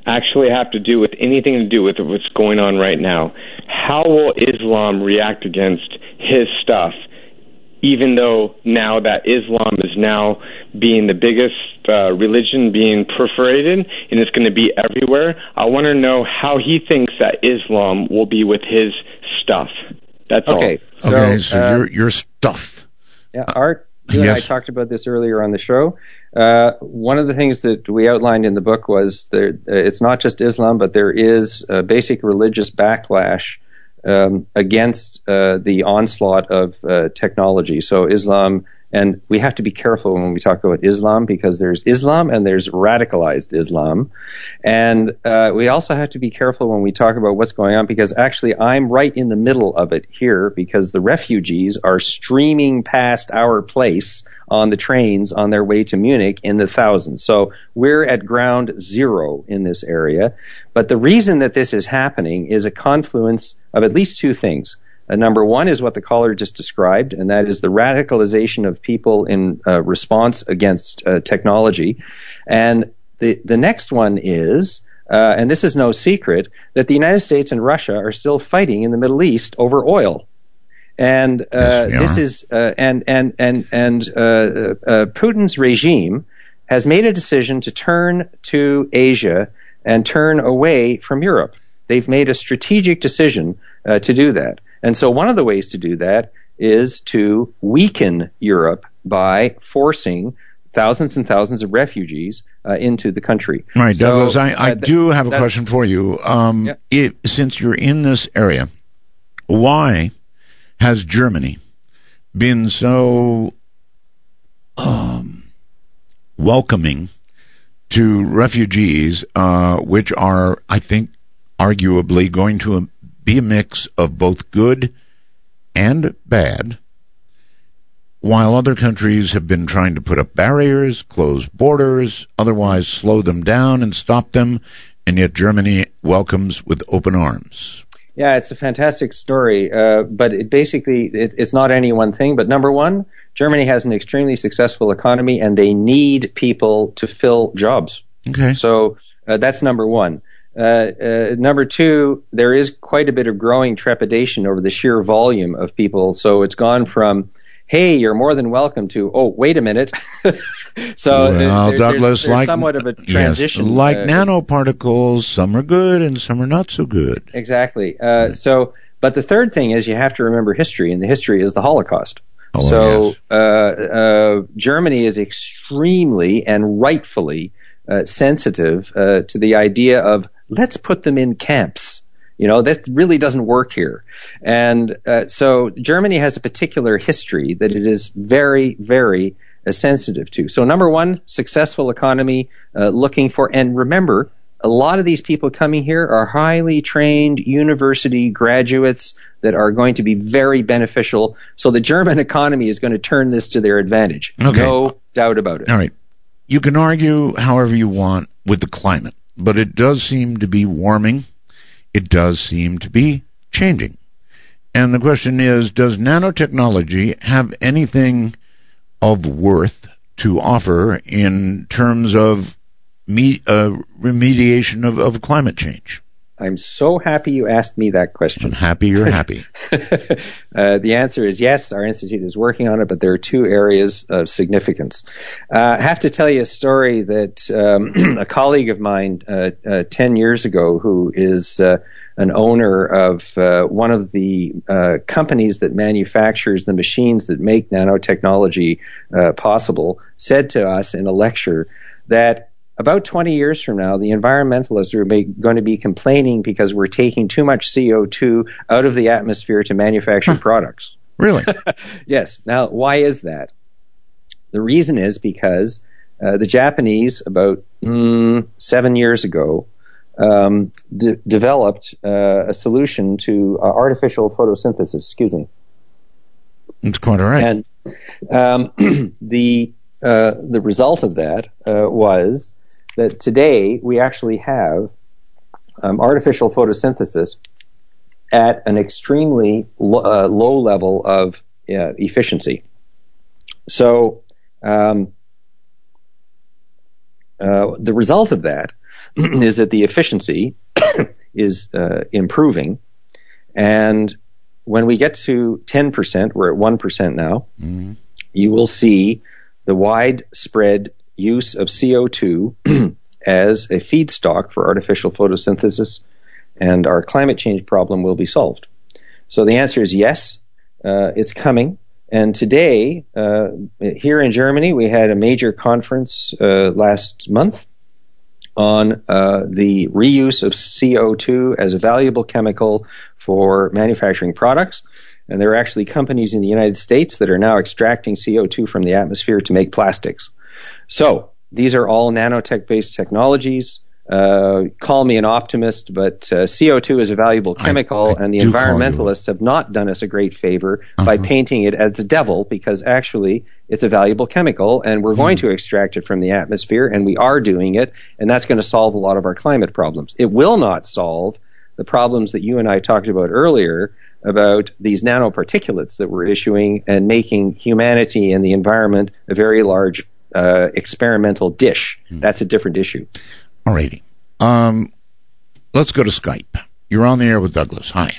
actually have to do with anything to do with what's going on right now, how will Islam react against his stuff, even though now that Islam is now being the biggest uh, religion being proliferated and it's going to be everywhere? I want to know how he thinks that Islam will be with his stuff. That's okay, all. So, okay, so uh, your your stuff. Yeah, Art, you and I Yes. talked about this earlier on the show. Uh, one of the things that we outlined in the book was there, uh, it's not just Islam, but there is a basic religious backlash um, against uh, the onslaught of uh, technology. So Islam, and we have to be careful when we talk about Islam because there's Islam and there's radicalized Islam. And uh, we also have to be careful when we talk about what's going on because actually I'm right in the middle of it here because the refugees are streaming past our place on the trains on their way to Munich in the thousands. So we're at ground zero in this area. But the reason that this is happening is a confluence of at least two things. Uh, number one is what the caller just described, and that is the radicalization of people in uh, response against uh, technology. And the, the next one is, uh, and this is no secret, that the United States and Russia are still fighting in the Middle East over oil. And uh, Yes, we this are. is, uh, and and and and uh, uh, Putin's regime has made a decision to turn to Asia and turn away from Europe. They've made a strategic decision uh, to do that. And so one of the ways to do that is to weaken Europe by forcing thousands and thousands of refugees uh, into the country. All right, So, Douglas, I, I uh, th- do have a that- question for you. Um, Yeah. it, since you're in this area, why has Germany been so um, welcoming to refugees, uh, which are, I think, arguably going to be a mix of both good and bad, while other countries have been trying to put up barriers, close borders, otherwise slow them down and stop them, and yet Germany welcomes with open arms? Yeah, it's a fantastic story, uh, but it basically it, it's not any one thing. But number one, Germany has an extremely successful economy, and they need people to fill jobs. Okay. So uh, that's number one. Uh, uh, number two, there is quite a bit of growing trepidation over the sheer volume of people. So it's gone from, hey, you're more than welcome to, oh, wait a minute. so well, there, there, Douglas, there's, there's like, somewhat of a yes, transition. like uh, nanoparticles, some are good and some are not so good. Exactly. Uh, so, but the third thing is you have to remember history, and the history is the Holocaust. Oh, so yes. uh, uh, Germany is extremely and rightfully uh, sensitive uh, to the idea of let's put them in camps. You know, that really doesn't work here. And uh, so Germany has a particular history that it is very, very uh, sensitive to. So number one, successful economy, uh, looking for, and remember, a lot of these people coming here are highly trained university graduates that are going to be very beneficial. So the German economy is going to turn this to their advantage. Okay. No doubt about it. All right. You can argue however you want with the climate, but it does seem to be warming. It does seem to be changing. And the question is, does nanotechnology have anything of worth to offer in terms of me, uh, remediation of, of climate change? I'm so happy you asked me that question. I'm happy you're happy. uh, the answer is yes, our institute is working on it, but there are two areas of significance. Uh, I have to tell you a story that um, a colleague of mine uh, uh, ten years ago, who is uh, an owner of uh, one of the uh, companies that manufactures the machines that make nanotechnology uh, possible, said to us in a lecture that about twenty years from now, the environmentalists are be, going to be complaining because we're taking too much C O two out of the atmosphere to manufacture products. Really? Yes. Now, why is that? The reason is because uh, the Japanese, about mm, seven years ago, um, de- developed uh, a solution to uh, artificial photosynthesis. Excuse me. It's quite all right. And um, the uh, the result of that uh, was that today we actually have um, artificial photosynthesis at an extremely lo- uh, low level of uh, efficiency. So um, uh, the result of that is that the efficiency is uh, improving. And when we get to ten percent, we're at one percent now, mm-hmm. you will see the widespread use of C O two as a feedstock for artificial photosynthesis, and our climate change problem will be solved. So the answer is yes, uh, it's coming. And today, uh, here in Germany, we had a major conference uh, last month on uh, the reuse of C O two as a valuable chemical for manufacturing products. And there are actually companies in the United States that are now extracting C O two from the atmosphere to make plastics. So these are all nanotech-based technologies. Uh, call me an optimist, but uh, C O two is a valuable chemical, I, I and the environmentalists have not done us a great favor uh-huh. by painting it as the devil, because actually it's a valuable chemical, and we're mm. going to extract it from the atmosphere, and we are doing it, and that's going to solve a lot of our climate problems. It will not solve the problems that you and I talked about earlier about these nanoparticulates that we're issuing and making humanity and the environment a very large uh, experimental dish. Mm. That's a different issue. All righty. Um, let's go to Skype. You're on the air with Douglas. Hi.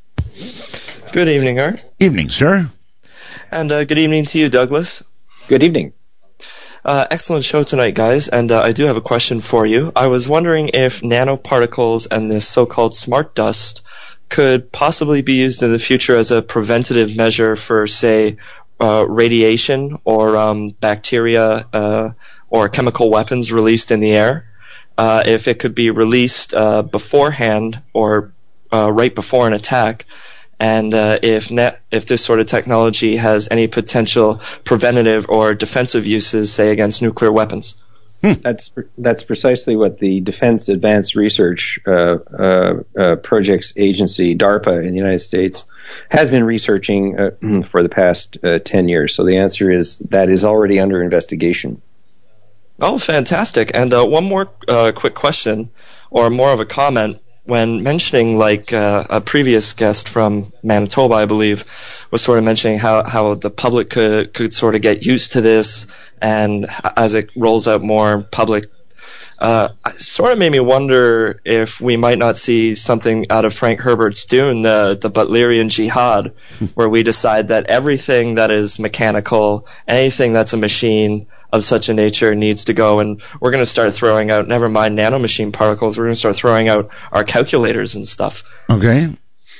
Good evening, Art. Evening, sir. And uh, good evening to you, Douglas. Good evening. Uh, excellent show tonight, guys. And uh, I do have a question for you. I was wondering if nanoparticles and this so-called smart dust could possibly be used in the future as a preventative measure for, say, uh, radiation or um, bacteria uh, or chemical weapons released in the air. Uh, if it could be released uh, beforehand or uh, right before an attack, and uh, if net, if this sort of technology has any potential preventative or defensive uses, say against nuclear weapons. Hmm. That's that's precisely what the Defense Advanced Research uh, uh, uh, Projects Agency, DARPA, in the United States, has been researching uh, for the past uh, ten years. So the answer is that is already under investigation. Oh, fantastic. And uh, one more uh, quick question, or more of a comment. When mentioning, like, uh, a previous guest from Manitoba, I believe, was sort of mentioning how, how the public could, could sort of get used to this, and as it rolls out more public, uh, it sort of made me wonder if we might not see something out of Frank Herbert's Dune, the, the Butlerian Jihad, where we decide that everything that is mechanical, anything that's a machine of such a nature needs to go, and we're going to start throwing out, never mind nanomachine particles, we're going to start throwing out our calculators and stuff. Okay.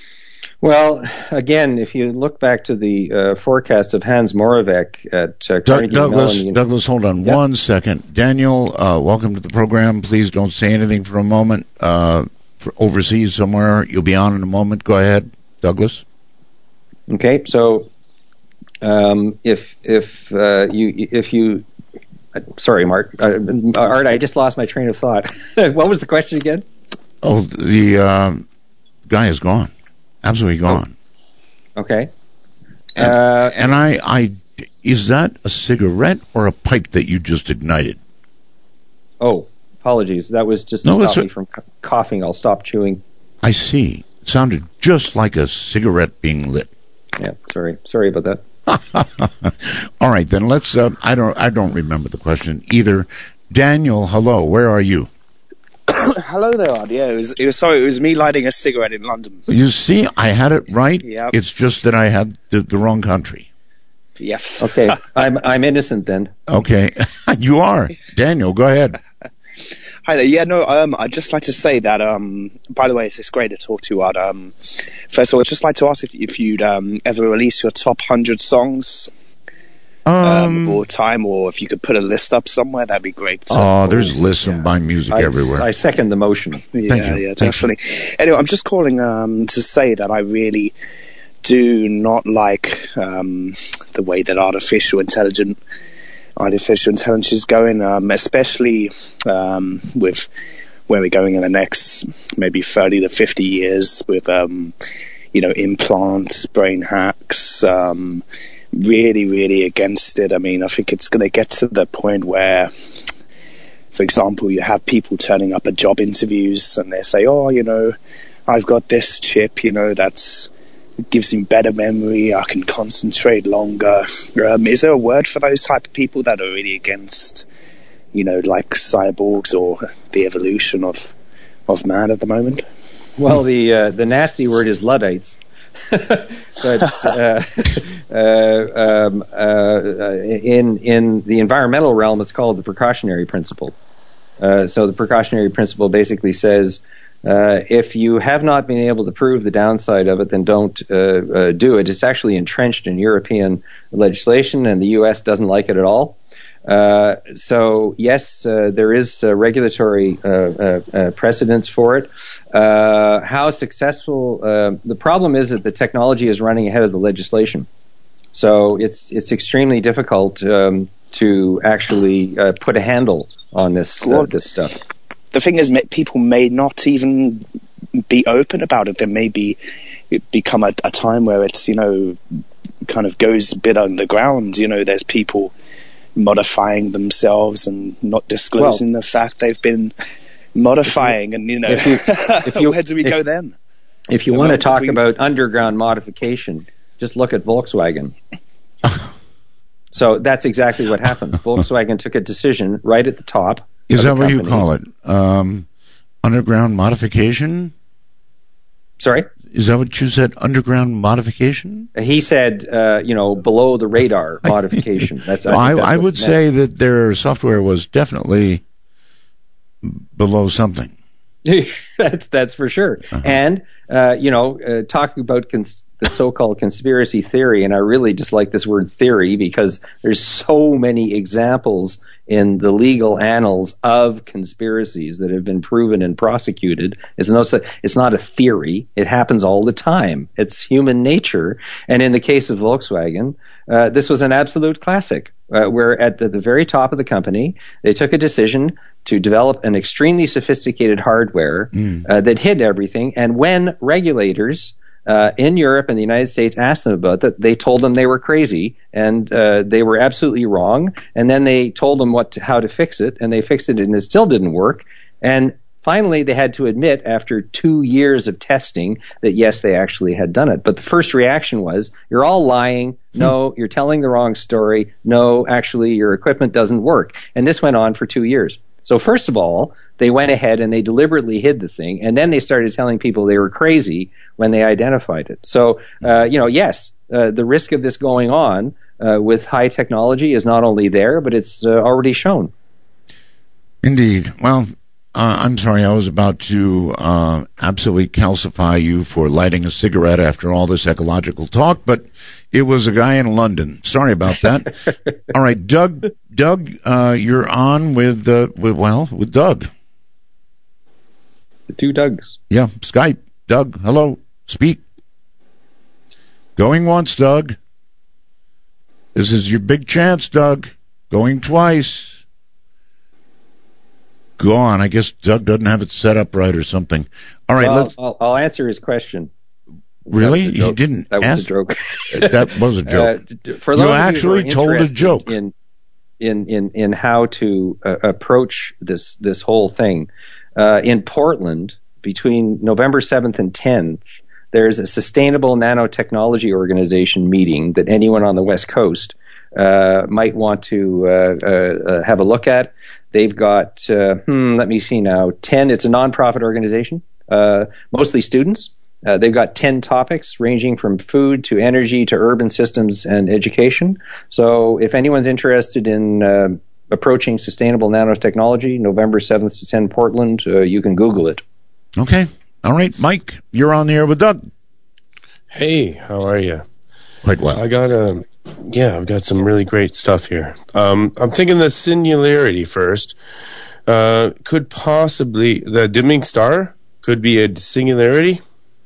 Well, again, if you look back to the uh, forecast of Hans Moravec at uh, Carnegie Douglas, Mellon, Douglas, hold on yep. one second. Daniel, uh, welcome to the program. Please don't say anything for a moment. Uh, for overseas somewhere, you'll be on in a moment. Go ahead, Douglas. Okay, so um, if if uh, you if you uh, sorry, Mark, uh, Art, I just lost my train of thought. What was the question again? Oh, the uh, guy is gone. Absolutely gone. Oh. Okay. And, uh, and I, I, is that a cigarette or a pipe that you just ignited? Oh, apologies. That was just to no, stop me a, from coughing. I'll stop chewing. I see. It sounded just like a cigarette being lit. Yeah, sorry. Sorry about that. All right, then let's, uh, I don't, I don't remember the question either. Daniel, hello. Where are you? Hello there, Ard. Yeah, it was, it was, sorry, it was me lighting a cigarette in London. You see, I had it right. Yep. It's just that I had the, the wrong country. Yes. Okay, I'm I'm innocent then. Okay, you are. Daniel, go ahead. Hi there. Yeah, no, um, I'd just like to say that, um, by the way, it's, it's great to talk to you, Ard. Um, first of all, I'd just like to ask if, if you'd um, ever release your top one hundred songs um, um, of all time, or if you could put a list up somewhere, that'd be great. So, oh, there's lists of my music I, everywhere. I second the motion. Yeah, Thank you. yeah, definitely. Thank anyway, I'm just calling um, to say that I really do not like um, the way that artificial intelligence artificial intelligence is going, um, especially um, with where we're going in the next maybe thirty to fifty years with um, you know, implants, brain hacks. Um, really, really against it. I mean, I think it's going to get to the point where, for example, you have people turning up at job interviews and they say, oh, you know, I've got this chip, you know, that's gives me better memory, I can concentrate longer. Um, is there a word for those type of people that are really against you know, like cyborgs or the evolution of of man at the moment? Well, the uh, the nasty word is Luddites. But uh, uh, um, uh, in in the environmental realm, it's called the precautionary principle. Uh, so the precautionary principle basically says, uh, if you have not been able to prove the downside of it, then don't uh, uh, do it. It's actually entrenched in European legislation, and the U S doesn't like it at all. Uh, so yes, uh, there is uh, regulatory uh, uh, uh, precedence for it. Uh, how successful? Uh, the problem is that the technology is running ahead of the legislation, so it's it's extremely difficult um, to actually uh, put a handle on this uh, this stuff. The thing is, people may not even be open about it. There may be it become a, a time where it's, you know, kind of goes a bit underground. You know, there's people modifying themselves and not disclosing well, the fact they've been modifying, you, and you know, if you, if you, where do we if, go then? If you the want to talk we, about underground modification, just look at Volkswagen. So that's exactly what happened. Volkswagen took a decision right at the top. Is that what you call it? Um, underground modification? Sorry? Is that what you said, underground modification? He said, uh, you know, below the radar modification. That's. I, I, that's I would say that their software was definitely below something. that's that's for sure. Uh-huh. And uh, you know, uh, talking about cons- the so-called conspiracy theory, and I really dislike this word theory because there's so many examples in the legal annals of conspiracies that have been proven and prosecuted. It's no, it's not a theory. It happens all the time. It's human nature. And in the case of Volkswagen, uh, this was an absolute classic, uh, where at the, the very top of the company, they took a decision to develop an extremely sophisticated hardware mm. uh, that hid everything. And when regulators Uh, in Europe and the United States asked them about that, they told them they were crazy and uh, they were absolutely wrong. And then they told them what to, how to fix it, and they fixed it, and it still didn't work. And finally, they had to admit after two years of testing that yes, they actually had done it. But the first reaction was, "You're all lying. No, you're telling the wrong story. No, actually, your equipment doesn't work." And this went on for two years. So first of all, they went ahead and they deliberately hid the thing, and then they started telling people they were crazy when they identified it. So, uh, you know, yes, uh, the risk of this going on uh, with high technology is not only there, but it's uh, already shown. Indeed. Well, uh, I'm sorry, I was about to uh, absolutely calcify you for lighting a cigarette after all this ecological talk, but it was a guy in London. Sorry about that. All right, Doug. Doug, uh, you're on with, uh, with well with Doug. The two Dougs. Yeah, Skype. Doug, hello. Speak. Going once, Doug. This is your big chance, Doug. Going twice. Go on. I guess Doug doesn't have it set up right or something. All right, well, let's. I'll, I'll answer his question. Really? He didn't. That ask... was a joke. That was a joke. Uh, for those you of actually you told a joke. In in in in how to uh, approach this this whole thing, uh, in Portland between November seventh and tenth, there's a Sustainable Nanotechnology Organization meeting that anyone on the West Coast uh, might want to uh, uh, have a look at. They've got, uh, hmm, let me see now, ten, it's a nonprofit organization, uh, mostly students. Uh, they've got ten topics ranging from food to energy to urban systems and education. So if anyone's interested in uh, approaching sustainable nanotechnology, November seventh to tenth, Portland, uh, you can Google it. Okay. All right, Mike, you're on the air with Doug. Hey, how are you? Quite well. I got a, yeah, I've got some really great stuff here. Um, I'm thinking the singularity first. Uh, could possibly, the dimming star could be a singularity.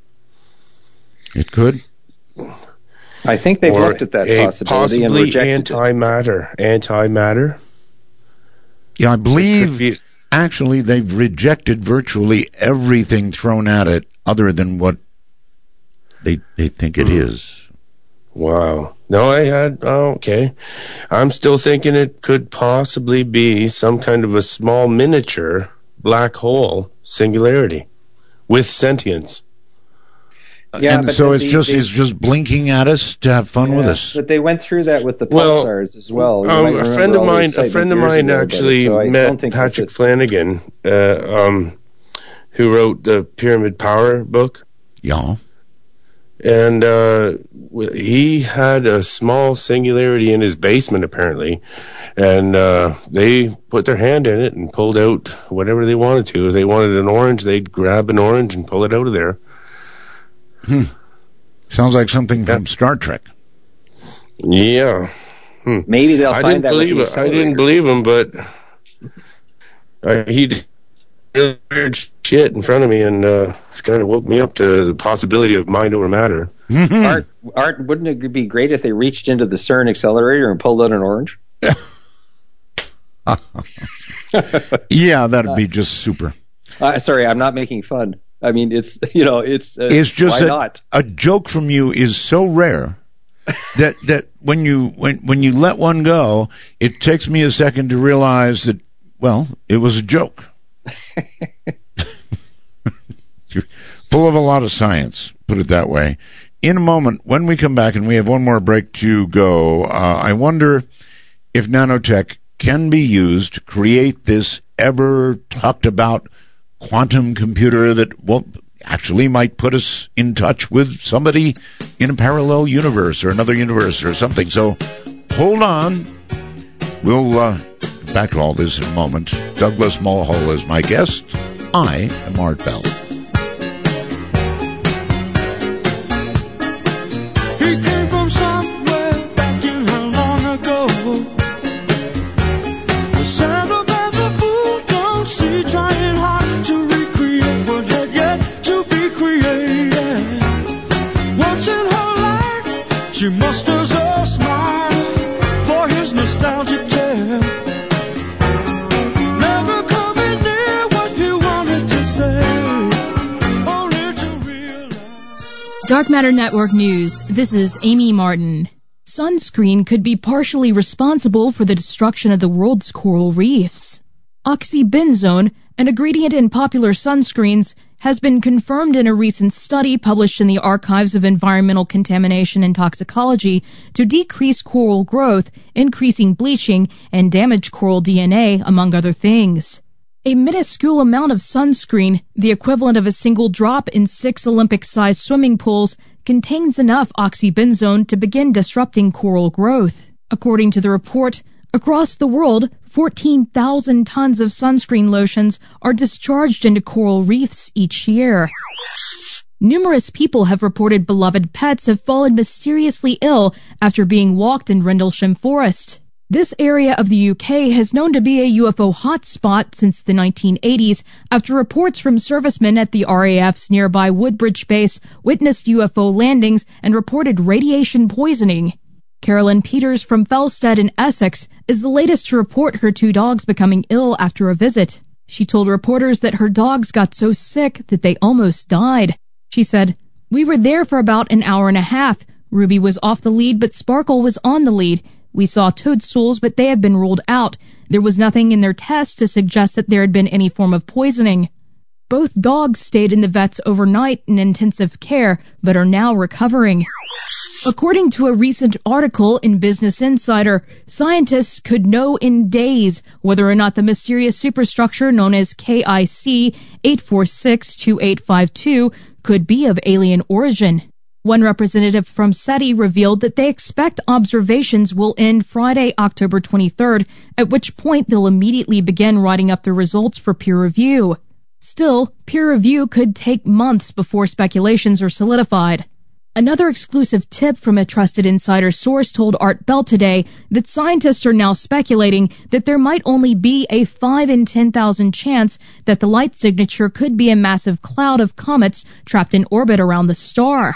It could. I think they've or looked at that a possibility and possibly rejected antimatter. it. Antimatter. Yeah, I believe be, actually they've rejected virtually everything thrown at it other than what they they think it mm. is. Wow. No, I had, oh, okay. I'm still thinking it could possibly be some kind of a small miniature black hole singularity with sentience. Yeah, and but so then it's the- just the- it's just blinking at us to have fun with Yeah, us. But they went through that with the Well, pulsars as well. You Um, might a remember friend of all the mine, a excitement friend of years mine ago about it, actually so I don't met think Patrick that's Flanagan, uh, um, who wrote the Pyramid Power book. Yeah. And uh, w- he had a small singularity in his basement, apparently. And uh, they put their hand in it and pulled out whatever they wanted to. If they wanted an orange, they'd grab an orange and pull it out of there. Hmm. Sounds like something from Star Trek. Yeah. Hmm. Maybe they'll I find didn't that with believe the it. I didn't accelerator. believe him, but uh, he did really weird shit in front of me and uh, kind of woke me up to the possibility of mind over matter. Art, Art, wouldn't it be great if they reached into the CERN accelerator and pulled out an orange? Yeah, that'd be just super. Uh, sorry, I'm not making fun. I mean, it's, you know, it's, uh, It's just why that not? a joke from you is so rare that that when you when when you let one go, it takes me a second to realize that, well, it was a joke. You're full of a lot of science, put it that way. In a moment, when we come back, and we have one more break to go, uh, I wonder if nanotech can be used to create this ever talked about quantum computer that, well, actually might put us in touch with somebody in a parallel universe or another universe or something. So hold on. We'll uh, get back to all this in a moment. Douglas Mulhall is my guest. I am Art Bell. He came from somewhere back in how long ago. The sound of every fool don't see, trying hard to recreate what had yet to be created. Once in her life, she musters a smile for his nostalgic tale. Never coming near what he wanted to say, only to realize. Dark Matter Network News. This is Amy Martin. Sunscreen could be partially responsible for the destruction of the world's coral reefs. Oxybenzone, an ingredient in popular sunscreens, has been confirmed in a recent study published in the Archives of Environmental Contamination and Toxicology to decrease coral growth, increasing bleaching, and damage coral D N A, among other things. A minuscule amount of sunscreen, the equivalent of a single drop in six Olympic-sized swimming pools, contains enough oxybenzone to begin disrupting coral growth. According to the report, across the world, fourteen thousand tons of sunscreen lotions are discharged into coral reefs each year. Numerous people have reported beloved pets have fallen mysteriously ill after being walked in Rendlesham Forest. This area of the U K has known to be a U F O hotspot since the nineteen eighties after reports from servicemen at the R A F's nearby Woodbridge base witnessed U F O landings and reported radiation poisoning. Carolyn Peters from Felsted in Essex is the latest to report her two dogs becoming ill after a visit. She told reporters that her dogs got so sick that they almost died. She said, "We were there for about an hour and a half. Ruby was off the lead, but Sparkle was on the lead. We saw toadstools, but they have been ruled out. There was nothing in their tests to suggest that there had been any form of poisoning." Both dogs stayed in the vets overnight in intensive care, but are now recovering. According to a recent article in Business Insider, scientists could know in days whether or not the mysterious superstructure known as K I C eight four six two eight five two could be of alien origin. One representative from SETI revealed that they expect observations will end Friday, October twenty-third, at which point they'll immediately begin writing up the results for peer review. Still, peer review could take months before speculations are solidified. Another exclusive tip from a trusted insider source told Art Bell today that scientists are now speculating that there might only be a five in ten thousand chance that the light signature could be a massive cloud of comets trapped in orbit around the star.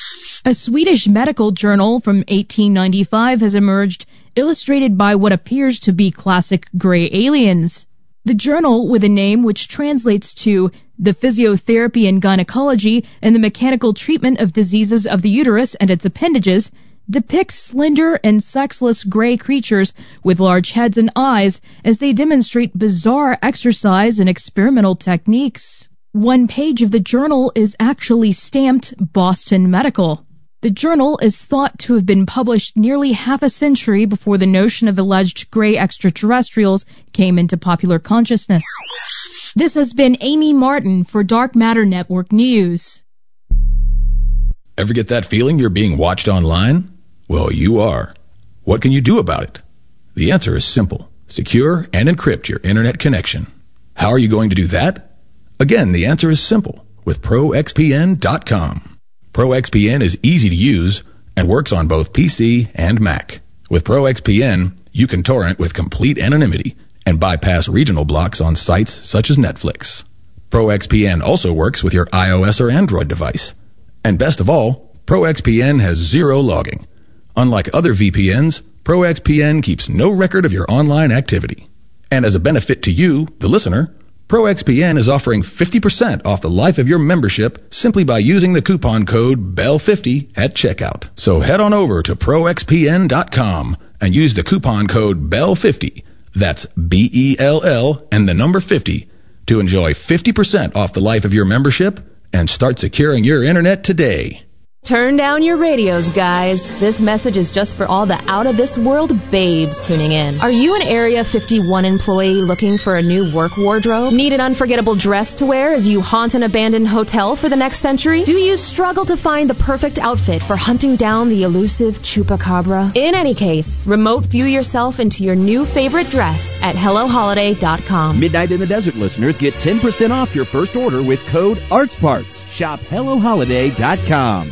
A Swedish medical journal from eighteen ninety-five has emerged, illustrated by what appears to be classic gray aliens. The journal, with a name which translates to The Physiotherapy and Gynecology and the Mechanical Treatment of Diseases of the Uterus and its Appendages, depicts slender and sexless gray creatures with large heads and eyes as they demonstrate bizarre exercise and experimental techniques. One page of the journal is actually stamped Boston Medical. The journal is thought to have been published nearly half a century before the notion of alleged gray extraterrestrials came into popular consciousness. This has been Amy Martin for Dark Matter Network News. Ever get that feeling you're being watched online? Well, you are. What can you do about it? The answer is simple. Secure and encrypt your internet connection. How are you going to do that? Again, the answer is simple with Pro X P N dot com. Pro X P N is easy to use and works on both P C and Mac. With Pro X P N, you can torrent with complete anonymity and bypass regional blocks on sites such as Netflix. Pro X P N also works with your iOS or Android device. And best of all, Pro X P N has zero logging. Unlike other V P Ns, Pro X P N keeps no record of your online activity. And as a benefit to you, the listener, Pro X P N is offering fifty percent off the life of your membership simply by using the coupon code B E L fifty at checkout. So head on over to Pro X P N dot com and use the coupon code B E L fifty, that's B E L L and the number fifty, to enjoy fifty percent off the life of your membership and start securing your internet today. Turn down your radios, guys. This message is just for all the out-of-this-world babes tuning in. Are you an Area fifty-one employee looking for a new work wardrobe? Need an unforgettable dress to wear as you haunt an abandoned hotel for the next century? Do you struggle to find the perfect outfit for hunting down the elusive chupacabra? In any case, remote view yourself into your new favorite dress at hello holiday dot com. Midnight in the Desert listeners get ten percent off your first order with code ARTSPARTS. Shop hello holiday dot com.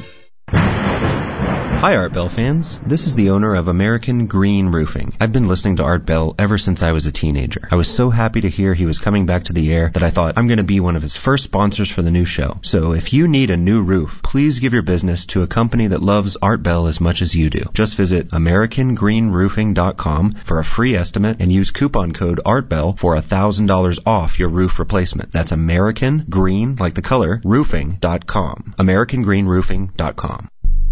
Hi, Art Bell fans. This is the owner of American Green Roofing. I've been listening to Art Bell ever since I was a teenager. I was so happy to hear he was coming back to the air that I thought I'm going to be one of his first sponsors for the new show. So if you need a new roof, please give your business to a company that loves Art Bell as much as you do. Just visit American Green Roofing dot com for a free estimate and use coupon code ARTBELL for one thousand dollars off your roof replacement. That's American Green, like the color, roofing dot com. American Green Roofing dot com.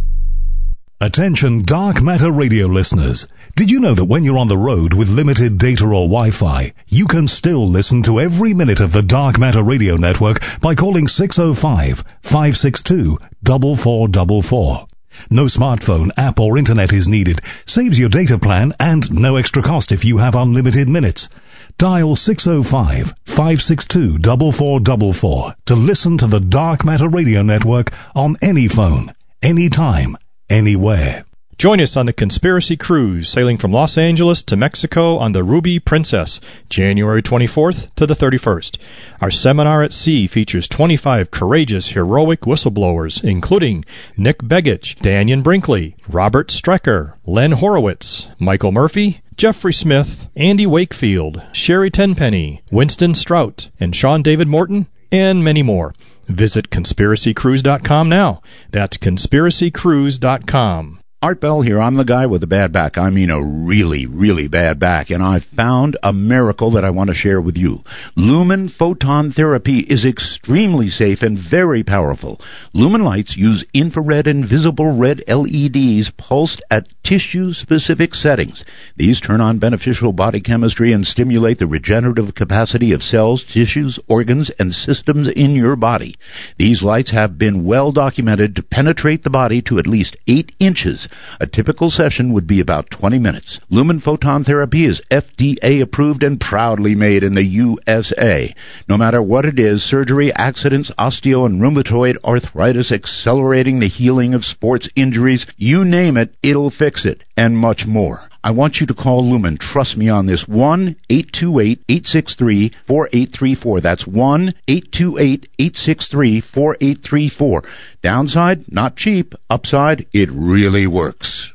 Attention Dark Matter radio listeners. Did you know that when you're on the road with limited data or Wi-Fi, you can still listen to every minute of the Dark Matter radio network by calling six oh five, five six two, four four four four. No smartphone, app or internet is needed. Saves your data plan and no extra cost if you have unlimited minutes. Dial six oh five, five six two, four four four four to listen to the Dark Matter radio network on any phone, anytime, anywhere. Join us on the Conspiracy Cruise, sailing from Los Angeles to Mexico on the Ruby Princess, January twenty-fourth to the thirty-first. Our seminar at sea features twenty-five courageous, heroic whistleblowers, including Nick Begich, Dannion Brinkley, Robert Strecker, Len Horowitz, Michael Murphy, Jeffrey Smith, Andy Wakefield, Sherry Tenpenny, Winston Strout, and Sean David Morton, and many more. Visit conspiracy cruise dot com now. That's conspiracy cruise dot com. Art Bell here. I'm the guy with a bad back. I mean a really, really bad back. And I've found a miracle that I want to share with you. Lumen Photon Therapy is extremely safe and very powerful. Lumen lights use infrared and visible red L E Ds pulsed at tissue-specific settings. These turn on beneficial body chemistry and stimulate the regenerative capacity of cells, tissues, organs, and systems in your body. These lights have been well documented to penetrate the body to at least eight inches. A typical session would be about twenty minutes. Lumen Photon Therapy is F D A approved and proudly made in the U S A. No matter what it is, surgery, accidents, osteo and rheumatoid arthritis, accelerating the healing of sports injuries, you name it, it'll fix it, and much more. I want you to call Lumen. Trust me on this. one eight two eight, eight six three, four eight three four. That's one eight two eight, eight six three, four eight three four. Downside, not cheap. Upside, it really works.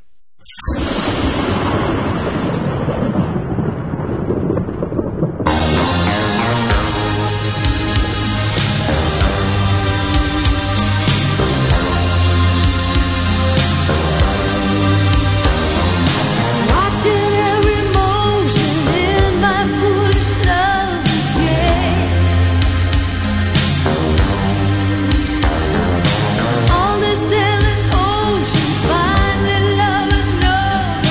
All this endless ocean, finally lovers know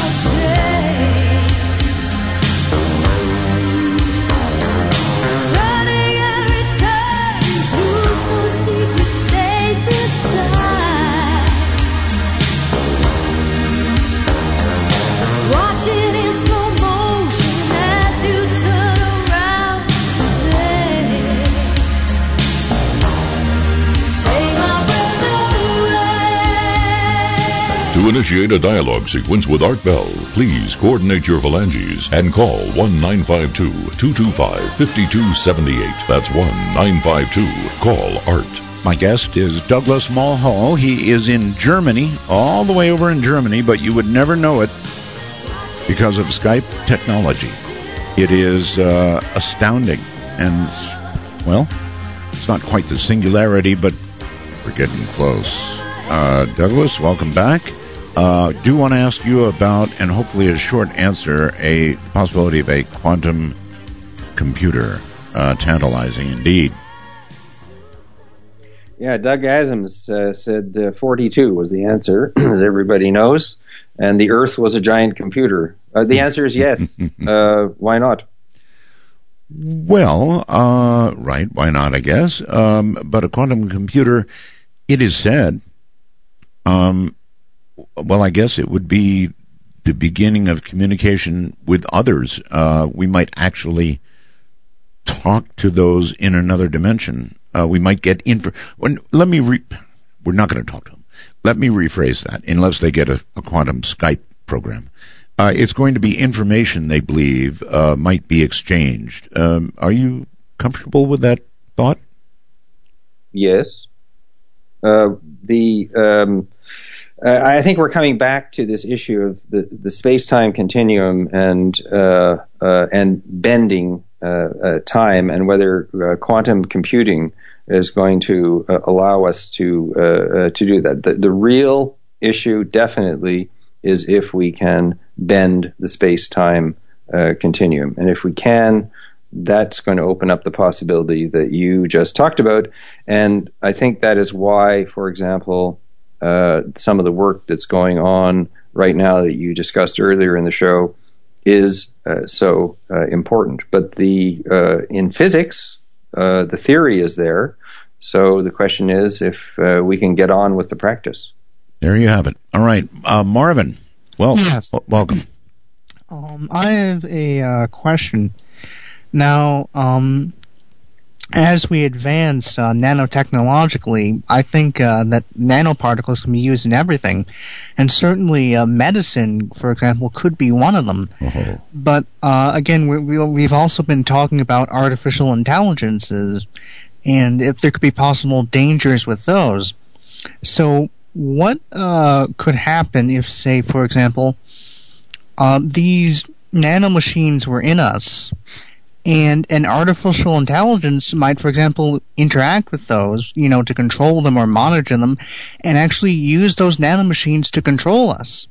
To initiate a dialogue sequence with Art Bell, please coordinate your phalanges and call one nine five two, two two five, five two seven eight. That's one nine five two, call Art. My guest is Douglas Mulhall. He is in Germany, all the way over in Germany, but you would never know it because of Skype technology. It is uh, astounding. And, well, it's not quite the singularity, but we're getting close. Uh, Douglas, welcome back. Uh, do want to ask you about, and hopefully a short answer, a possibility of a quantum computer. Uh, tantalizing indeed. Yeah, Doug Adams uh, said uh, forty-two was the answer, as everybody knows, and the Earth was a giant computer. Uh, the answer is yes. uh, why not? Well, uh, right, why not, I guess. Um, but a quantum computer, it is said, um, well, I guess it would be the beginning of communication with others. Uh, we might actually talk to those in another dimension. Uh, we might get info. When, let me re- we're not going to talk to them. Let me rephrase that, unless they get a, a quantum Skype program. Uh, it's going to be information they believe uh, might be exchanged. Um, are you comfortable with that thought? Yes. Uh, the um, uh, I think we're coming back to this issue of the, the space-time continuum and uh, uh, and bending uh, uh, time, and whether uh, quantum computing is going to uh, allow us to uh, uh, to do that. The, the real issue definitely is if we can bend the space-time uh, continuum, and if we can, that's going to open up the possibility that you just talked about. And I think that is why, for example, uh, some of the work that's going on right now that you discussed earlier in the show is uh, so uh, important. But the uh, in physics, uh, the theory is there. So the question is if uh, we can get on with the practice. There you have it. All right, uh, Marvin. Well, yes. w- welcome. Um, I have a uh, question. Now, um, as we advance uh, nanotechnologically, I think uh, that nanoparticles can be used in everything, and certainly uh, medicine, for example, could be one of them. Uh-huh. But uh, again, we, we've also been talking about artificial intelligences, and if there could be possible dangers with those. So, what uh, could happen if, say, for example, uh, these nanomachines were in us, and an artificial intelligence might, for example, interact with those, you know, to control them or monitor them, and actually use those nanomachines to control us?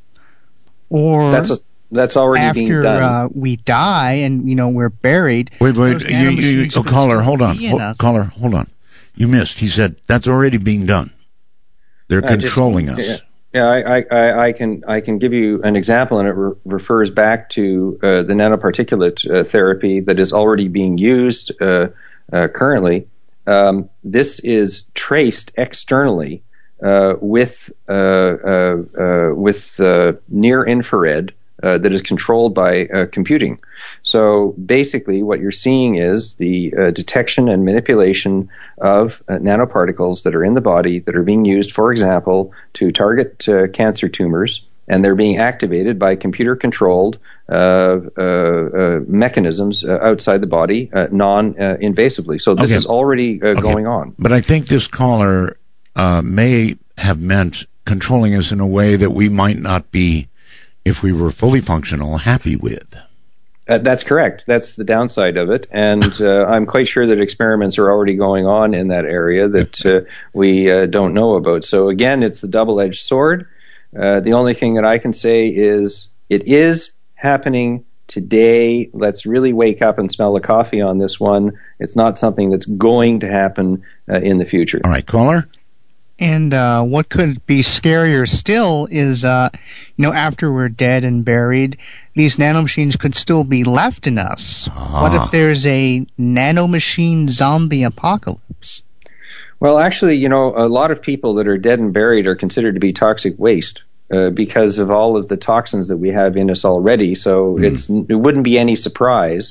Or that's a, that's already after, being done. Uh, we die and, you know, we're buried. Wait, wait, you, you, you, oh, caller, hold on, Ho- caller, hold on. You missed. He said that's already being done. They're Uh, controlling just, us. Yeah. Yeah, I, I, I can I can give you an example, and it re- refers back to uh, the nanoparticulate uh, therapy that is already being used uh, uh, currently. Um, this is traced externally uh, with uh, uh, uh, with uh, near infrared uh, that is controlled by uh, computing. So basically, what you're seeing is the uh, detection and manipulation of uh, nanoparticles that are in the body that are being used, for example, to target uh, cancer tumors, and they're being activated by computer-controlled uh, uh, uh, mechanisms uh, outside the body, uh, non-invasively. So this Okay. is already uh, Okay. going on. But I think this caller uh, may have meant controlling us in a way that we might not be, if we were fully functional, happy with. Uh, that's correct. That's the downside of it, and uh, I'm quite sure that experiments are already going on in that area that uh, we uh, don't know about. So again, it's the double-edged sword. Uh, the only thing that I can say is it is happening today. Let's really wake up and smell the coffee on this one. It's not something that's going to happen uh, in the future. All right, caller? And uh, what could be scarier still is, uh, you know, after we're dead and buried, these nanomachines could still be left in us. Ah. What if there's a nanomachine zombie apocalypse? Well, actually, you know, a lot of people that are dead and buried are considered to be toxic waste uh, because of all of the toxins that we have in us already. So Mm. it's it wouldn't be any surprise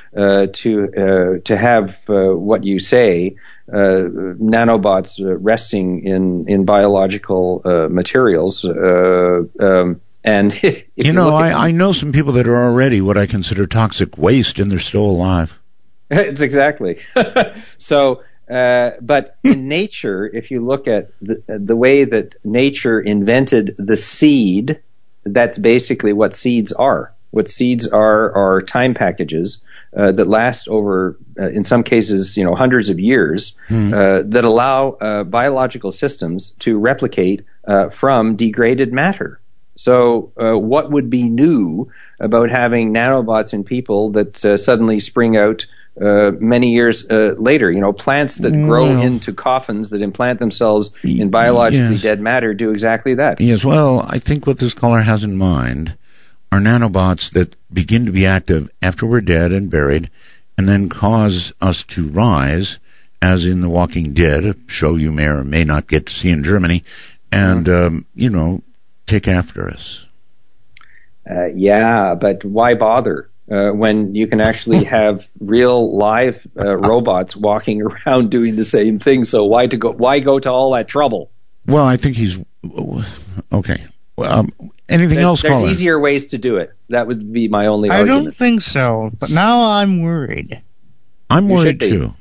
uh, to uh, to have uh, what you say, uh, nanobots uh, resting in in biological uh, materials. Uh, um, and if you, you know, I, at, I know some people that are already what I consider toxic waste, and they're still alive. It's exactly so. Uh, but in nature, if you look at the, the way that nature invented the seed, that's basically what seeds are. What seeds are are time packages uh, that last over, uh, in some cases, you know, hundreds of years, hmm. uh, that allow uh, biological systems to replicate uh, from degraded matter. So, uh, what would be new about having nanobots in people that uh, suddenly spring out Uh, many years uh, later? You know, plants that grow well, into coffins that implant themselves in biologically yes. dead matter do exactly that. Yes, well, I think what this caller has in mind are nanobots that begin to be active after we're dead and buried, and then cause us to rise, as in The Walking Dead, a show you may or may not get to see in Germany, and, mm-hmm. um, you know, take after us. Uh, yeah, but why bother? Uh, when you can actually have real live uh, robots walking around doing the same thing, so why to go? Why go to all that trouble? Well, I think he's okay. Well, um, anything there, else? There's caller? easier ways to do it. That would be my only I argument. don't think so, but now I'm worried. I'm You worried too.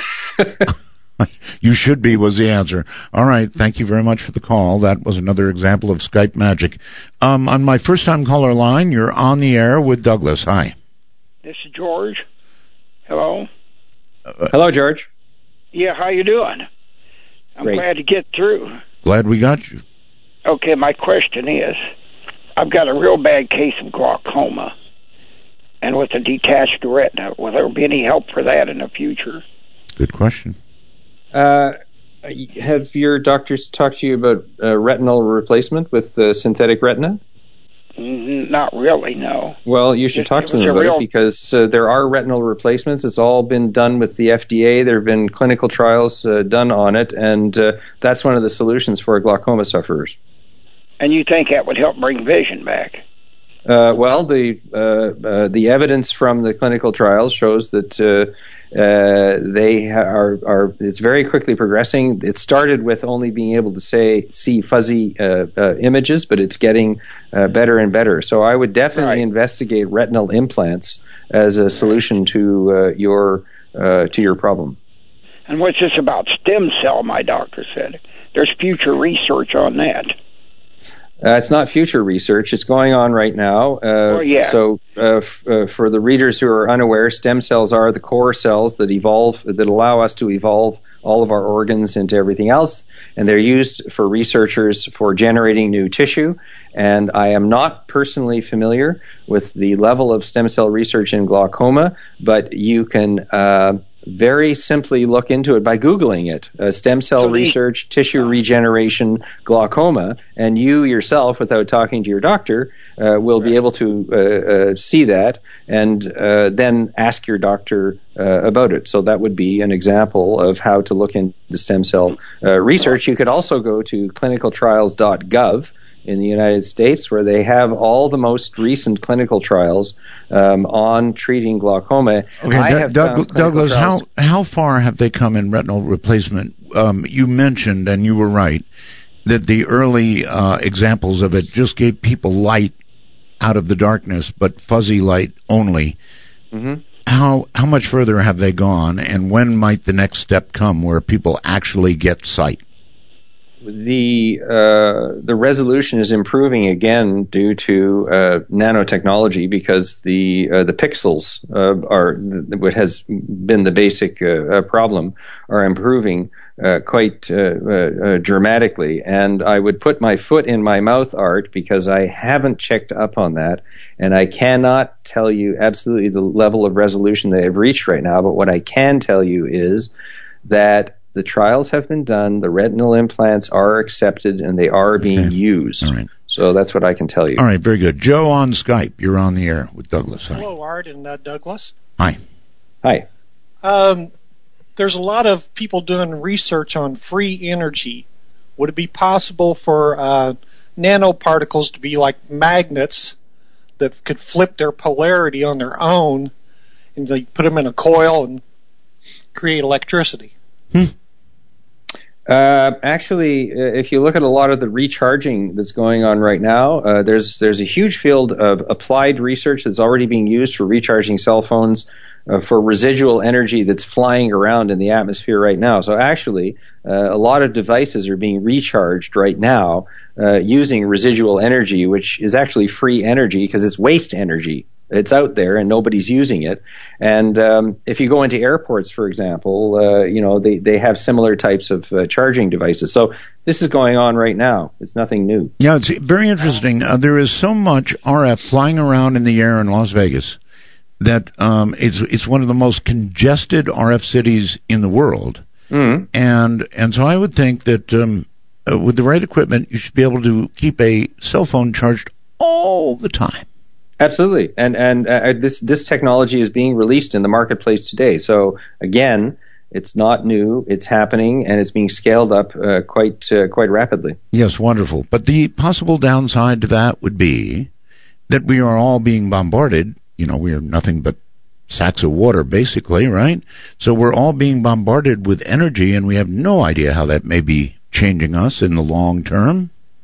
You should be was the answer. All right, thank you very much for the call. That was another example of Skype magic. Um, on my first-time caller line, you're on the air with Douglas. Hi. This is George. Hello. Uh, Hello, George. Yeah, how you doing? I'm Great. glad to get through. Glad we got you. Okay, my question is, I've got a real bad case of glaucoma, and with a detached retina, will there be any help for that in the future? Good question. Uh, have your doctors talked to you about uh, retinal replacement with uh, synthetic retina? Not really, no. Well, you should It- talk it to them was a about real- it because uh, there are retinal replacements. It's all been done with the F D A. There have been clinical trials uh, done on it, and uh, that's one of the solutions for glaucoma sufferers. And you think that would help bring vision back? Uh, well, the uh, uh, the evidence from the clinical trials shows that uh, uh, they are are it's very quickly progressing. It started with only being able to say see fuzzy uh, uh, images, but it's getting uh, better and better. So I would definitely Right. investigate retinal implants as a solution to uh, your uh, to your problem. And what's this about stem cell, my doctor said? There's future research on that. Uh, it's not future research. It's going on right now. Uh, Oh, yeah. So uh, f- uh, for the readers who are unaware, stem cells are the core cells that evolve, that allow us to evolve all of our organs into everything else. And they're used for researchers for generating new tissue. And I am not personally familiar with the level of stem cell research in glaucoma, but you can uh, very simply look into it by Googling it, uh, stem cell So the- research, tissue regeneration, glaucoma, and you yourself, without talking to your doctor, uh, will be able to uh, uh, see that and uh, then ask your doctor uh, about it. So that would be an example of how to look into stem cell uh, research. You could also go to clinical trials dot gov in the United States, where they have all the most recent clinical trials um, on treating glaucoma. Okay, I Doug- have Doug- found clinical Douglas, trials- how how far have they come in retinal replacement? Um, you mentioned, and you were right, that the early uh, examples of it just gave people light out of the darkness, but fuzzy light only. Mm-hmm. How how much further have they gone, and when might the next step come where people actually get sight? The uh, the resolution is improving again due to uh, nanotechnology, because the uh, the pixels uh, are what has been the basic uh, problem are improving uh, quite uh, uh, dramatically. And I would put my foot in my mouth, Art, because I haven't checked up on that, and I cannot tell you absolutely the level of resolution they have reached right now. But what I can tell you is that the trials have been done, the retinal implants are accepted, and they are being Okay. used. All right. So that's what I can tell you. All right, very good. Joe on Skype, you're on the air with Douglas. Hi. Hello, Art and uh, Douglas. Hi. Hi. Um, there's a lot of people doing research on free energy. Would it be possible for uh, nanoparticles to be like magnets that could flip their polarity on their own and they put them in a coil and create electricity. Uh, actually, uh, if you look at a lot of the recharging that's going on right now, uh, there's there's a huge field of applied research that's already being used for recharging cell phones uh, for residual energy that's flying around in the atmosphere right now. So actually, uh, a lot of devices are being recharged right now uh, using residual energy, which is actually free energy because it's waste energy. It's out there and nobody's using it. And um, if you go into airports, for example, uh, you know, they, they have similar types of uh, charging devices. So this is going on right now. It's nothing new. Yeah, it's very interesting. Uh, there is so much R F flying around in the air in Las Vegas that um, it's it's one of the most congested R F cities in the world. Mm-hmm. And and so I would think that um, uh, with the right equipment, you should be able to keep a cell phone charged all the time. Absolutely, and and uh, this this technology is being released in the marketplace today. So again, it's not new; it's happening, and it's being scaled up uh, quite uh, quite rapidly. Yes, wonderful. But the possible downside to that would be that we are all being bombarded. You know, we are nothing but sacks of water, basically, right? So we're all being bombarded with energy, and we have no idea how that may be changing us in the long term.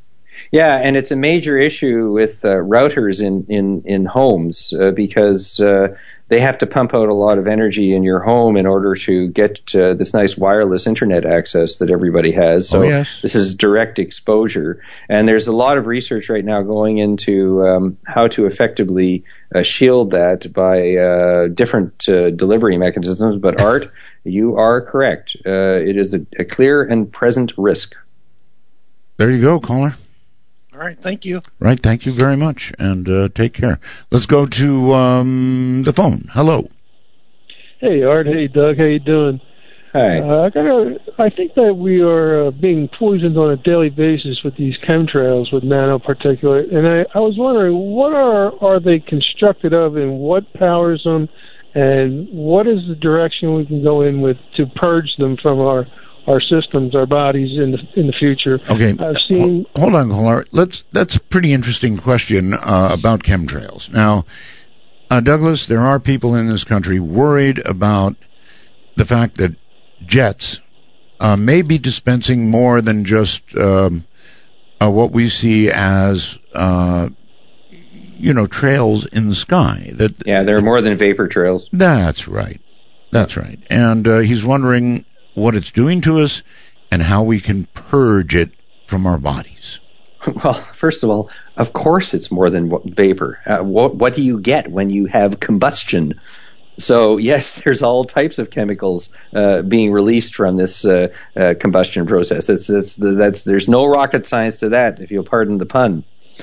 Yeah, and it's a major issue with uh, routers in, in, in homes uh, because uh, they have to pump out a lot of energy in your home in order to get uh, this nice wireless internet access that everybody has. So oh, yes. This is direct exposure. And there's a lot of research right now going into um, how to effectively uh, shield that by uh, different uh, delivery mechanisms. But Art, you are correct. Uh, it is a, a clear and present risk. There you go, caller. All right, thank you. Right, thank you very much, and uh, take care. Let's go to um, the phone. Hello. Hey, Art. Hey, Doug. How you doing? Hi. Uh, I, gotta, I think that we are uh, being poisoned on a daily basis with these chemtrails with nanoparticulate, and I, I was wondering, what are are they constructed of, and what powers them, and what is the direction we can go in with to purge them from our our systems, our bodies in the in the future? Okay, I've seen. Hold on, caller. Let's. That's a pretty interesting question uh, about chemtrails. Now, uh, Douglas, there are people in this country worried about the fact that jets uh, may be dispensing more than just um, uh, what we see as, uh, you know, trails in the sky. That yeah, there are more than vapor trails. That's right. That's right. And uh, he's wondering what it's doing to us, and how we can purge it from our bodies. Well, first of all, of course it's more than vapor. Uh, what, what do you get when you have combustion? So, yes, there's all types of chemicals uh, being released from this uh, uh, combustion process. It's, it's, that's, there's no rocket science to that, if you'll pardon the pun.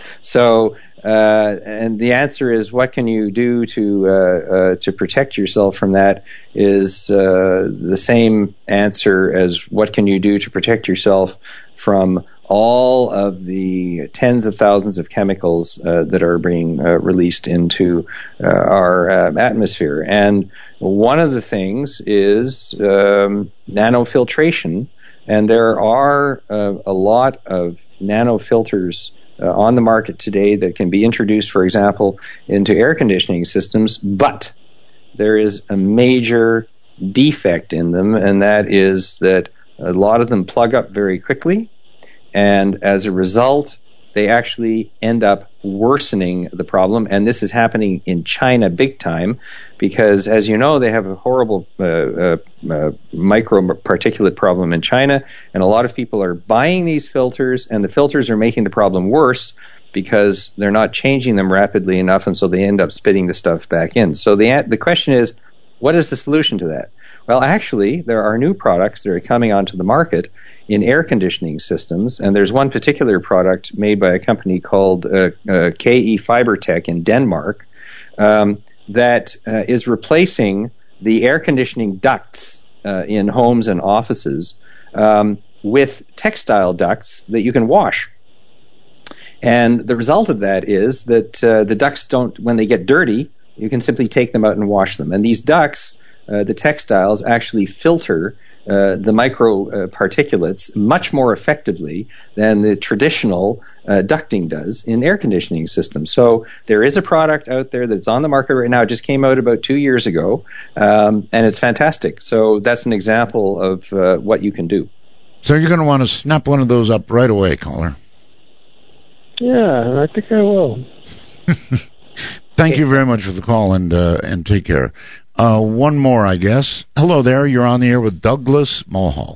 So, uh, and the answer is, what can you do to uh, uh, to protect yourself from that? Is uh, the same answer as what can you do to protect yourself from all of the tens of thousands of chemicals uh, that are being uh, released into uh, our uh, atmosphere. And one of the things is um, nanofiltration, and there are uh, a lot of nanofilters Uh, on the market today that can be introduced, for example, into air conditioning systems, but there is a major defect in them, and that is that a lot of them plug up very quickly, and as a result, they actually end up worsening the problem. And this is happening in China big time because, as you know, they have a horrible uh, uh, uh, microparticulate problem in China, and a lot of people are buying these filters, and the filters are making the problem worse because they're not changing them rapidly enough, and so they end up spitting the stuff back in. So the the question is, what is the solution to that? Well, actually, there are new products that are coming onto the market in air conditioning systems, and there's one particular product made by a company called uh, uh, K E Fibertech in Denmark um, that uh, is replacing the air conditioning ducts uh, in homes and offices um, with textile ducts that you can wash. And the result of that is that uh, the ducts don't, when they get dirty, you can simply take them out and wash them. And these ducts, uh, the textiles, actually filter Uh, the micro uh, particulates much more effectively than the traditional uh, ducting does in air conditioning systems. So there is a product out there that's on the market right now. It just came out about two years ago, um, and it's fantastic. So that's an example of uh, what you can do. So you're going to want to snap one of those up right away, caller. Yeah, I think I will. Thank you very much for the call, and uh, and take care. Uh, one more, I guess. Hello there. You're on the air with Douglas Mulhall.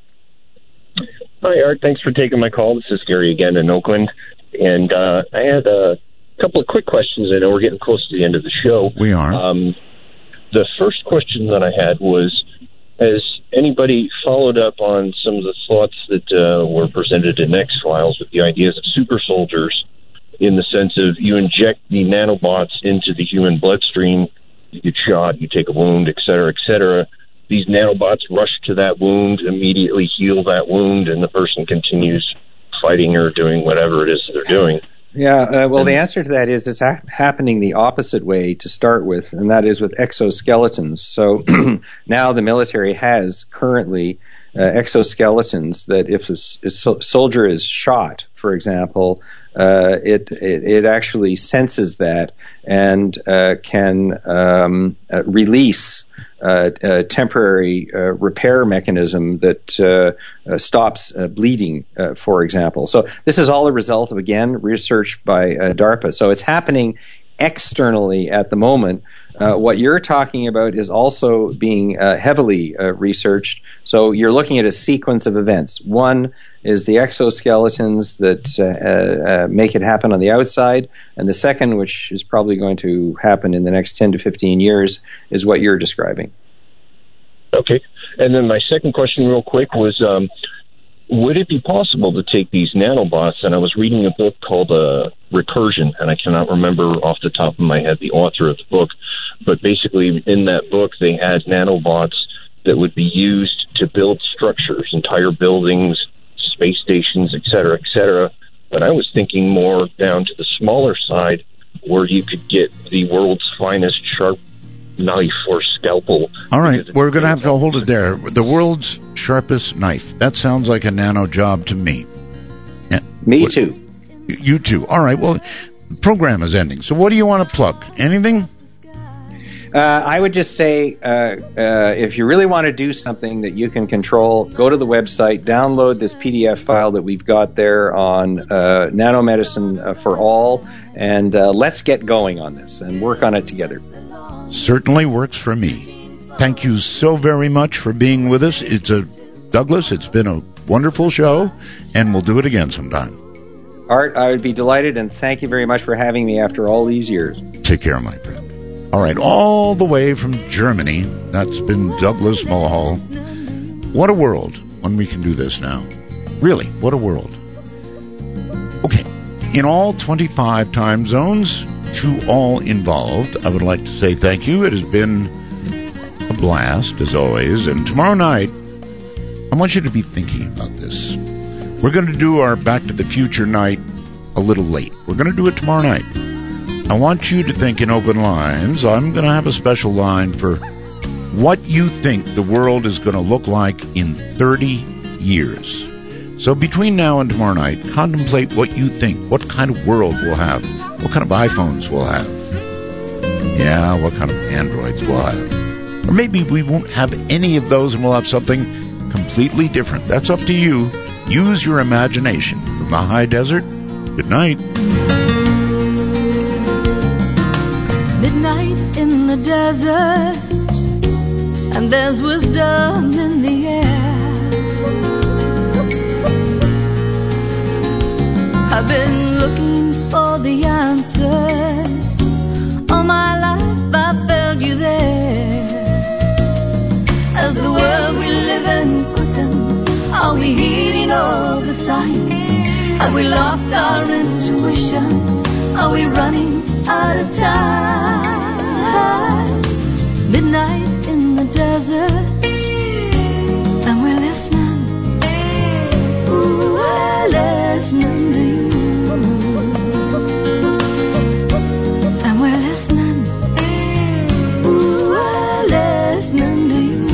Hi, Art. Thanks for taking my call. This is Gary again in Oakland. And uh, I had a couple of quick questions. I know we're getting close to the end of the show. We are. Um, the first question that I had was, has anybody followed up on some of the thoughts that uh, were presented in X-Files with the ideas of super soldiers, in the sense of you inject the nanobots into the human bloodstream, you get shot, you take a wound, et cetera, et cetera. These nanobots rush to that wound, immediately heal that wound, and the person continues fighting or doing whatever it is they're doing. Yeah, uh, well, the answer to that is it's ha- happening the opposite way to start with, and that is with exoskeletons. So now the military has currently uh, exoskeletons that if a, a soldier is shot, for example, uh, it, it it actually senses that and uh, can um, uh, release Uh, a temporary uh, repair mechanism that uh, uh, stops uh, bleeding, uh, for example. So this is all a result of, again, research by uh, DARPA. So it's happening externally at the moment. Uh, what you're talking about is also being uh, heavily uh, researched. So you're looking at a sequence of events. One is the exoskeletons that uh, uh, make it happen on the outside, and the second, which is probably going to happen in the next ten to fifteen years, is what you're describing. Okay. And then my second question real quick was, um, would it be possible to take these nanobots, and I was reading a book called uh, Recursion, and I cannot remember off the top of my head the author of the book, but basically in that book they had nanobots that would be used to build structures, entire buildings, space stations, et cetera, et cetera. But I was thinking more down to the smaller side, where you could get the world's finest sharp knife or scalpel. All right, we're going to have to hold it there. The world's sharpest knife. That sounds like a nano job to me. Yeah. Me what, too. You too. All right, well, the program is ending. So what do you want to plug? Anything? Uh, I would just say, uh, uh, if you really want to do something that you can control, go to the website, download this P D F file that we've got there on uh, nanomedicine uh, for all, and uh, let's get going on this and work on it together. Certainly works for me. Thank you so very much for being with us. It's a Douglas, it's been a wonderful show, and we'll do it again sometime. Art, I would be delighted, and thank you very much for having me after all these years. Take care, my friend. All right, all the way from Germany, that's been Douglas Mulhall. What a world when we can do this now. Really, what a world. Okay, in all twenty-five time zones, to all involved, I would like to say thank you. It has been a blast, as always. And tomorrow night, I want you to be thinking about this. We're going to do our Back to the Future night a little late. We're going to do it tomorrow night. I want you to think in open lines. I'm going to have a special line for what you think the world is going to look like in thirty years. So between now and tomorrow night, contemplate what you think, what kind of world we'll have, what kind of iPhones we'll have. Yeah, what kind of Androids we'll have. Or maybe we won't have any of those and we'll have something completely different. That's up to you. Use your imagination. From the high desert, good night. Midnight in the desert, and there's wisdom in the air. I've been looking for the answers. All my life I failed you there. As the world we live in quickens, are we heeding all the signs? Have we lost our intuition? Are we running out of time? Midnight in the desert, and we're listening. Ooh, we're listening to you. And we're listening. Ooh, we're listening to you.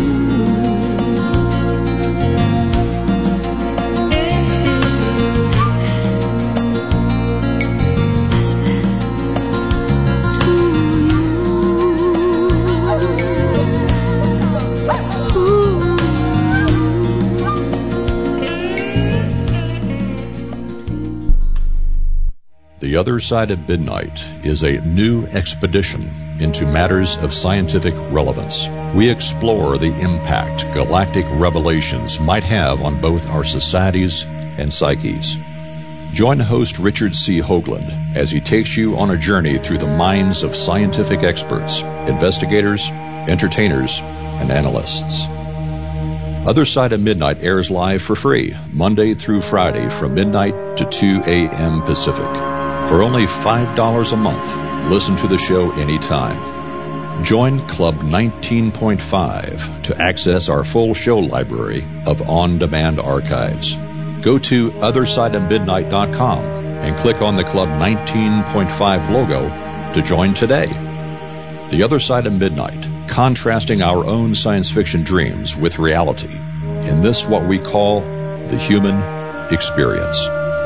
The Other Side of Midnight is a new expedition into matters of scientific relevance. We explore the impact galactic revelations might have on both our societies and psyches. Join host Richard C. Hoagland as he takes you on a journey through the minds of scientific experts, investigators, entertainers, and analysts. Other Side of Midnight airs live for free, Monday through Friday from midnight to two a.m. Pacific. For only five dollars a month, listen to the show anytime. Join Club nineteen point five to access our full show library of on-demand archives. Go to other side of midnight dot com and click on the Club nineteen point five logo to join today. The Other Side of Midnight, contrasting our own science fiction dreams with reality in this what we call the human experience.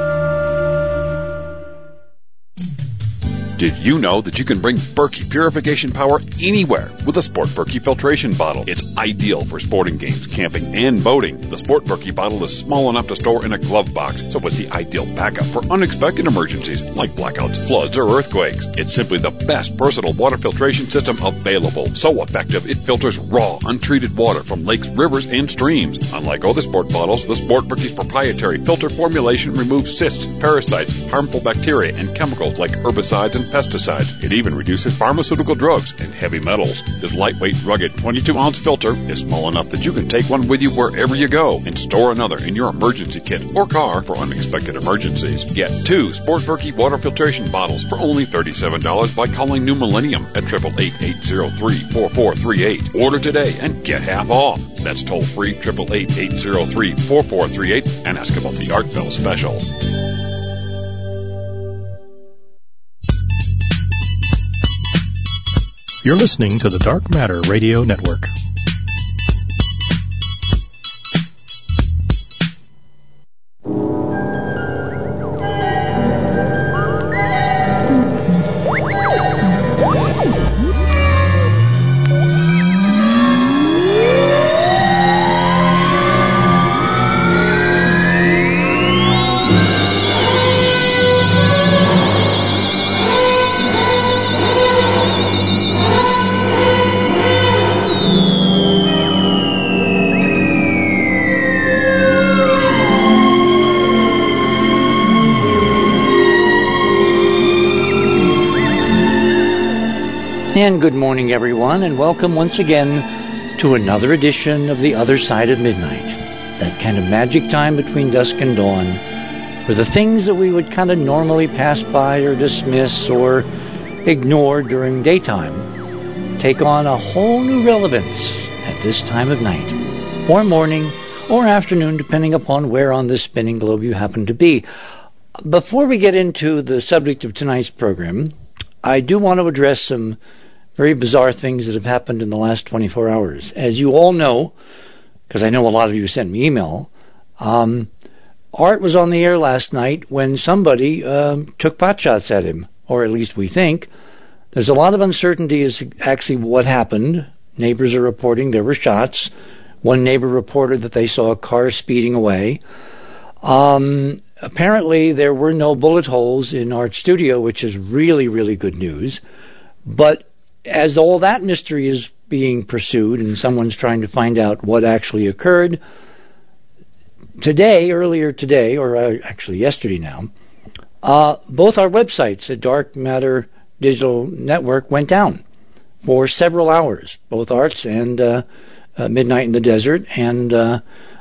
Did you know that you can bring Berkey purification power anywhere with a Sport Berkey filtration bottle? It's ideal for sporting games, camping, and boating. The Sport Berkey bottle is small enough to store in a glove box, so it's the ideal backup for unexpected emergencies like blackouts, floods, or earthquakes. It's simply the best versatile water filtration system available. So effective, it filters raw, untreated water from lakes, rivers, and streams. Unlike other sport bottles, the Sport Berkey's proprietary filter formulation removes cysts, parasites, harmful bacteria, and chemicals like herbicides and pesticides. It even reduces pharmaceutical drugs and heavy metals. This lightweight, rugged twenty-two ounce filter is small enough that you can take one with you wherever you go and store another in your emergency kit or car for unexpected emergencies. Get two Sport Berkey water filtration bottles for only thirty-seven dollars by calling New Millennium at eight eight eight, eight zero three, four four three eight. Order today and get half off. That's toll free eight eight eight, eight zero three, four four three eight and ask about the Art Bell special. You're listening to the Dark Matter Radio Network. And good morning, everyone, and welcome once again to another edition of The Other Side of Midnight, that kind of magic time between dusk and dawn, where the things that we would kind of normally pass by or dismiss or ignore during daytime take on a whole new relevance at this time of night, or morning, or afternoon, depending upon where on this spinning globe you happen to be. Before we get into the subject of tonight's program, I do want to address some very bizarre things that have happened in the last twenty-four hours. As you all know, because I know a lot of you sent me email, um, Art was on the air last night when somebody uh, took pot shots at him, or at least we think. There's a lot of uncertainty as to actually what happened. Neighbors are reporting there were shots. One neighbor reported that they saw a car speeding away. Um, apparently, there were no bullet holes in Art's studio, which is really, really good news. But as all that mystery is being pursued and someone's trying to find out what actually occurred, today, earlier today, or uh, actually yesterday now, uh, both our websites at Dark Matter Digital Network went down for several hours, both Art's and uh, uh, Midnight in the Desert, and uh,